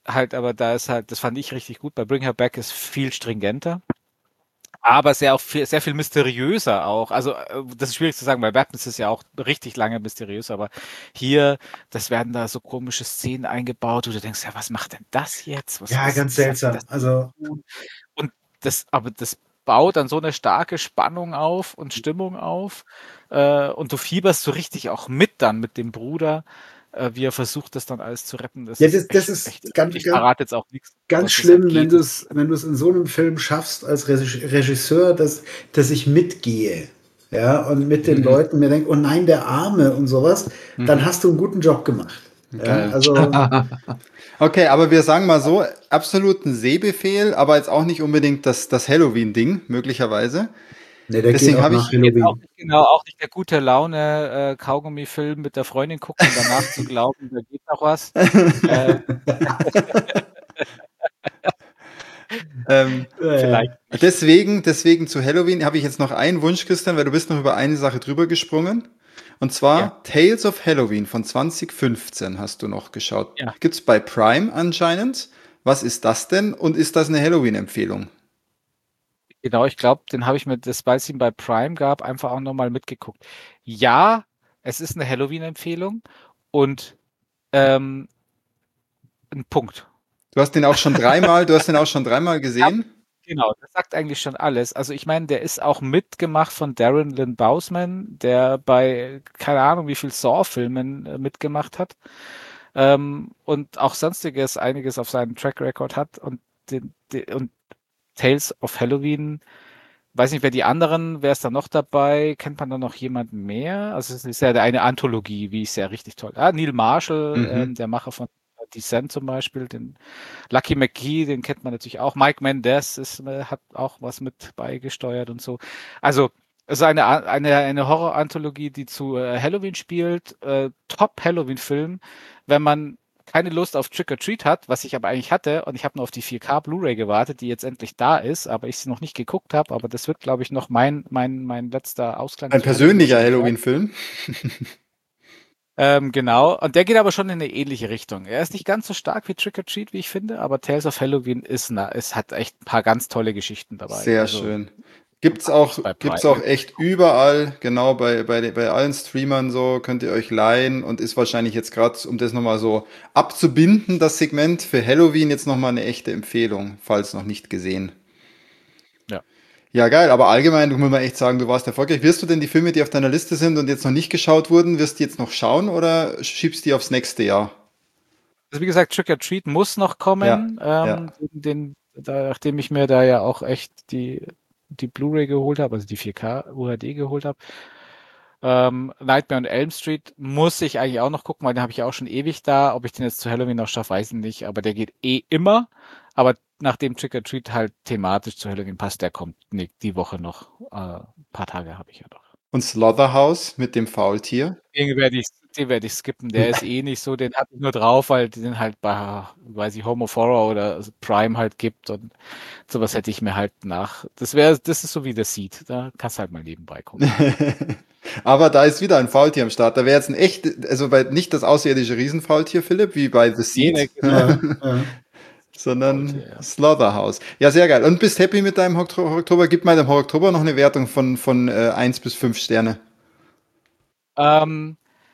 da ist halt, das fand ich richtig gut. Bei Bring Her Back ist viel stringenter. Aber sehr viel mysteriöser auch. Also, das ist schwierig zu sagen, weil Weapons ist ja auch richtig lange mysteriös, aber hier, das werden da so komische Szenen eingebaut, wo du denkst, ja, was macht denn das jetzt? Ja, ganz Was hat denn seltsam. das zu Also, tun? Und aber das baut dann so eine starke Spannung auf und Stimmung auf. Und du fieberst so richtig auch mit dann mit dem Bruder, wie er versucht, das dann alles zu retten. Das ja, ist das echt ist irre. Ich verrate jetzt auch nichts, ganz was das halt schlimm, geht. wenn du es in so einem Film schaffst als Regisseur, dass ich mitgehe, ja, und mit den Mhm. Leuten mir denke, oh nein, der Arme und sowas, dann Mhm. hast du einen guten Job gemacht. Ja, Geil. also, Okay, aber wir sagen mal so, absoluten Sehbefehl, aber jetzt auch nicht unbedingt das Halloween-Ding, möglicherweise. ne, der geht Deswegen auch habe nach ich, Jetzt auch Halloween. nicht genau, auch nicht der gute Laune Kaugummi-Film mit der Freundin gucken und danach zu glauben, da geht noch was. Äh, ähm, Äh, vielleicht nicht. deswegen zu Halloween habe ich jetzt noch einen Wunsch, Christian, weil du bist noch über eine Sache drüber gesprungen. Und Ja, zwar Tales of Halloween von 2015 hast du noch geschaut. ja. Gibt's bei Prime anscheinend. Was ist das denn? Und ist das eine Halloween-Empfehlung? Genau, ich glaube, den habe ich mir, weil es ihn bei Prime gab, einfach auch nochmal mitgeguckt. Ja, es ist eine Halloween-Empfehlung und ähm, ein Punkt. Du hast den auch schon dreimal Ja, gesehen? genau, das sagt eigentlich schon alles. Also ich meine, der ist auch mitgemacht von Darren Lynn Bousman, der bei keine Ahnung wie viel Saw-Filmen mitgemacht hat. Und auch sonstiges einiges auf seinem Track Record hat und Tales of Halloween, weiß nicht, wer ist da noch dabei? Kennt man da noch jemanden mehr? Also es ist ja eine Anthologie, wie ich sehr richtig toll. Ah, Neil Marshall, Mhm. der Macher von Descent zum Beispiel, den Lucky McGee, den kennt man natürlich auch. Mike Mendez hat auch was mit beigesteuert und so. Also es ist eine Horror-Anthologie, die zu Halloween spielt. Top-Halloween-Film. Wenn man keine Lust auf Trick or Treat hat, was ich aber eigentlich hatte, und ich habe nur auf die 4K Blu-ray gewartet, die jetzt endlich da ist, aber ich sie noch nicht geguckt habe, aber das wird, glaube ich, noch mein letzter Ausklang Ein zu Halloween persönlicher wahrscheinlich sein. Halloween-Film. Genau, und der geht aber schon in eine ähnliche Richtung. Er ist nicht ganz so stark wie Trick or Treat, wie ich finde, aber Tales of Halloween es hat echt ein paar ganz tolle Geschichten dabei. Sehr Also schön. gibt's bei Gibt's Prime. auch echt überall, genau bei allen Streamern so, könnt ihr euch leihen und ist wahrscheinlich jetzt gerade, um das nochmal so abzubinden, das Segment für Halloween jetzt nochmal eine echte Empfehlung, falls noch nicht gesehen. Ja. Ja, geil, aber allgemein, du muss man echt sagen, du warst erfolgreich. Wirst du denn die Filme, die auf deiner Liste sind und jetzt noch nicht geschaut wurden, wirst du jetzt noch schauen oder schiebst die aufs nächste Jahr? Also wie gesagt, Trick or Treat muss noch Ja, kommen, ja. nachdem ich mir da ja auch echt die Blu-ray geholt habe, also die 4K UHD geholt habe. Nightmare on Elm Street muss ich eigentlich auch noch gucken, weil den habe ich auch schon ewig da. Ob ich den jetzt zu Halloween noch schaffe, weiß ich nicht. Aber der geht eh immer. Aber nachdem Trick or Treat halt thematisch zu Halloween passt, der kommt die Woche noch. Ein paar Tage habe ich ja noch. Und Slaughterhouse mit dem Faultier. Den werde ich skippen. Der ist eh nicht so, den hatte ich nur drauf, weil den halt bei, weiß ich, Home of Horror oder Prime halt gibt und sowas hätte ich mir halt das ist so wie The Seed. Da kannst du halt mal nebenbei gucken. Aber da ist wieder ein Faultier am Start. Da wäre jetzt ein echt, also nicht das außerirdische Riesenfaultier, Philipp, wie bei The Seed, Genau. sondern Faultier, ja. Slaughterhouse. Ja, sehr geil. Und bist happy mit deinem Oktober? Gib mal dem Oktober noch eine Wertung von 1 bis 5 Sterne. Ähm,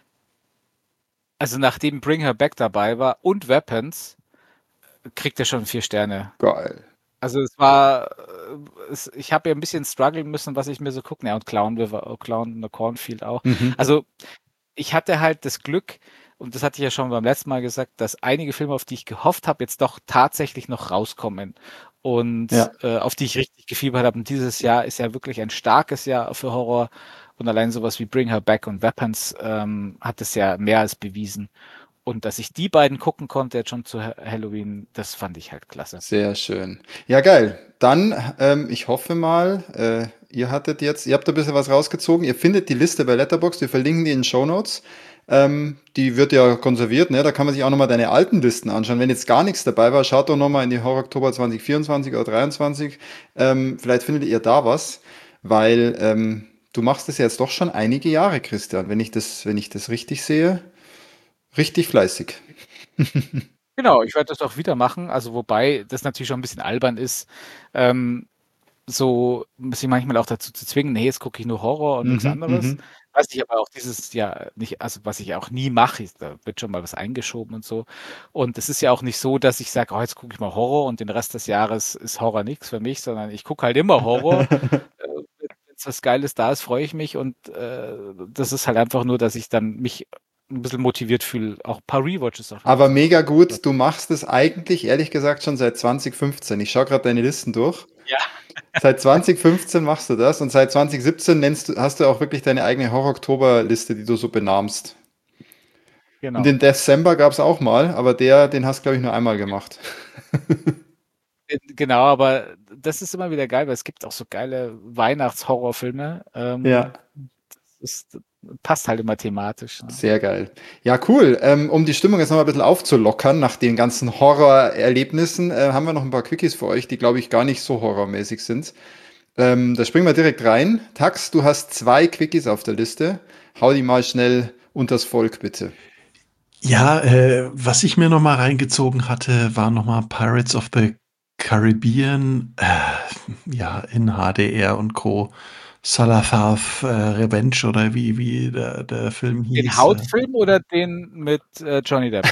also nachdem Bring Her Back dabei war und Weapons, kriegt er schon 4 Sterne. Geil. Also es war, ich habe ja ein bisschen strugglen müssen, was ich mir so gucke. Ja, und Clown in the Cornfield auch. Mhm. Also ich hatte halt das Glück, und das hatte ich ja schon beim letzten Mal gesagt, dass einige Filme, auf die ich gehofft habe, jetzt doch tatsächlich noch rauskommen und Ja. auf die ich richtig gefiebert habe. Und dieses Jahr ist ja wirklich ein starkes Jahr für Horror. Und allein sowas wie Bring Her Back und Weapons hat es ja mehr als bewiesen. Und dass ich die beiden gucken konnte, jetzt schon zu Halloween, das fand ich halt klasse. Sehr schön. Ja, geil. Dann, ich hoffe mal, ihr habt da ein bisschen was rausgezogen. Ihr findet die Liste bei Letterboxd, wir verlinken die in den Shownotes. Die wird ja konserviert, ne? Da kann man sich auch nochmal deine alten Listen anschauen. Wenn jetzt gar nichts dabei war, schaut doch nochmal in die Horror Oktober 2024 oder 2023. Vielleicht findet ihr da was, weil du machst das jetzt doch schon einige Jahre, Christian, wenn ich das richtig sehe. Richtig fleißig. Genau, ich werde das auch wieder machen. Also wobei das natürlich schon ein bisschen albern ist, ähm, so sich manchmal auch dazu zu zwingen, nee, jetzt gucke ich nur Horror und nichts Mhm, anderes. mhm. Was ich aber auch dieses Jahr nicht, also was ich auch nie mache, da wird schon mal was eingeschoben und so. Und es ist ja auch nicht so, dass ich sage, oh, jetzt gucke ich mal Horror und den Rest des Jahres ist Horror nichts für mich, sondern ich gucke halt immer Horror. Wenn es was Geiles da ist, freue ich mich und das ist halt einfach nur, dass ich dann mich ein bisschen motiviert fühle, auch ein paar Rewatches auch Aber zu mega gucken. gut, du machst es eigentlich, ehrlich gesagt, schon seit 2015. Ich schaue gerade deine Listen durch. Ja, Seit 2015 machst du das und seit 2017 hast du auch wirklich deine eigene Horror-Oktober-Liste, die du so benahmst. Und genau. den December gab es auch mal, aber den hast du, glaube ich, nur einmal gemacht. Genau, aber das ist immer wieder geil, weil es gibt auch so geile Weihnachtshorrorfilme. Ja, Das passt halt immer thematisch. Ne? sehr geil. Ja, cool. Um die Stimmung jetzt noch mal ein bisschen aufzulockern, nach den ganzen Horrorerlebnissen, haben wir noch ein paar Quickies für euch, die, glaube ich, gar nicht so horrormäßig sind. Da springen wir direkt rein. Tax, du hast 2 Quickies auf der Liste. Hau die mal schnell unters Volk, bitte. Ja, was ich mir noch mal reingezogen hatte, war noch mal Pirates of the Caribbean, ja, in HDR und Co. Salathaf Revenge oder wie der Film Den hieß, Hautfilm oder den mit Johnny Depp?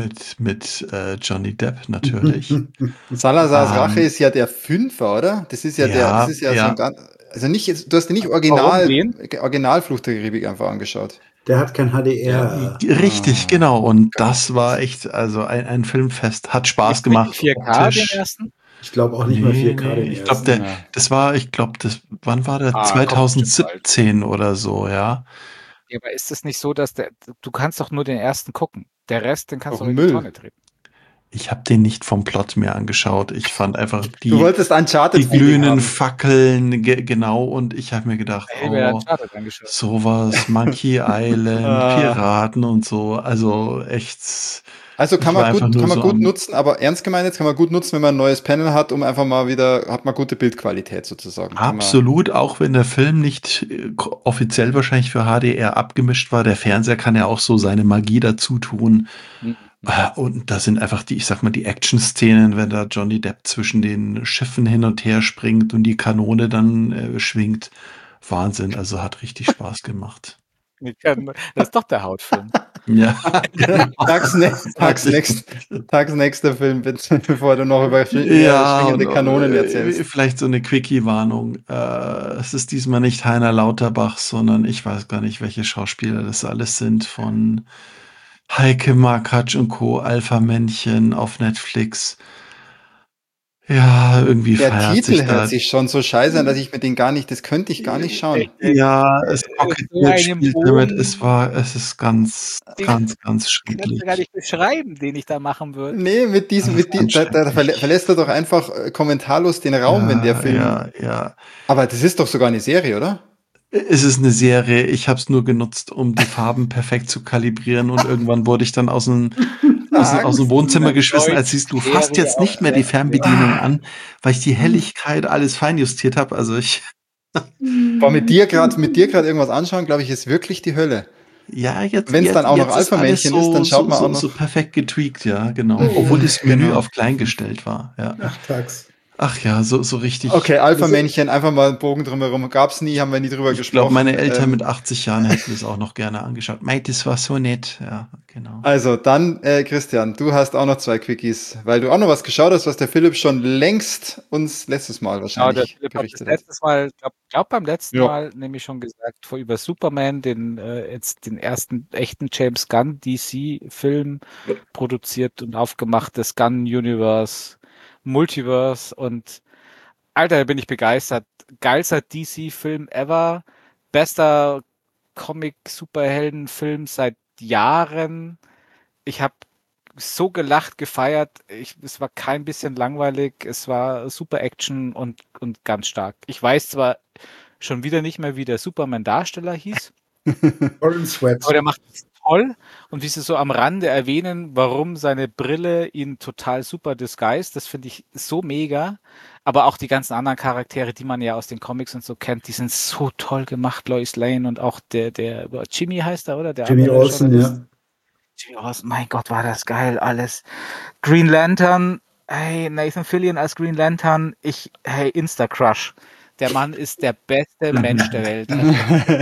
mit Johnny Depp natürlich. Salazars Rache Ähm, ist ja der Fünfer, oder? Das ja, ist ja so ein ja, ganz, also nicht, du hast dir nicht Warum den? Original Fluch der Karibik einfach angeschaut. Der hat kein Ja. HDR. richtig, Ah, genau. Und das war Gott. echt, also ein Filmfest, hat Spaß Gibt's nicht in gemacht, 4K den optisch. ersten? Ich glaube auch nicht mal Nee, 4K nee, den ich glaube, ersten. Na. wann war der? Kommt bestimmt bald. 2017 oder so, ja. Ja, aber ist es nicht so, dass du kannst doch nur den ersten gucken. Der Rest, den kannst Auch du auch ein in die Müll. Tonne treten. Ich habe den nicht vom Plot mehr angeschaut. Ich fand einfach Du die, wolltest die Uncharted-Feeling glühenden haben. Fackeln, genau, und ich habe mir gedacht, Da hätte ich mir oh, Uncharted angeschaut. sowas, Monkey Island, Ah. Piraten und so. Also echt, Also ich war einfach nur kann man so gut am, nutzen, aber ernst gemeint jetzt kann man gut nutzen, wenn man ein neues Panel hat, um einfach mal wieder, hat man gute Bildqualität sozusagen. Kann man. absolut, auch wenn der Film nicht offiziell wahrscheinlich für HDR abgemischt war, der Fernseher kann ja auch so seine Magie dazu tun. Mhm. Und da sind einfach die, ich sag mal, die Action-Szenen, wenn da Johnny Depp zwischen den Schiffen hin und her springt und die Kanone dann schwingt. Wahnsinn, also hat richtig Spaß gemacht. Das ist doch der Hautfilm. Ja, genau. Tags nächster Film, bitte, bevor du noch über Ja, und schwingende Kanonen erzählst. vielleicht so eine Quickie-Warnung. Es ist diesmal nicht Heiner Lauterbach, sondern ich weiß gar nicht, welche Schauspieler das alles sind, von Heike Makatsch und Co., Alpha-Männchen auf Netflix. Ja, irgendwie Der feiert Titel sich hört da. sich schon so scheiße an, dass ich mir den gar nicht, das könnte ich gar nicht schauen. Ja, es So kokettiert, einem spielt damit. Bogen, Es ist ganz, den ganz, ganz kannst du gar schrecklich. nicht beschreiben, den ich da machen würde. Nee, Das ist ganz da schrecklich. verlässt er doch einfach kommentarlos den Raum, wenn der Ja, Film. ja, ja. Aber das ist doch sogar eine Serie, oder? Es ist eine Serie. Ich habe es nur genutzt, um die Farben perfekt zu kalibrieren und irgendwann wurde ich dann aus dem Sagst du? Wohnzimmer Eine geschmissen, als deutsche hieß: „Du fasst Serie jetzt auf nicht mehr die Netflix. Fernbedienung Ah, an“, weil ich die Helligkeit alles feinjustiert habe. Also, ich boah, mit dir gerade irgendwas anschauen, glaube ich, ist wirklich die Hölle. ja, jetzt Wenn es dann jetzt auch noch jetzt ist alles Alpha-Männchen ist, dann schaut man auch so noch. perfekt getweakt, ja, genau. Obwohl das Menü Genau. auf klein gestellt war, ja. Ach, Tags. Ach ja, so richtig. Okay, Also, Alpha-Männchen, einfach mal einen Bogen drumherum. Gab's nie, haben wir nie drüber Ich glaube, meine gesprochen. Eltern mit 80 Jahren hätten das auch noch gerne angeschaut. Mate, das war so nett. Ja, genau. Also, dann, Christian, du hast auch noch zwei Quickies, weil du auch noch was geschaut hast, was der Philipp schon längst uns letztes Mal Genau, der wahrscheinlich Philipp hat das berichtet hat. letztes Mal, glaub beim letzten Ja. Mal nämlich schon gesagt, über Superman, jetzt den ersten echten James Gunn DC-Film produziert und aufgemacht, das Gunn Universe, Multiverse und Alter, da bin ich begeistert. Geilster DC-Film ever, bester Comic-Superhelden-Film seit Jahren. Ich habe so gelacht, gefeiert. Es war kein bisschen langweilig. Es war super Action und ganz stark. Ich weiß zwar schon wieder nicht mehr, wie der Superman-Darsteller hieß, Orange aber Sweat. der macht es toll. Und wie sie so am Rande erwähnen, warum seine Brille ihn total super disguised, das finde ich so mega. Aber auch die ganzen anderen Charaktere, die man ja aus den Comics und so kennt, die sind so toll gemacht. Lois Lane und auch der Jimmy heißt er, oder? Der Jimmy andere Olsen, Journalist. ja. Jimmy Olsen, mein Gott, war das geil, alles. Green Lantern, hey, Nathan Fillion als Green Lantern, hey, Insta-Crush. Der Mann ist der beste Mensch der Welt. Also,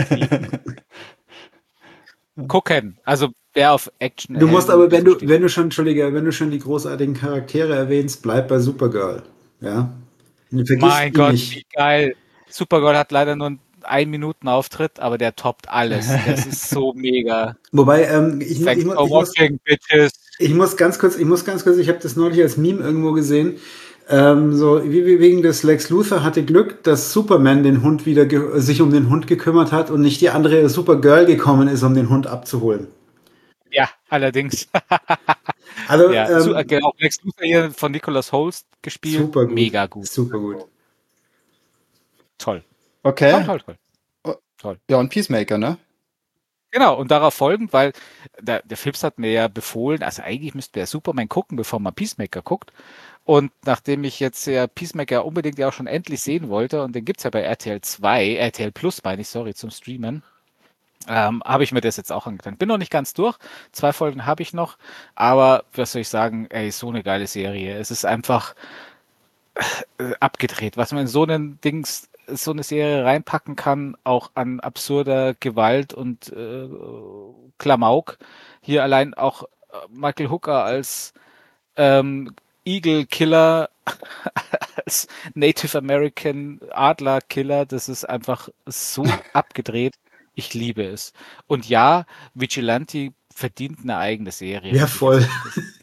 gucken. Also, wer auf Du musst Actionhelden ein aber, bisschen steht. wenn du schon, Entschuldige, wenn du schon die großartigen Charaktere erwähnst, bleib bei Supergirl. Ja. Vergiss Mein die Gott, wie nicht. geil. Supergirl hat leider nur einen 1-Minuten-Auftritt, aber der toppt alles. Das ist so mega. Wobei, Thanks for watching, bitches. ich muss ganz kurz, ich habe das neulich als Meme irgendwo gesehen. So, wie wegen des Lex Luthor hatte Glück, dass Superman den Hund sich um den Hund gekümmert hat und nicht die andere Supergirl gekommen ist, um den Hund abzuholen. Ja, allerdings. Also, Ja, genau. Lex Luthor hier von Nicholas Holst gespielt. super gut. Mega gut. Super gut. Toll. Okay. Toll, toll, toll. Oh, Toll. ja, und Peacemaker, ne? Genau, und darauf folgend, weil der Phipps hat mir ja befohlen, also eigentlich müsste der Superman gucken, bevor man Peacemaker guckt. Und nachdem ich jetzt ja Peacemaker unbedingt ja auch schon endlich sehen wollte, und den gibt's ja bei RTL 2, RTL Plus meine ich, sorry, zum Streamen, habe ich mir das jetzt auch angetan. Bin noch nicht ganz durch, 2 Folgen habe ich noch, aber was soll ich sagen, ey, so eine geile Serie. Es ist einfach abgedreht, was man in so eine Serie reinpacken kann, auch an absurder Gewalt und Klamauk. Hier allein auch Michael Hooker als Eagle Killer, als Native American Adler Killer, das ist einfach so abgedreht. Ich liebe es. Und ja, Vigilante verdient eine eigene Serie, Ja, finde ich voll. als echtes.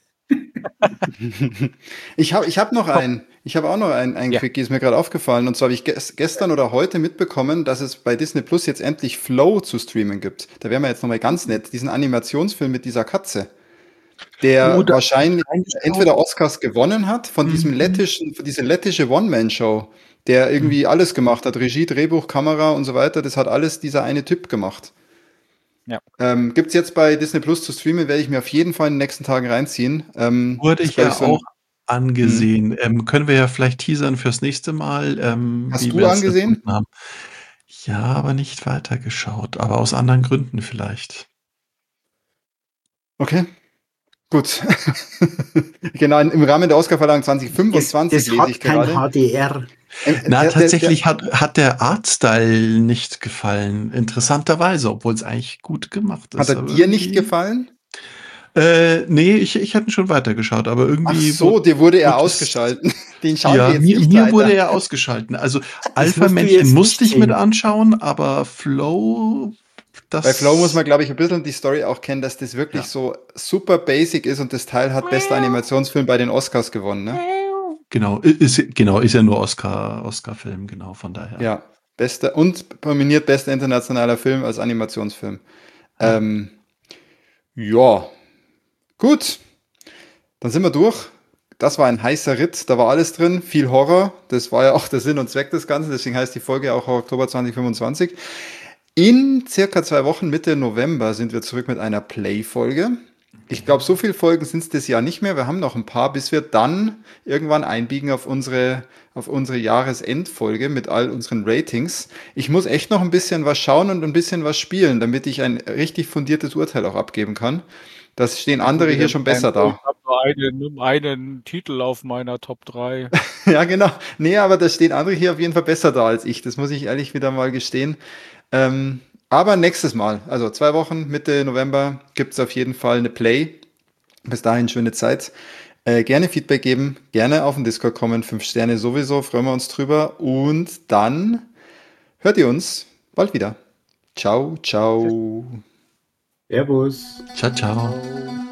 Ich hab noch Top. einen. Ich habe auch noch einen Ja, Quickie, ist mir gerade aufgefallen. Und zwar habe ich gestern oder heute mitbekommen, dass es bei Disney Plus jetzt endlich Flow zu streamen gibt. Da wären wir jetzt nochmal ganz nett. Diesen Animationsfilm mit dieser Katze, Oh, der da habe ich wahrscheinlich reingeschaut. entweder Oscars gewonnen hat Mhm. von dieser lettische One-Man-Show, der Mhm. irgendwie alles gemacht hat. Regie, Drehbuch, Kamera und so weiter. Das hat alles dieser eine Typ gemacht. ja. Gibt's jetzt bei Disney Plus zu streamen, werde ich mir auf jeden Fall in den nächsten Tagen reinziehen. Wurde Ist, ich glaube ich, ja so ein. auch Hm. angesehen. Können wir ja vielleicht teasern fürs nächste Mal, Hast wie du wir es angesehen? gefunden haben. Ja, aber nicht weitergeschaut, aber aus anderen Gründen vielleicht. Okay, gut. Genau, im Rahmen der Oscarverleihung Das, 2025 das lese ich hat kein gerade. HDR. Na, Der, tatsächlich hat der Artstyle nicht gefallen. Interessanterweise, obwohl es eigentlich gut gemacht hat ist. er Aber dir nicht irgendwie. gefallen? Nee, ich hatte schon weitergeschaut, aber Ach irgendwie so, dir wurde er wurde es. ausgeschalten. Den schauen wir Ja, jetzt nicht mir wurde weiter. er ausgeschalten. Also Das musst du Alpha-Männchen jetzt musste nicht ich mit sehen. anschauen, aber Flow, Bei Flow muss das. man, glaube ich, ein bisschen die Story auch kennen, dass das wirklich Ja. so super basic ist und das Teil hat bester Animationsfilm bei den Oscars gewonnen, ne? Genau, ist ja nur Oscar-Film, genau, von daher. Ja, nominiert bester internationaler Film als Animationsfilm. Ja. Ja, gut, dann sind wir durch. Das war ein heißer Ritt, da war alles drin, viel Horror. Das war ja auch der Sinn und Zweck des Ganzen, deswegen heißt die Folge auch Oktober 2025. In circa 2 Wochen, Mitte November, sind wir zurück mit einer Play-Folge. Ich glaube, so viele Folgen sind es das Jahr nicht mehr. Wir haben noch ein paar, bis wir dann irgendwann einbiegen auf unsere Jahresendfolge mit all unseren Ratings. Ich muss echt noch ein bisschen was schauen und ein bisschen was spielen, damit ich ein richtig fundiertes Urteil auch abgeben kann. Das stehen andere hier schon besser Ich da. habe nur einen Titel auf meiner Top 3. Ja, genau. Nee, aber da stehen andere hier auf jeden Fall besser da als ich. Das muss ich ehrlich wieder mal gestehen. Aber nächstes Mal, also 2 Wochen, Mitte November, gibt es auf jeden Fall eine Play. Bis dahin schöne Zeit. Gerne Feedback geben, gerne auf den Discord kommen. 5 Sterne sowieso, freuen wir uns drüber. Und dann hört ihr uns bald wieder. Ciao, ciao. Servus. Ciao, ciao. Ciao.